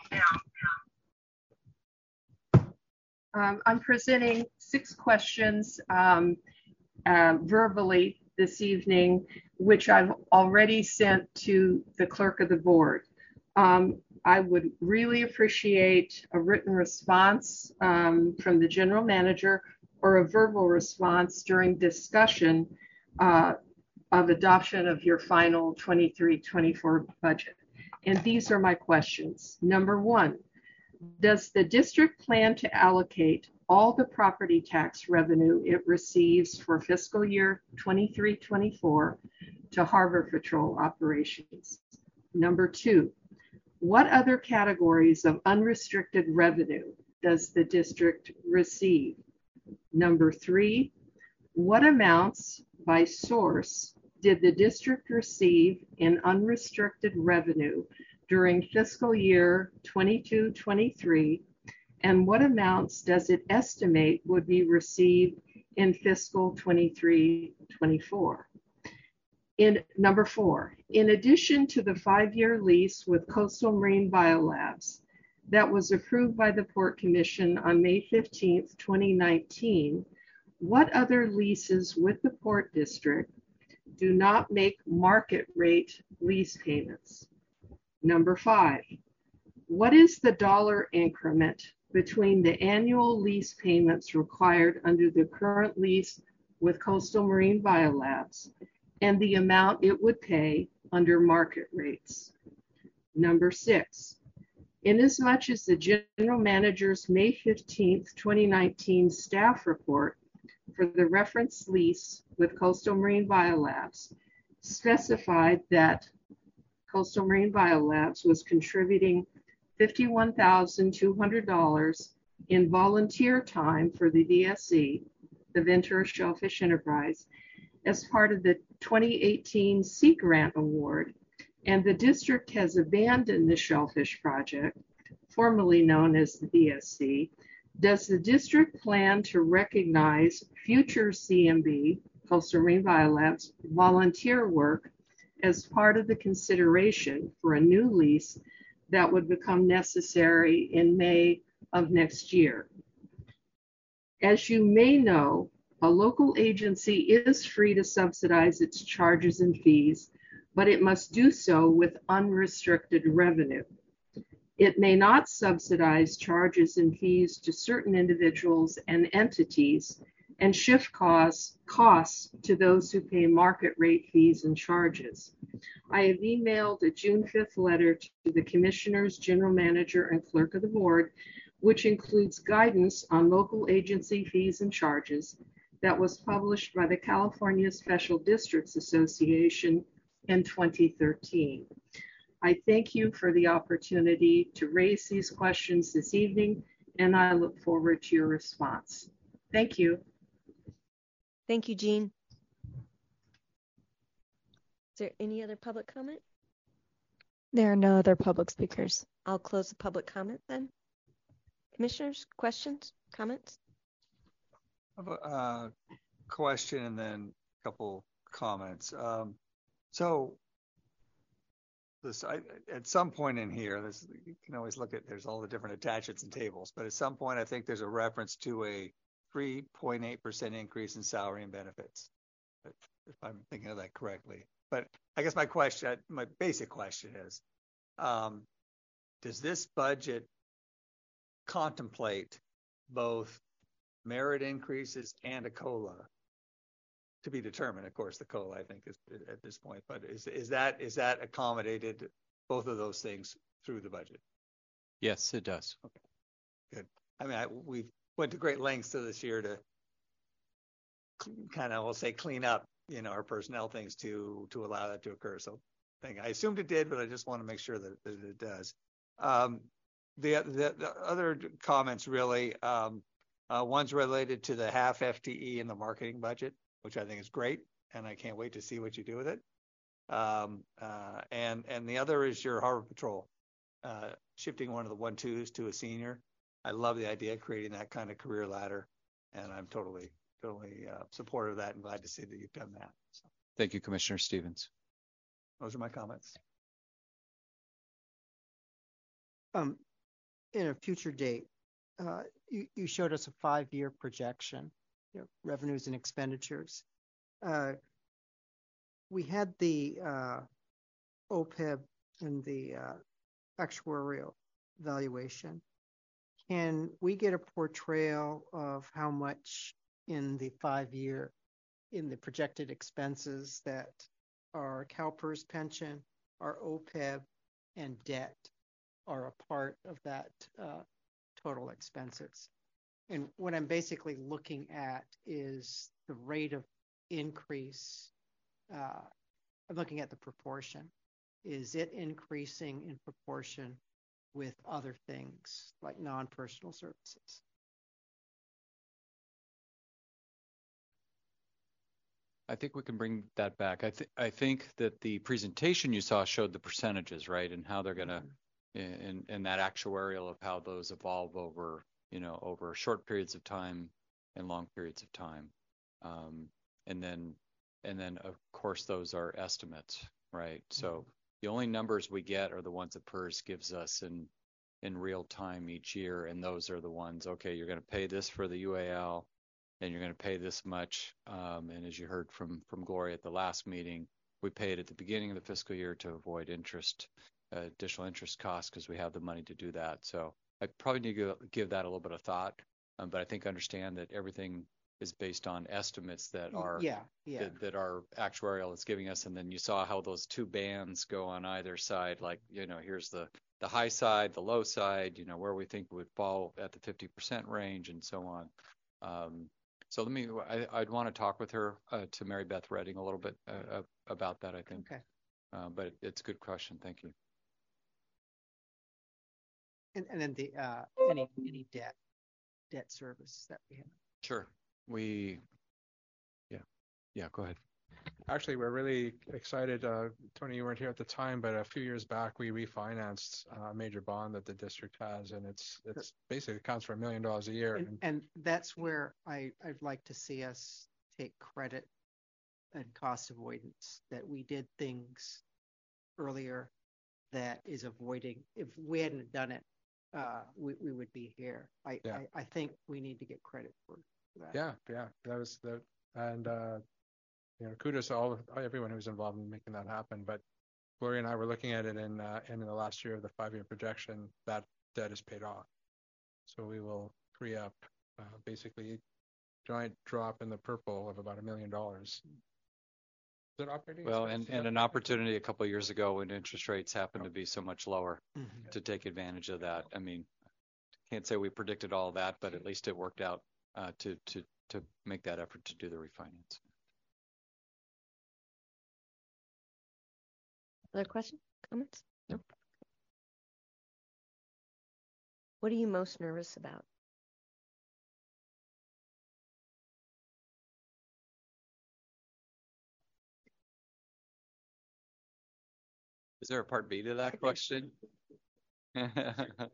Um, I'm presenting six questions um, uh, verbally this evening, which I've already sent to the clerk of the board. Um, I would really appreciate a written response um, from the general manager or a verbal response during discussion uh, of adoption of your final twenty-three twenty-four budget. And these are my questions. Number one, does the district plan to allocate all the property tax revenue it receives for fiscal year twenty-three twenty-four to Harbor Patrol operations? Number two, what other categories of unrestricted revenue does the district receive? Number three, what amounts by source did the district receive in unrestricted revenue during fiscal year twenty-two twenty-three, and what amounts does it estimate would be received in fiscal twenty-three twenty-four? In number four, in addition to the five-year lease with Coastal Marine Biolabs that was approved by the Port Commission on May fifteenth, twenty nineteen, what other leases with the Port District do not make market rate lease payments? Number five, what is the dollar increment between the annual lease payments required under the current lease with Coastal Marine Biolabs and the amount it would pay under market rates? Number six, inasmuch as the general manager's May fifteenth, twenty nineteen staff report for the reference lease with Coastal Marine Biolabs specified that Coastal Marine Biolabs was contributing fifty-one thousand two hundred dollars in volunteer time for the V S E, the Ventura Shellfish Enterprise, as part of the twenty eighteen Sea Grant Award, and the district has abandoned the Shellfish Project, formerly known as the V S C, does the district plan to recognize future C M B, Coastal Marine Biolabs, volunteer work as part of the consideration for a new lease that would become necessary in May of next year? As you may know, a local agency is free to subsidize its charges and fees, but it must do so with unrestricted revenue. It may not subsidize charges and fees to certain individuals and entities and shift costs, costs to those who pay market rate fees and charges. I have emailed a June fifth letter to the commissioners, general manager, and clerk of the board, which includes guidance on local agency fees and charges that was published by the California Special Districts Association in twenty thirteen. I thank you for the opportunity to raise these questions this evening, and I look forward to your response. Thank you. Thank you, Jean. Is there any other public comment? There are no other public speakers. I'll close the public comment then. Commissioners, questions, comments? I have a uh, question and then a couple comments. Um, so this, I, at some point in here, this, you can always look at, there's all the different attachments and tables, but at some point I think there's a reference to a three point eight percent increase in salary and benefits, if I'm thinking of that correctly. But I guess my question, my basic question is, um, does this budget contemplate both merit increases and a COLA? To be determined, of course, the COLA, I think, is at this point, but is is that is that accommodated, both of those things, through the budget? Yes, it does. Okay, good. I mean, I, we went to great lengths to this year to kind of, we'll say, clean up, you know, our personnel things to to allow that to occur. So I think I assumed it did, but I just want to make sure that, that it does. Um, the, the the other comments really, um, uh, one's related to the half F T E in the marketing budget, which I think is great, and I can't wait to see what you do with it. Um, uh, and and the other is your harbor patrol, uh, shifting one of the one twos to a senior. I love the idea of creating that kind of career ladder, and I'm totally totally uh, supportive of that and glad to see that you've done that. So Thank you, Commissioner Stevens. those are my comments. Um, in a future date, uh, you, you showed us a five-year projection, you know, revenues and expenditures. Uh, we had the uh, O P E B and the uh, actuarial valuation. Can we get a portrayal of how much in the five-year, in the projected expenses that our CalPERS pension, our O P E B, and debt are a part of that uh, total expenses? And what I'm basically looking at is the rate of increase. Uh, I'm looking at the proportion. Is it increasing in proportion with other things like non-personal services? I think we can bring that back. I think I think that the presentation you saw showed the percentages, right, and how they're gonna, in in that actuarial of how those evolve over, you know, over short periods of time and long periods of time, um, and then and then of course those are estimates, right? So the only numbers we get are the ones that PERS gives us in in real time each year, and those are the ones. Okay, you're going to pay this for the U A L. And you're going to pay this much. Um, and as you heard from from Gloria at the last meeting, we pay it at the beginning of the fiscal year to avoid interest, uh, additional interest costs, because we have the money to do that. So I probably need to give that a little bit of thought. Um, but I think understand that everything is based on estimates that are yeah, yeah. That, that our actuarial is giving us. And then you saw how those two bands go on either side. Like, you know, here's the the high side, the low side, you know, where we think we would fall at the fifty percent range and so on. Um, So let me, I, I'd want to talk with her, uh, to Mary Beth Redding a little bit uh, about that, I think. Okay. Uh, but it, it's a good question. Thank you. And, and then the, uh, any, any debt, debt service that we have. Sure. We, yeah. Yeah, go ahead. Actually, we're really excited. Uh, Tony, you weren't here at the time, but a few years back, we refinanced a major bond that the district has, and it's it's basically accounts for a million dollars a year. And, and that's where I, I'd like to see us take credit and cost avoidance, that we did things earlier that is avoiding. If we hadn't done it, uh, we, we would be here. I, Yeah. I, I think we need to get credit for that. Yeah, yeah, that was the, and uh, you know, kudos to all everyone who was involved in making that happen. But Gloria and I were looking at it in uh, in the last year of the five-year projection. That debt is paid off, so we will free up uh, basically a giant drop in the purple of about a million dollars. Is it operating? Well, expense? and, and an opportunity a couple of years ago when interest rates happened to be so much lower Mhm. to take advantage of that. I mean, can't say we predicted all of that, but at least it worked out uh, to to to make that effort to do the refinance. Other questions, comments? No. What are you most nervous about? Is there a part B to that question? I,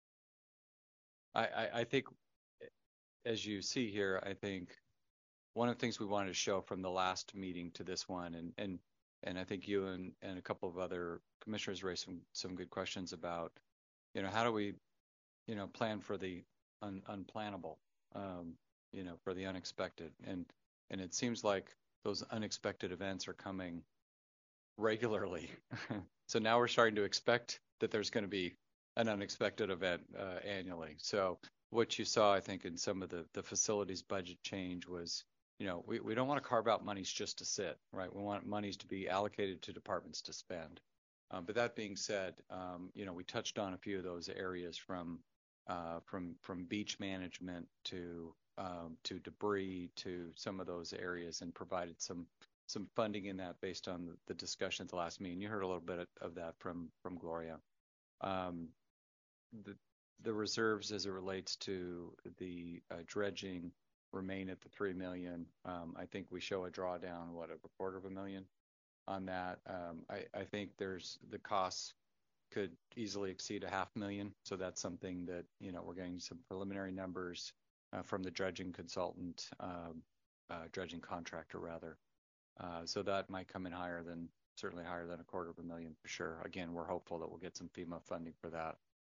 I, I think, as you see here, I think one of the things we wanted to show from the last meeting to this one, and and and I think you and, and a couple of other commissioners raised some some good questions about, you know, how do we, you know, plan for the un, unplannable, um, you know, for the unexpected, and and it seems like those unexpected events are coming regularly. So now we're starting to expect that there's going to be an unexpected event uh, annually. So what you saw, I think, in some of the, the facilities budget change was, you know, we, we don't want to carve out monies just to sit, right? We want monies to be allocated to departments to spend. Um, but that being said, um, you know, we touched on a few of those areas from uh, from from beach management to um, to debris to some of those areas, and provided some some funding in that based on the, the discussion at the last meeting. You heard a little bit of that from from Gloria. Um, the the reserves as it relates to the uh, dredging remain at the three million. Um, I think we show a drawdown, what, of a quarter of a million on that. Um, I, I think there's the costs could easily exceed a half million. So that's something that, you know, we're getting some preliminary numbers uh, from the dredging consultant, uh, uh, dredging contractor rather. Uh, so that might come in higher than, certainly higher than a quarter of a million for sure. Again, we're hopeful that we'll get some FEMA funding for that.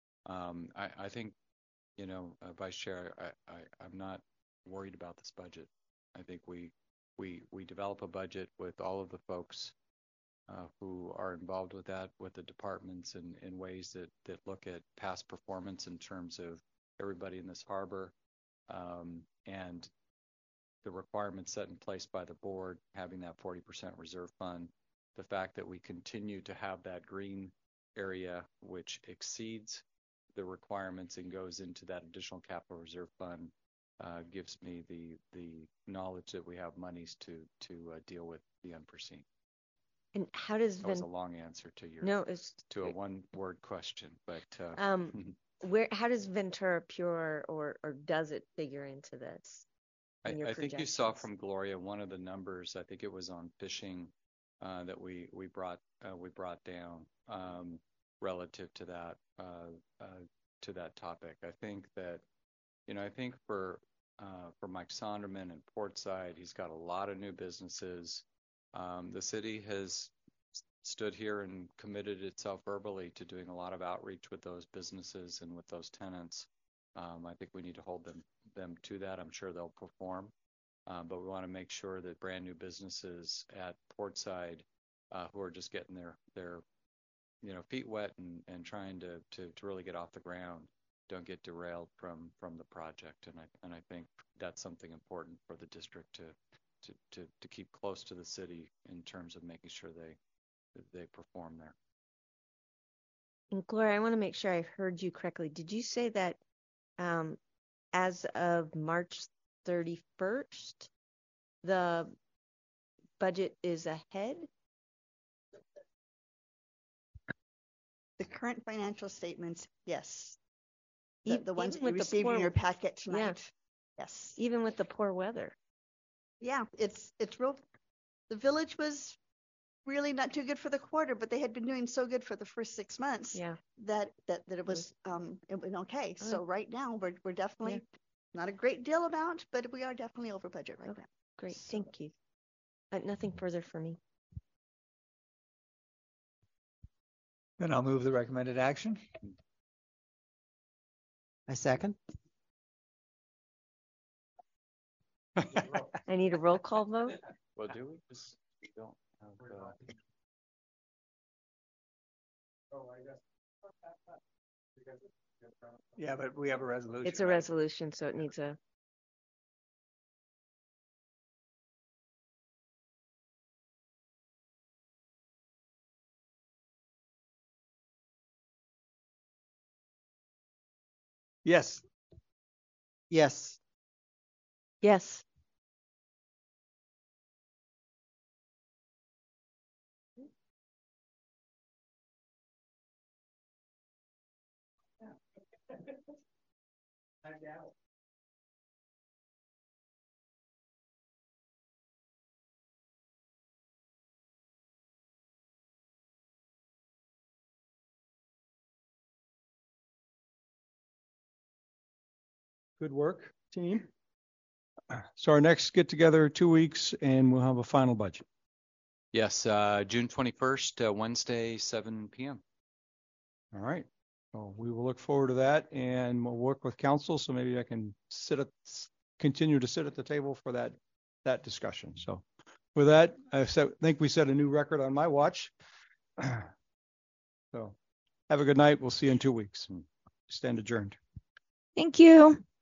Um, I, I think, you know, uh, Vice Chair, I, I, I'm not worried about this budget. I think we we we develop a budget with all of the folks uh, who are involved with that, with the departments, and in ways that that look at past performance in terms of everybody in this harbor, um, and the requirements set in place by the board, having that forty percent reserve fund, the fact that we continue to have that green area which exceeds the requirements and goes into that additional capital reserve fund uh, gives me the the knowledge that we have monies to to uh, deal with the unforeseen. And how does that was Ven- a long answer to your no, it's to a one word question, but uh, um, where how does Ventura Pure or or does it figure into this? In I, I think you saw from Gloria one of the numbers. I think it was on fishing uh, that we we brought uh, we brought down um, relative to that uh, uh, to that topic. I think that you know I think for uh, for Mike Sonderman and Portside, he's got a lot of new businesses. Um, the city has stood here and committed itself verbally to doing a lot of outreach with those businesses and with those tenants. Um, I think we need to hold them them to that. I'm sure they'll perform, uh, but we want to make sure that brand new businesses at Portside uh, who are just getting their their you know feet wet and, and trying to, to to really get off the ground don't get derailed from from the project. And I and I think that's something important for the district to to to, to keep close to the city in terms of making sure they they perform there. And Gloria, I want to make sure I heard you correctly. Did you say that um, as of March thirty-first, the budget is ahead? The current financial statements, yes. The, Even, the ones that you with the received poor, in your packet tonight, yeah. yes. Even with the poor weather. Yeah, it's it's real. The village was really not too good for the quarter, but they had been doing so good for the first six months yeah. that, that that it was um it went okay. Oh. So right now we're we're definitely yeah. not a great deal amount, but we are definitely over budget right oh, now. Great, so. Thank you. Uh, nothing further for me. Then I'll move the recommended action. I second. I need a roll call vote. Well, do we just don't have uh... Yeah, but we have a resolution. It's a right? resolution, so it needs a. Yes. Yes. Yes. Good work, team. So our next get together two weeks and we'll have a final budget. Yes, uh, June twenty-first, uh, Wednesday, seven p.m. All right. So we will look forward to that, and we'll work with council. So maybe I can sit at, continue to sit at the table for that that discussion. So with that, I set, think we set a new record on my watch. So have a good night. We'll see you in two weeks. Stand adjourned. Thank you.